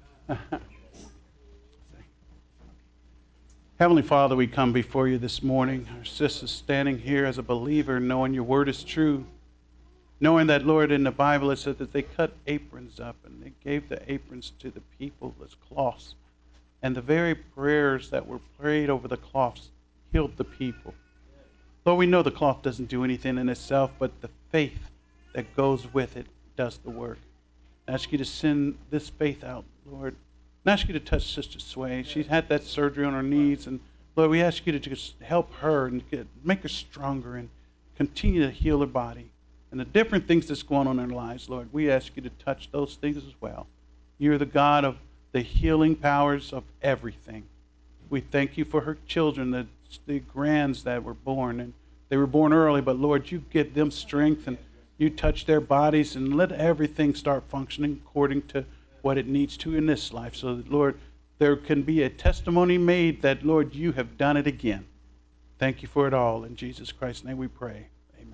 Heavenly Father, we come before you this morning. Our sister's standing here as a believer, knowing your word is true. Knowing that, Lord, in the Bible it said that they cut aprons up and they gave the aprons to the people as cloths. And the very prayers that were prayed over the cloths healed the people. Lord, we know the cloth doesn't do anything in itself, but the faith that goes with it does the work. I ask you to send this faith out, Lord. I ask you to touch Sister Sway. She's had that surgery on her knees, and Lord, we ask you to just help her and make her stronger and continue to heal her body. And the different things that's going on in our lives, Lord, we ask you to touch those things as well. You're the God of the healing powers of everything. We thank you for her children, the grands that were born. And they were born early, but Lord, you give them strength and you touch their bodies and let everything start functioning according to what it needs to in this life. So that, Lord, there can be a testimony made that, Lord, you have done it again. Thank you for it all. In Jesus Christ's name we pray.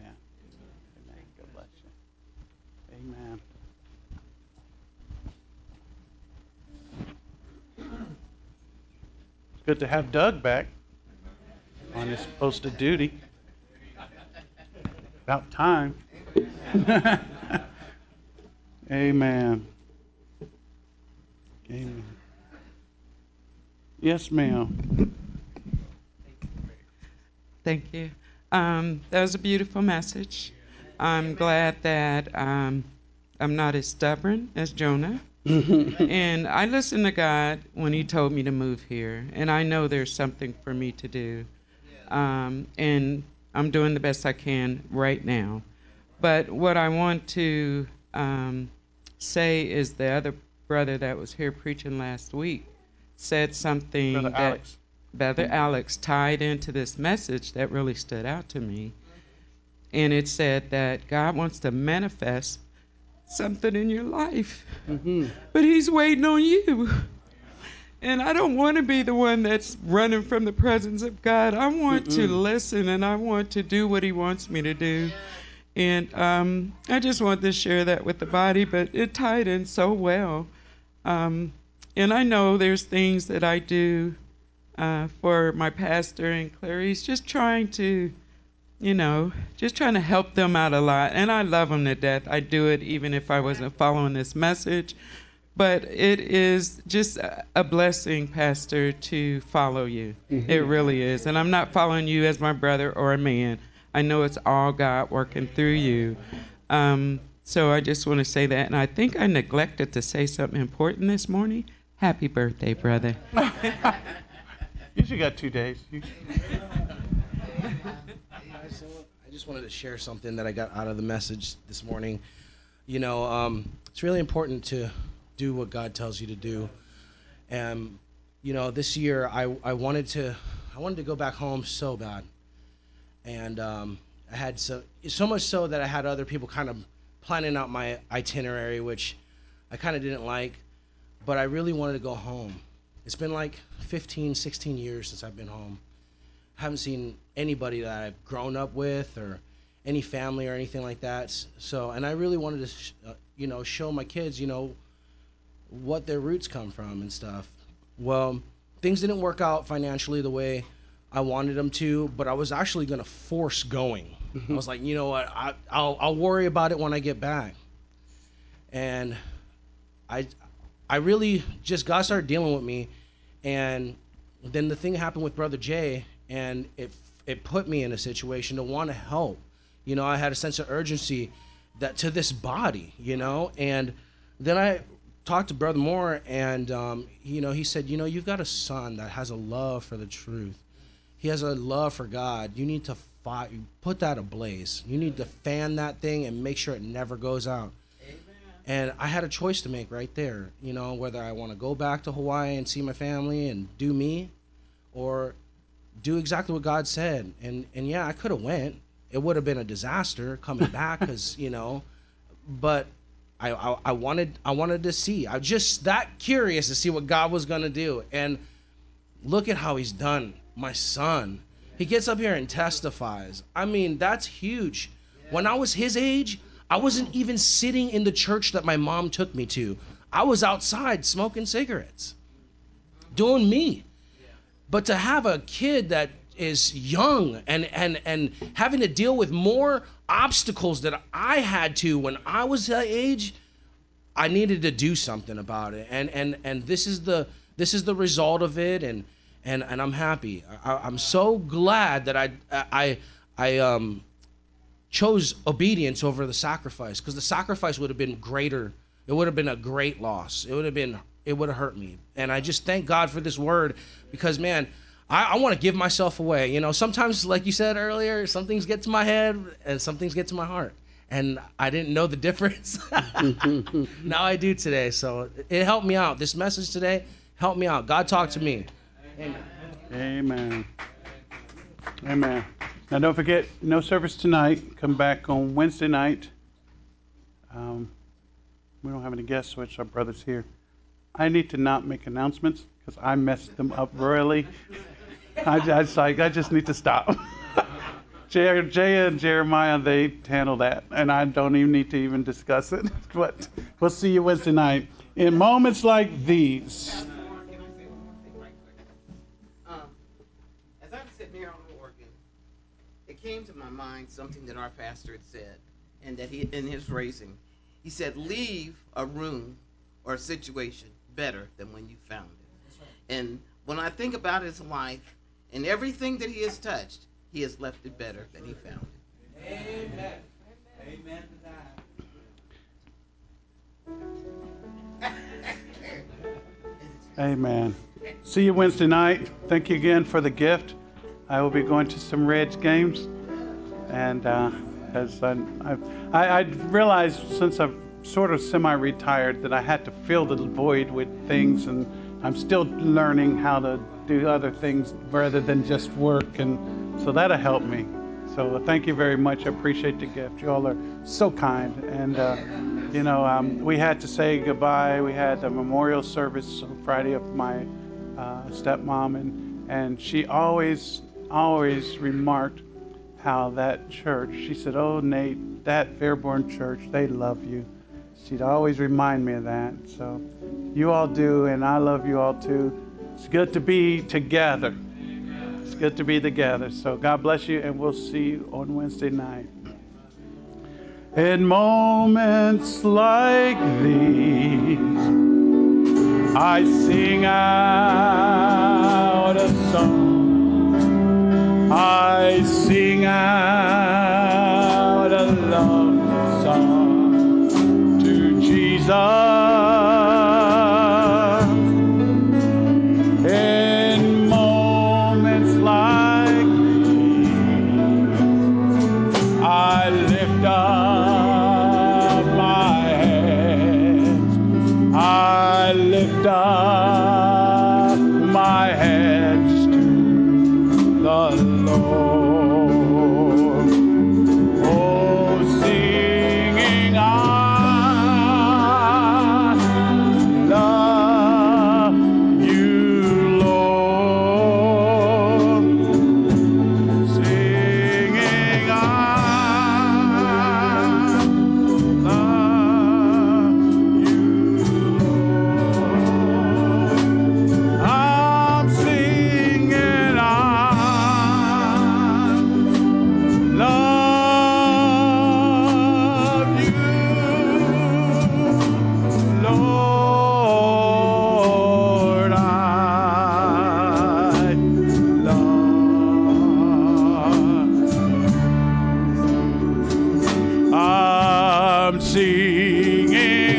Amen. It's good to have Doug back. on his post of duty. About time. Amen. Amen. Yes, ma'am. Thank you. That was a beautiful message. I'm glad that I'm not as stubborn as Jonah. And I listened to God when he told me to move here. And I know there's something for me to do. And I'm doing the best I can right now. But what I want to say is the other brother that was here preaching last week said something Brother Alex tied into this message that really stood out to me. And it said that God wants to manifest something in your life, but he's waiting on you. And I don't want to be the one that's running from the presence of God. I want to listen, and I want to do what he wants me to do. And I just want to share that with the body, but it tied in so well. And I know there's things that I do for my pastor and Clarice, just trying to help them out a lot. And I love them to death. I do it even if I wasn't following this message. But it is just a blessing, Pastor, to follow you. It really is. And I'm not following you as my brother or a man. I know it's all God working through you. So I just want to say that. And I think I neglected to say something important this morning. Happy birthday, brother. You should got 2 days. I just wanted to share something that I got out of the message this morning. It's really important to do what God tells you to do. And this year I wanted to go back home so bad, and I had so much so that I had other people kind of planning out my itinerary, which I kind of didn't like, but I really wanted to go home. It's been like 15, 16 years since I've been home. I haven't seen anybody that I've grown up with or any family or anything like that. So, and I really wanted to, show my kids, what their roots come from and stuff. Well, things didn't work out financially the way I wanted them to, but I was actually going to force going. I was like, you know what, I'll worry about it when I get back. And I really just, God started dealing with me, and then the thing happened with Brother Jay, and it put me in a situation to want to help. I had a sense of urgency that to this body, and then I talked to Brother Moore, and he said, you've got a son that has a love for the truth. He has a love for God. You need to put that ablaze. You need to fan that thing and make sure it never goes out. And I had a choice to make right there, whether I want to go back to Hawaii and see my family and do me, or do exactly what God said. And yeah, I could have went. It would have been a disaster coming back, because but I wanted to see. I was just that curious to see what God was gonna do. And look at how he's done. My son, he gets up here and testifies. I mean, that's huge. When I was his age, I wasn't even sitting in the church that my mom took me to. I was outside smoking cigarettes, doing me. But to have a kid that is young and having to deal with more obstacles that I had to when I was that age, I needed to do something about it. And this is the result of it, and I'm happy. I'm so glad that I chose obedience over the sacrifice, because the sacrifice would have been greater. It would have been a great loss. It would have hurt me. And I just thank God for this word, because man, I want to give myself away. Sometimes, like you said earlier, some things get to my head and some things get to my heart. And I didn't know the difference. Now I do today. So it helped me out. This message today helped me out. God talked to me. Amen. Amen. Amen. Now don't forget, no service tonight. Come back on Wednesday night. We don't have any guests, which our brother's here. I need to not make announcements because I messed them up really. I just need to stop. Jay and Jeremiah, they handle that, and I don't even need to even discuss it. But we'll see you Wednesday night. In moments like these. As I'm sitting here on the word, came to my mind something that our pastor had said, and that he, in his raising, he said, leave a room or a situation better than when you found it. And when I think about his life and everything that he has touched, he has left it better than he found it. Amen. Amen to that. Amen. See you Wednesday night. Thank you again for the gift. I will be going to some Reds games, and as I realized since I've sort of semi-retired that I had to fill the void with things, and I'm still learning how to do other things rather than just work, and so that'll help me. So thank you very much. I appreciate the gift. You all are so kind. And, we had to say goodbye. We had a memorial service on Friday of my stepmom, and she always remarked how that church, she said, oh, Nate, that Fairborn church, they love you. She'd always remind me of that. So you all do, and I love you all too. It's good to be together. It's good to be together. So God bless you, and we'll see you on Wednesday night. In moments like these, I sing out a song. I sing out a love song to Jesus. In moments like these, I lift up my hands. I lift up my hands to the Lord. Oh, singing, I love you, Lord. Singing, I love you, Lord. I'm singing, I love you, Lord. I love. I'm singing,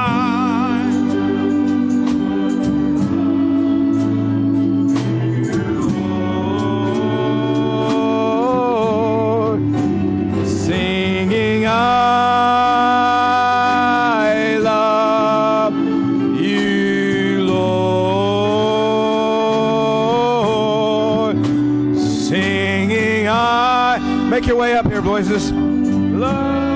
singing, I love you, Lord. Singing, make your way up here, voices. Love